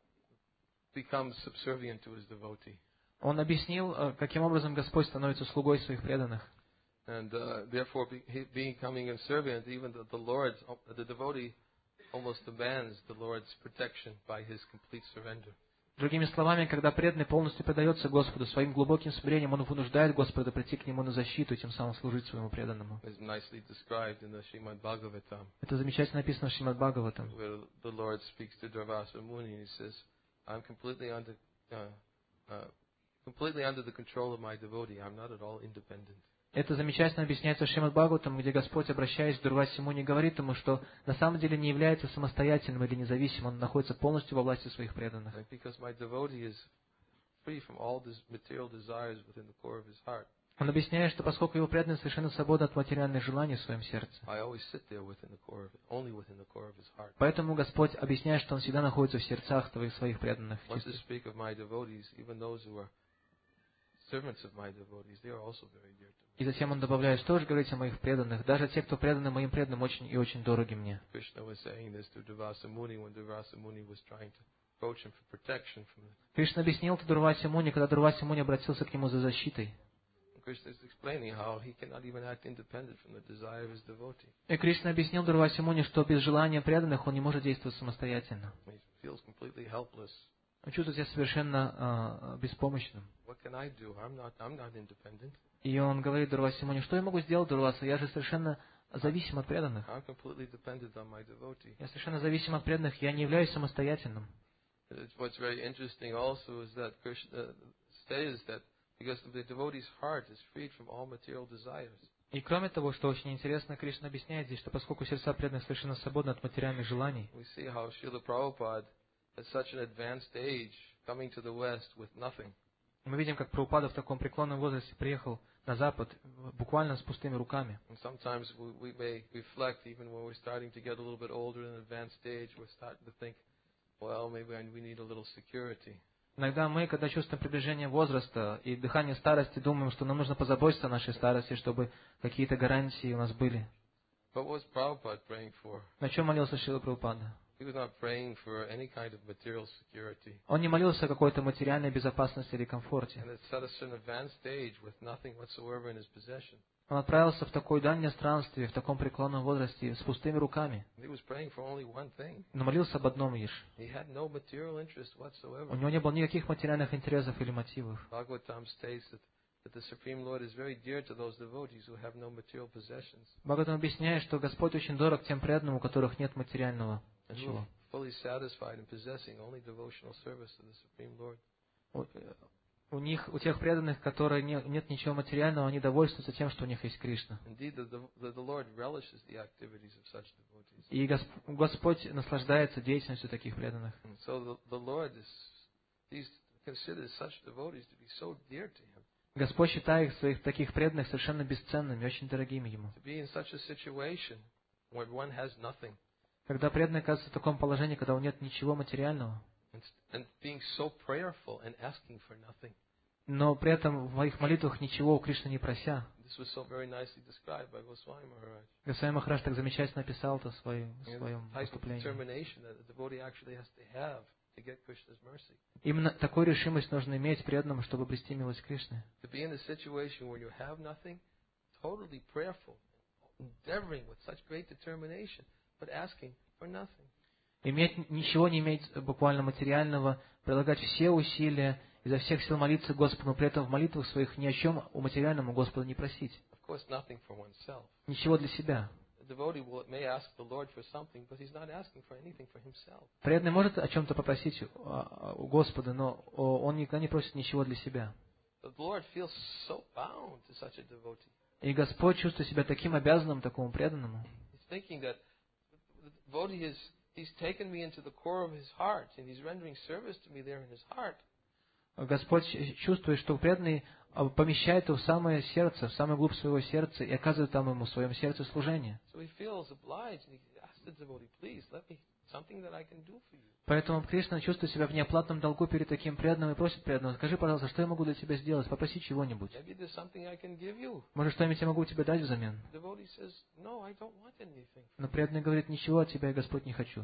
becomes subservient to his devotee. Он объяснил, э, каким образом Господь становится слугой своих преданных. And uh, therefore, be, he, becoming subservient, even the, the Lord, the devotee almost demands the Lord's protection by his complete surrender. Другими словами, когда преданный полностью предается Господу своим глубоким смирением, он вынуждает Господа прийти к нему на защиту и тем самым служить своему преданному. It's nicely described in the Srimad Bhagavatam, Это замечательно написано в Шримад Бхагаватам. where the Lord speaks to Durvasa Muni and he says, I'm completely under, uh, uh, completely under the control of my devotee. I'm not at all independent. Это замечательно объясняется в Шримад Бхагаватам, где Господь, обращаясь к Дурваси Муни, говорит ему, что на самом деле не является самостоятельным или независимым, он находится полностью во власти своих преданных. Like, because my devotee is free from all these material desires within the core of his heart. Он объясняет, что поскольку его преданный совершенно свободен от материальных желаний в своем сердце. I always sit there within the core of it, only within the core of his heart. Поэтому Господь объясняет, что Он всегда находится в сердцах твоих, своих преданных. Once to speak of my devotees, even those who are servants of my devotees, they are also very dear to me. И затем он добавляет, что же говорить о моих преданных? Даже те, кто преданы моим преданным, очень и очень дороги мне. Krishna was saying this to Durvasa Muni when Durvasa Muni was trying to approach him for protection from the... Кришна объяснил это Дурвасе Муни, когда Дурвасе Муни обратился к нему за защитой. Krishna is explaining how he cannot even act independent from the desire of his devotee. И Кришна объяснил Дурвасе Муни, что без желания преданных он не может действовать самостоятельно. He feels completely helpless. Он чувствует себя совершенно э, беспомощным. What can I do? I'm not, I'm not independent. И он говорит Дурвасе Муни, что я могу сделать, Дурваса? Я же совершенно зависим от преданных. I'm completely dependent on my devotee. Я совершенно зависим от преданных, я не являюсь самостоятельным. What's very interesting also is that Krishna says that because the devotee's heart is freed from all material desires. И кроме того, что очень интересно, Кришна объясняет здесь, что поскольку сердца преданных совершенно свободны от материальных желаний, We see how Srila Prabhupada, at such an advanced age, coming to the West with nothing. мы видим, как Прабхупада в таком преклонном возрасте приехал на Запад буквально с пустыми руками. And sometimes we, we may reflect, even when we're starting to get a little bit older in an advanced stage, we're starting to think, well, maybe we need a little security. Иногда мы, когда чувствуем приближение возраста и дыхание старости, думаем, что нам нужно позаботиться о нашей старости, чтобы какие-то гарантии у нас были. But what was Prabhupada praying for? На чем молился Шрила Прабхупада? He was not praying for any kind of material security. Он не молился о какой-то материальной безопасности или комфорте. And at such an advanced stage with nothing whatsoever in his possession. Он отправился в такое дальнее странствие, в таком преклонном возрасте, с пустыми руками. He was praying for only one thing. Но молился об одном лишь. He had no material interest whatsoever. У него не было никаких материальных интересов или мотивов. Bhagavatam states that, that the Supreme Lord is very dear to those devotees who have no material possessions. Бхагаватам объясняет, что Господь очень дорог тем преданным, у которых нет материального And who ничего. are fully satisfied in possessing only devotional service to the Supreme Lord. У, у них, у тех преданных, которые не, нет ничего материального, они довольствуются тем, что у них есть Кришна. Indeed, the, the, the Lord relishes the activities of such devotees. И Госп, Господь наслаждается деятельностью таких преданных. And so the, the Lord is, He considers such devotees to be so dear to Him. Господь считает своих таких преданных совершенно бесценными, очень дорогими Ему. To be in such a situation where one has nothing. Когда преданный оказывается в таком положении, когда у него нет ничего материального, And, and being so prayerful and asking for nothing. но при этом в моих молитвах ничего у Кришны не прося. This was so very nicely described by Goswami Maharaj. Госвами Махарадж так замечательно описал это в своем, в And своем the type of выступлении. determination that the devotee actually has to have to get Krishna's mercy. Именно такую решимость нужно иметь преданным, чтобы обрести милость Кришны. To be in a situation where you have nothing, totally prayerful, endeavoring with such great determination, but asking for nothing. Иметь, ничего не иметь буквально материального, прилагать все усилия, изо всех сил молиться Господу, при этом в молитвах своих ни о чем у материальному Господа не просить. Of course, nothing for oneself. Ничего для себя. The devotee will, may ask the Lord for something, but he's not asking for anything for himself. Преданный может о чем-то попросить у Господа, но он никогда не просит ничего для себя. The Lord feels so bound to such a devotee. И Господь чувствует себя таким обязанным, такому преданному. He's thinking that the devotee is, he's taken me into the core of his heart, and he's rendering service to me there in his heart. Господь чувствует, что преданный помещает его в самое сердце, в самую глубь своего сердца и оказывает там ему в своем сердце служение. So he feels obliged, and he asks the devotee, please, let me, something that I can do for you. Поэтому Кришна чувствует себя в неоплатном долгу перед таким преданным и просит преданного: скажи, пожалуйста, что я могу для тебя сделать? Попроси чего-нибудь. Maybe there's something I can give you. Может, что-нибудь я могу тебе дать взамен? The devotee says, no, I don't want anything. Но преданный говорит: ничего от тебя, Господь, не хочу.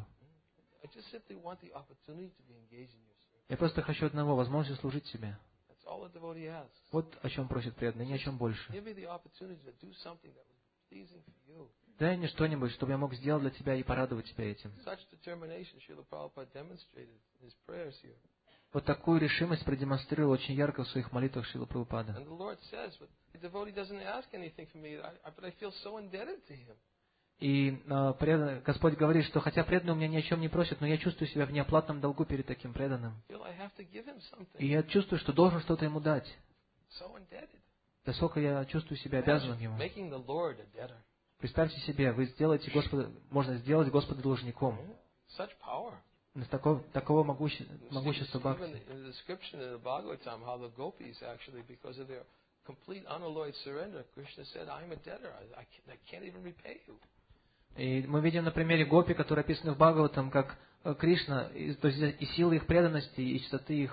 I just simply want the opportunity to be engaged in your service. Я просто хочу одного — возможность служить тебе. That's all the devotee asks. Вот о чем просит преданный, ни о чем больше. Give me the opportunity to do something that was pleasing for you. Дай мне что-нибудь, чтобы я мог сделать для тебя и порадовать тебя этим. Such determination Srila Prabhupada demonstrated in his prayers here. Вот такую решимость продемонстрировал очень ярко в своих молитвах Шрила Прабхупада. And the Lord says, but the devotee doesn't ask anything from me, I, I, but I feel so indebted to him. И э, предан... Господь говорит, что хотя преданный у меня ни о чем не просит, но я чувствую себя в неоплатном долгу перед таким преданным. I feel I have to give him something. И я чувствую, что должен что-то ему дать. So indebted. Насколько я чувствую себя обязанным Imagine ему. making the Lord a debtor. Представьте себе, вы сделаете Господа, можно сделать Господа должником. Such power. Такого, такого могуще... You see- могущества Even бхакти. in the description in the Bhagavatam, how the gopis actually, because of their complete unalloyed surrender, Krishna said, I'm a debtor. I, I, can't, I can't even repay you. И мы видим на примере гопи, который описан в Бхагаватам, как Кришна, и, то есть и силы их преданности, и чистоты их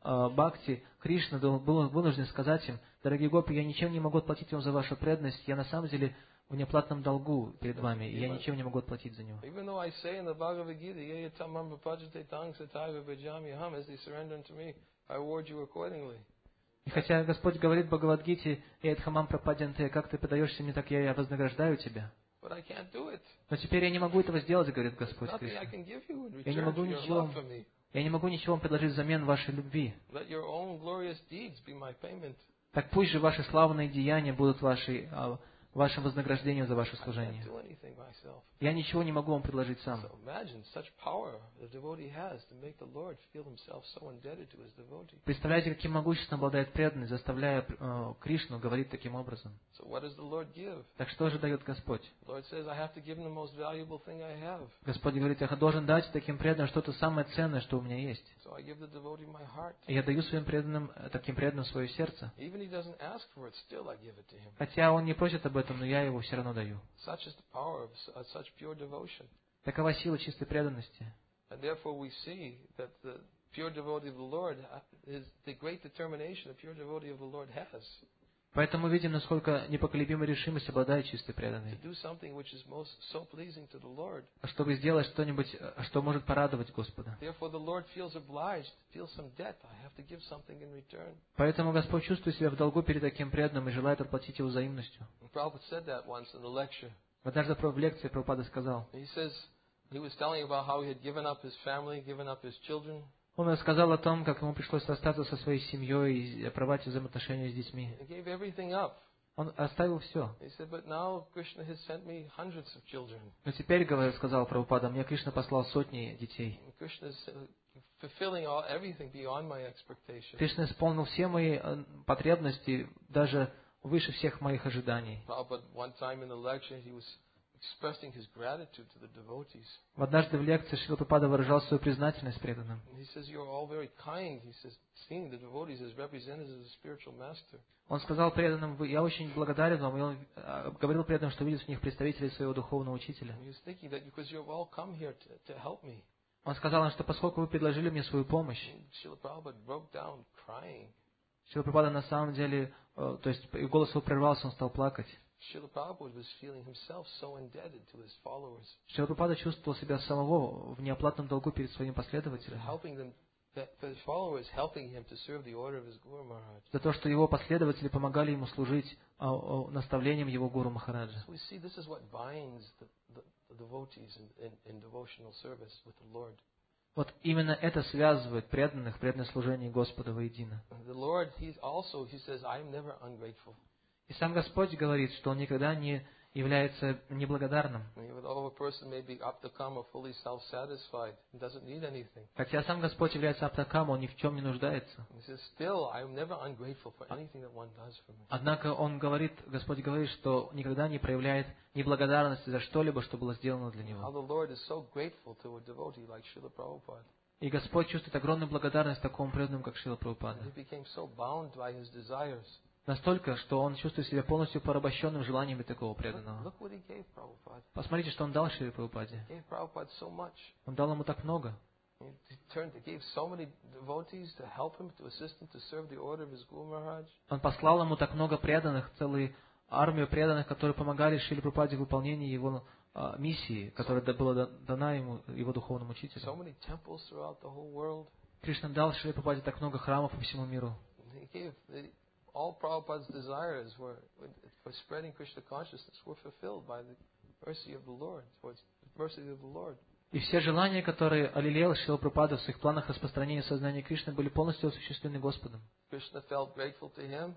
э, бхакти, Кришна был вынужден сказать им: дорогие гопи, я ничем не могу отплатить вам за вашу преданность, я на самом деле в неоплатном долгу перед вами, и я ничем не могу отплатить за него. Even though I say in the Bhagavad Gita, "Ye tamam bhajate tang sataiva bhajami aham," as they surrender unto me, I reward you accordingly. И хотя Господь говорит в Бхагавад-гите: «Эдхамам прападянте», как ты подаешься мне, так я вознаграждаю тебя. But I can't do it. Но теперь я не могу этого сделать, говорит Господь Nothing I Кришна. can give you in Я не return могу for your ничего, love for me. я не могу ничего вам предложить взамен вашей любви. Let your own glorious deeds be my payment. Так пусть же ваши славные деяния будут вашей, а, вашим вознаграждением за ваше I can't служение. do anything myself. Я ничего не могу вам предложить сам. So imagine such power the devotee has to make the Lord feel himself so indebted to his devotee. Представляете, каким могуществом обладает преданный, заставляя э, Кришну говорить таким образом. So what does the Lord give? Так что же дает Господь? The Lord says, I have to give him the most valuable thing I have. Господь говорит: я должен дать таким преданным что-то самое ценное, что у меня есть. So I give the devotee my heart. И я даю своим преданным, э, таким преданным свое сердце. Even he doesn't ask for it, still I give it to him. Хотя он не просит об этом, но я его все равно даю. Such is the power of su- of such pure devotion. Такова сила чистой преданности. And therefore we see that the pure devotee of the Lord is the great determination the pure devotee of the Lord has Поэтому мы видим, насколько непоколебимая решимость обладает чистой to преданной. do something which is most so pleasing to the Lord. Чтобы сделать что-нибудь, э, что может порадовать Господа. Therefore the Lord feels obliged, feels some debt. I have to give something in return. Поэтому Господь чувствует себя в долгу перед таким преданным и желает отплатить его взаимностью. And Prabhupada said that once in a lecture. Однажды в лекции Прабхупада сказал, He says he was telling about how he had given up his family, given up his children. он рассказал о том, как ему пришлось расстаться со своей семьей и оборвать взаимоотношения с детьми. He gave everything up. Он оставил все. He said, but now Krishna has sent me hundreds of children. Но теперь, говорит, сказал Прабхупада, мне Кришна послал сотни детей. And Krishna is uh, fulfilling all, everything beyond my expectations. Кришна исполнил все мои э, потребности, даже выше всех моих ожиданий. Prabhupada, one time in the lecture, he was expressing his gratitude to the devotees. В однажды в лекции Шрила Прабхупада выражал свою признательность преданным. And he says, you're all very kind. He says, seeing the devotees as representatives of the spiritual master. Он сказал преданным: «Вы- я очень благодарен вам», и он э, говорил преданным, что видит в них представителей своего духовного учителя. And he was thinking that because you've all come here to, to help me. Он сказал им, что поскольку вы предложили мне свою помощь, And Srila Prabhupada broke down crying. Шрила Прабхупада на самом деле, э, то есть и голос его прервался, он стал плакать. Srila Prabhupada was feeling himself so indebted to his followers. Шрила Прабхупада чувствовал себя самого в неоплатном долгу перед своими последователями. Helping them, that for his followers helping him to serve the order of his Guru Maharaj. За то, что его последователи помогали ему служить а, а, наставлениям его Гуру Махараджа. So we see this is what binds the, the, the devotees in, in, in devotional service with the Lord. Вот именно это связывает преданных в преданном служении Господа воедино. And the Lord, he also, he says, I am never ungrateful. И сам Господь говорит, что Он никогда не является неблагодарным. I mean, although a person may be aptakam or fully self-satisfied, he doesn't need anything. Хотя сам Господь является аптакам, Он ни в чем не нуждается. He says, still, I am never ungrateful for anything that one does for me. Однако Он говорит, Господь говорит, что никогда не проявляет неблагодарности за что-либо, что было сделано для How Него. the Lord is so grateful to a devotee like Srila Prabhupada. И Господь чувствует огромную благодарность такому преданному, как Шрила Прабхупада. He became so bound by his desires. Настолько, что он чувствует себя полностью порабощенным желаниями такого Look, преданного. look what he gave Prabhupada. Посмотрите, что он дал Шриле Прабхупаде. He gave Prabhupada so much. Он дал ему так много. He turned, he gave so many devotees to help him, to assist him, to serve the order of his Guru Maharaj. Он послал ему так много преданных, целую армию преданных, которые помогали Шриле Прабхупаде в выполнении его а, миссии, которая да- была да- дана ему, его духовному So учителю. many temples throughout the whole world. Кришна дал Шриле Прабхупаде так много храмов по всему миру. He gave the, all Prabhupada's desires were for spreading Krishna consciousness were fulfilled by the mercy of the Lord, for the mercy of the Lord. И все желания, которые аллелеял Шрила Прабхупада в своих планах распространения сознания Кришны, были полностью осуществлены Господом. Krishna felt grateful to him,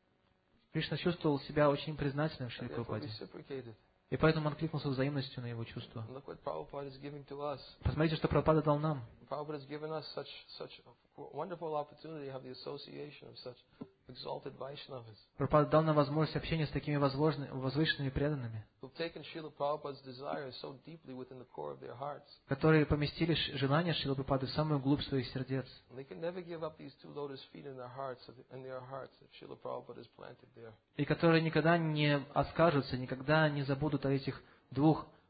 Кришна чувствовал себя очень признательным and Шриле therefore Прабхупаде. reciprocated. И поэтому он откликнулся взаимностью на его чувства. And look what Prabhupada is giving to us. Посмотрите, что Прабхупада дал нам. Prabhupada has given us such such a wonderful opportunity to have the association of such exalted Vaishnavas Прабхупада дал нам возможность общения с такими возможны- возвышенными преданными, who've taken Srila Prabhupada's desires so deeply within the core of their hearts. которые поместили ш- желания Шрилы Прабхупады в самую глубь своих сердец. And they can never give up these two lotus feet in their hearts, in their hearts that Srila Prabhupada has planted there. И которые никогда не откажутся, никогда не забудут о этих двух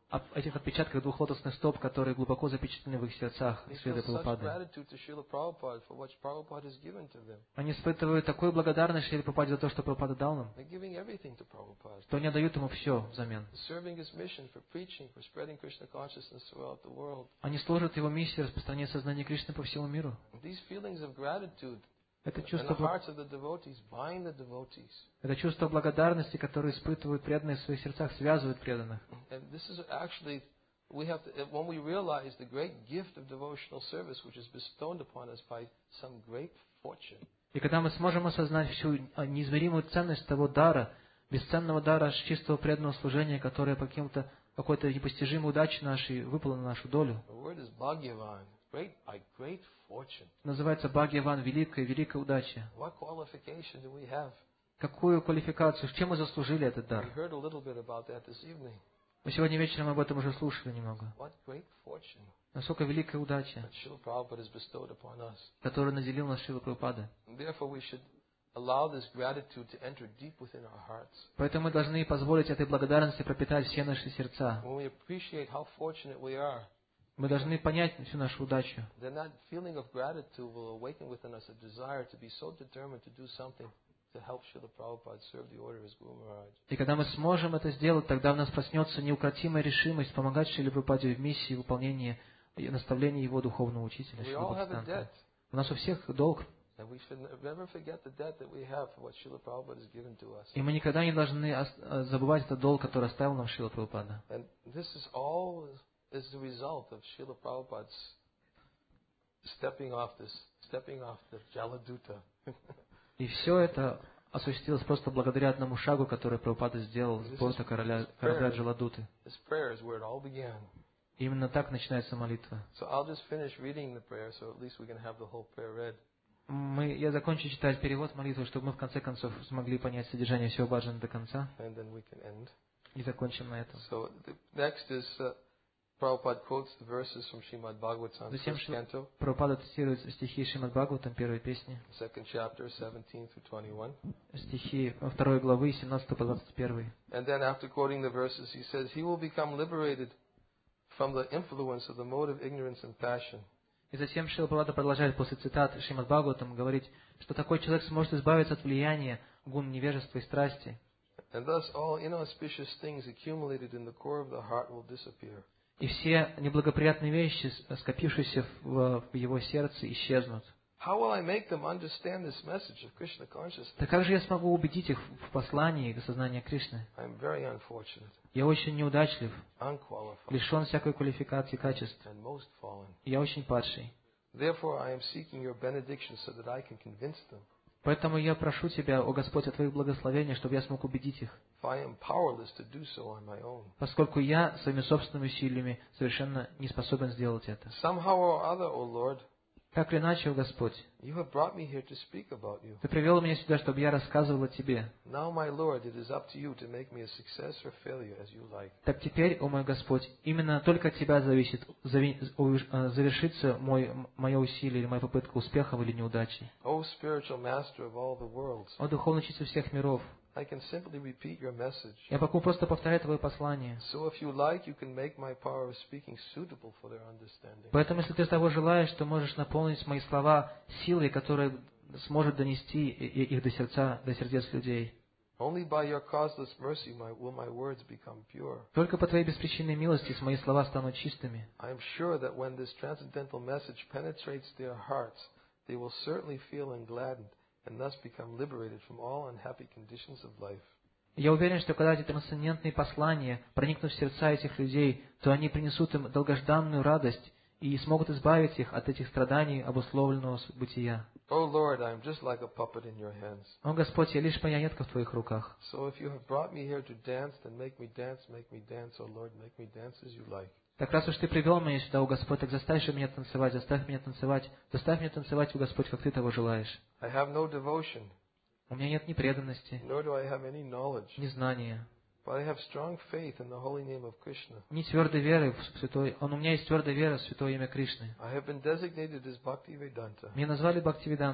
об этих отпечатках двух лотосных стоп, которые глубоко запечатлены в их сердцах, They Шрилы feel such Прабхупады. gratitude to Srila Prabhupada for what Prabhupada has given to them. Они испытывают такую благодарность Шриле Прабхупаде за то, что Прабхупада дал нам, They're giving everything to Prabhupada. что они отдают ему все взамен. Serving his mission for preaching, for spreading Krishna consciousness throughout the world. Они служат его миссии распространения сознания Кришны по всему миру. These feelings of gratitude Это in the чувство, hearts of the devotees bind the devotees. это чувство благодарности, которое испытывают преданные в своих сердцах, связывают преданных. And this is actually, we have to, when we realize the great gift of devotional service which is bestowed upon us by some great fortune. И когда мы сможем осознать всю неизмеримую ценность того дара, бесценного дара чистого преданного служения, которое по каким-то, какой-то непостижимой удаче нашей выпало на нашу долю, The word is Bhagyavan, great by great fortune. называется Бхагьяван, великая, великая удача. What qualification do we have? Какую квалификацию, чем мы заслужили этот We дар? heard a little bit about that this evening. Мы сегодня вечером об этом уже слушали немного. What great fortune Насколько великая удача, that Srila Prabhupada has bestowed upon us. которую наделил нас Шрила Прабхупада. And therefore we should allow this gratitude to enter deep within our hearts. Поэтому мы должны позволить этой благодарности пропитать все наши сердца. When we appreciate how fortunate we are, Мы должны понять всю нашу удачу. then that feeling of gratitude will awaken within us a desire to be so determined to do something to help Srila Prabhupada serve the order as Guru Maharaj. И когда мы сможем это сделать, тогда в нас проснется неукротимая решимость помогать Шриле Прабхупаде в миссии выполнения и наставления его духовного учителя, We Шрила all have a Бхактисиданта. debt, У нас у всех долг, and we should never forget the debt that we have for what Srila Prabhupada has given to us. и мы никогда не должны ос- э, забывать этот долг, который оставил нам Шрила Прабхупада. And this is all is the result of Srila Prabhupada's stepping off this, stepping off the Jaladuta. И все это осуществилось просто благодаря одному шагу, который Прабхупада сделал с борта короля, корабля Джаладуты. This prayer is where it all began. И именно так начинается молитва. So I'll just finish reading the prayer, so at least we can have the whole prayer read. Мы, я закончу читать перевод молитвы, чтобы мы в конце концов смогли понять содержание всего баджана до конца. And then we can end. И закончим на этом. So the next is uh, Prabhupada quotes the verses from Srimad Bhagavatam, Затем first canto, Прабхупада цитирует стихи Шримад Бхагаватам, первой песни, second chapter, seventeen through twenty-one. стихи второй главы, семнадцатого по двадцать первый. And then after quoting the verses, he says, he will become liberated from the influence of the mode of ignorance and passion. И затем Шрила Прабхупада продолжает после цитат Шримад Бхагаватам говорить, что такой человек сможет избавиться от влияния гун невежества и страсти. And thus all inauspicious things accumulated in the core of the heart will disappear. И все неблагоприятные вещи, скопившиеся в, в его сердце, исчезнут. How will I make them understand this message of Krishna consciousness? Так как же я смогу убедить их в послании до сознания Кришны? I am very unfortunate, Я очень неудачлив, unqualified, лишен всякой квалификации и качеств. and most fallen. Я очень падший. Therefore I am seeking your benediction so that I can convince them. Поэтому я прошу Тебя, о Господь, о Твоих благословениях, чтобы я смог убедить их. For I am powerless to do so on my own. Поскольку я своими собственными усилиями совершенно не способен сделать это. Somehow or other, O Lord, Так или иначе, о Господь, you have brought me here to speak about you. Ты привел меня сюда, чтобы я рассказывал о Тебе. Now, my Lord, it is up to you to make me a success or failure as you like. Так теперь, о мой Господь, именно только от Тебя зависит, зави- завершится мой, мое усилие или моя попытка успехом или неудачей. O spiritual master of all the worlds, О Духовный Учитель всех миров, I can simply repeat your message. я могу просто повторять Твое послание. So if you like, you can make my power of speaking suitable for their understanding. Поэтому, если Ты того желаешь, то можешь наполнить мои слова силой, которая сможет донести и- их до сердца, до сердец людей. Only by your causeless mercy my, will my words become pure. Только по Твоей беспричинной милости мои слова станут чистыми. I am sure that when this transcendental message penetrates their hearts, they will certainly feel engladdened and thus become liberated from all unhappy conditions of life. Я уверен, что когда эти трансцендентные послания проникнут в сердца этих людей, то они принесут им долгожданную радость и смогут избавить их от этих страданий обусловленного бытия. Oh Lord, I am just like a puppet in your hands. О Господь, я лишь марионетка в Твоих руках. So if you have brought me here to dance, then make me dance, make me dance, oh Lord, make me dance as you like. Так раз уж Ты привел меня сюда, о Господь, так заставь же меня танцевать, заставь меня танцевать, заставь меня танцевать, о Господь, как Ты того желаешь. I have no devotion, У меня нет ни преданности, nor do I have any knowledge, ни знания, but I have strong faith in the holy name of Krishna. ни твердой веры в святой... Он, у меня есть твердая вера в святое имя Кришны. I have been designated as Bhakti Vedanta, Меня назвали Бхактивидантой,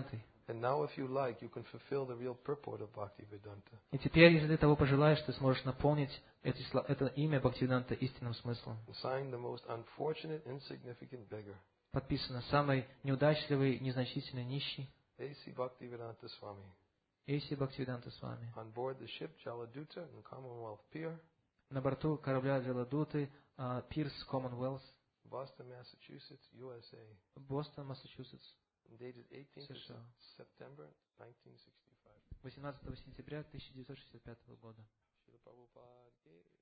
And now, if you like, you can fulfill the real purport of Bhaktivedanta. И теперь, если ты того пожелаешь, ты сможешь наполнить эти, сло- это имя Бхактивиданта истинным смыслом. Signed, the most unfortunate, insignificant beggar, Подписано самый неудачливый, незначительный нищий A C Bhaktivedanta Swami. Эйси Бхактивиданта с вами. On board the ship Jaladuta in Commonwealth Pier, На борту корабля Джаладуты, Пирс Commonwealth, Boston, Massachusetts, U S A. Бостон, Массачусетс, Dated eighteenth of США. September nineteen sixty-five. восемнадцатого сентября тысяча девятьсот шестьдесят пятого года. Srila Prabhupada ki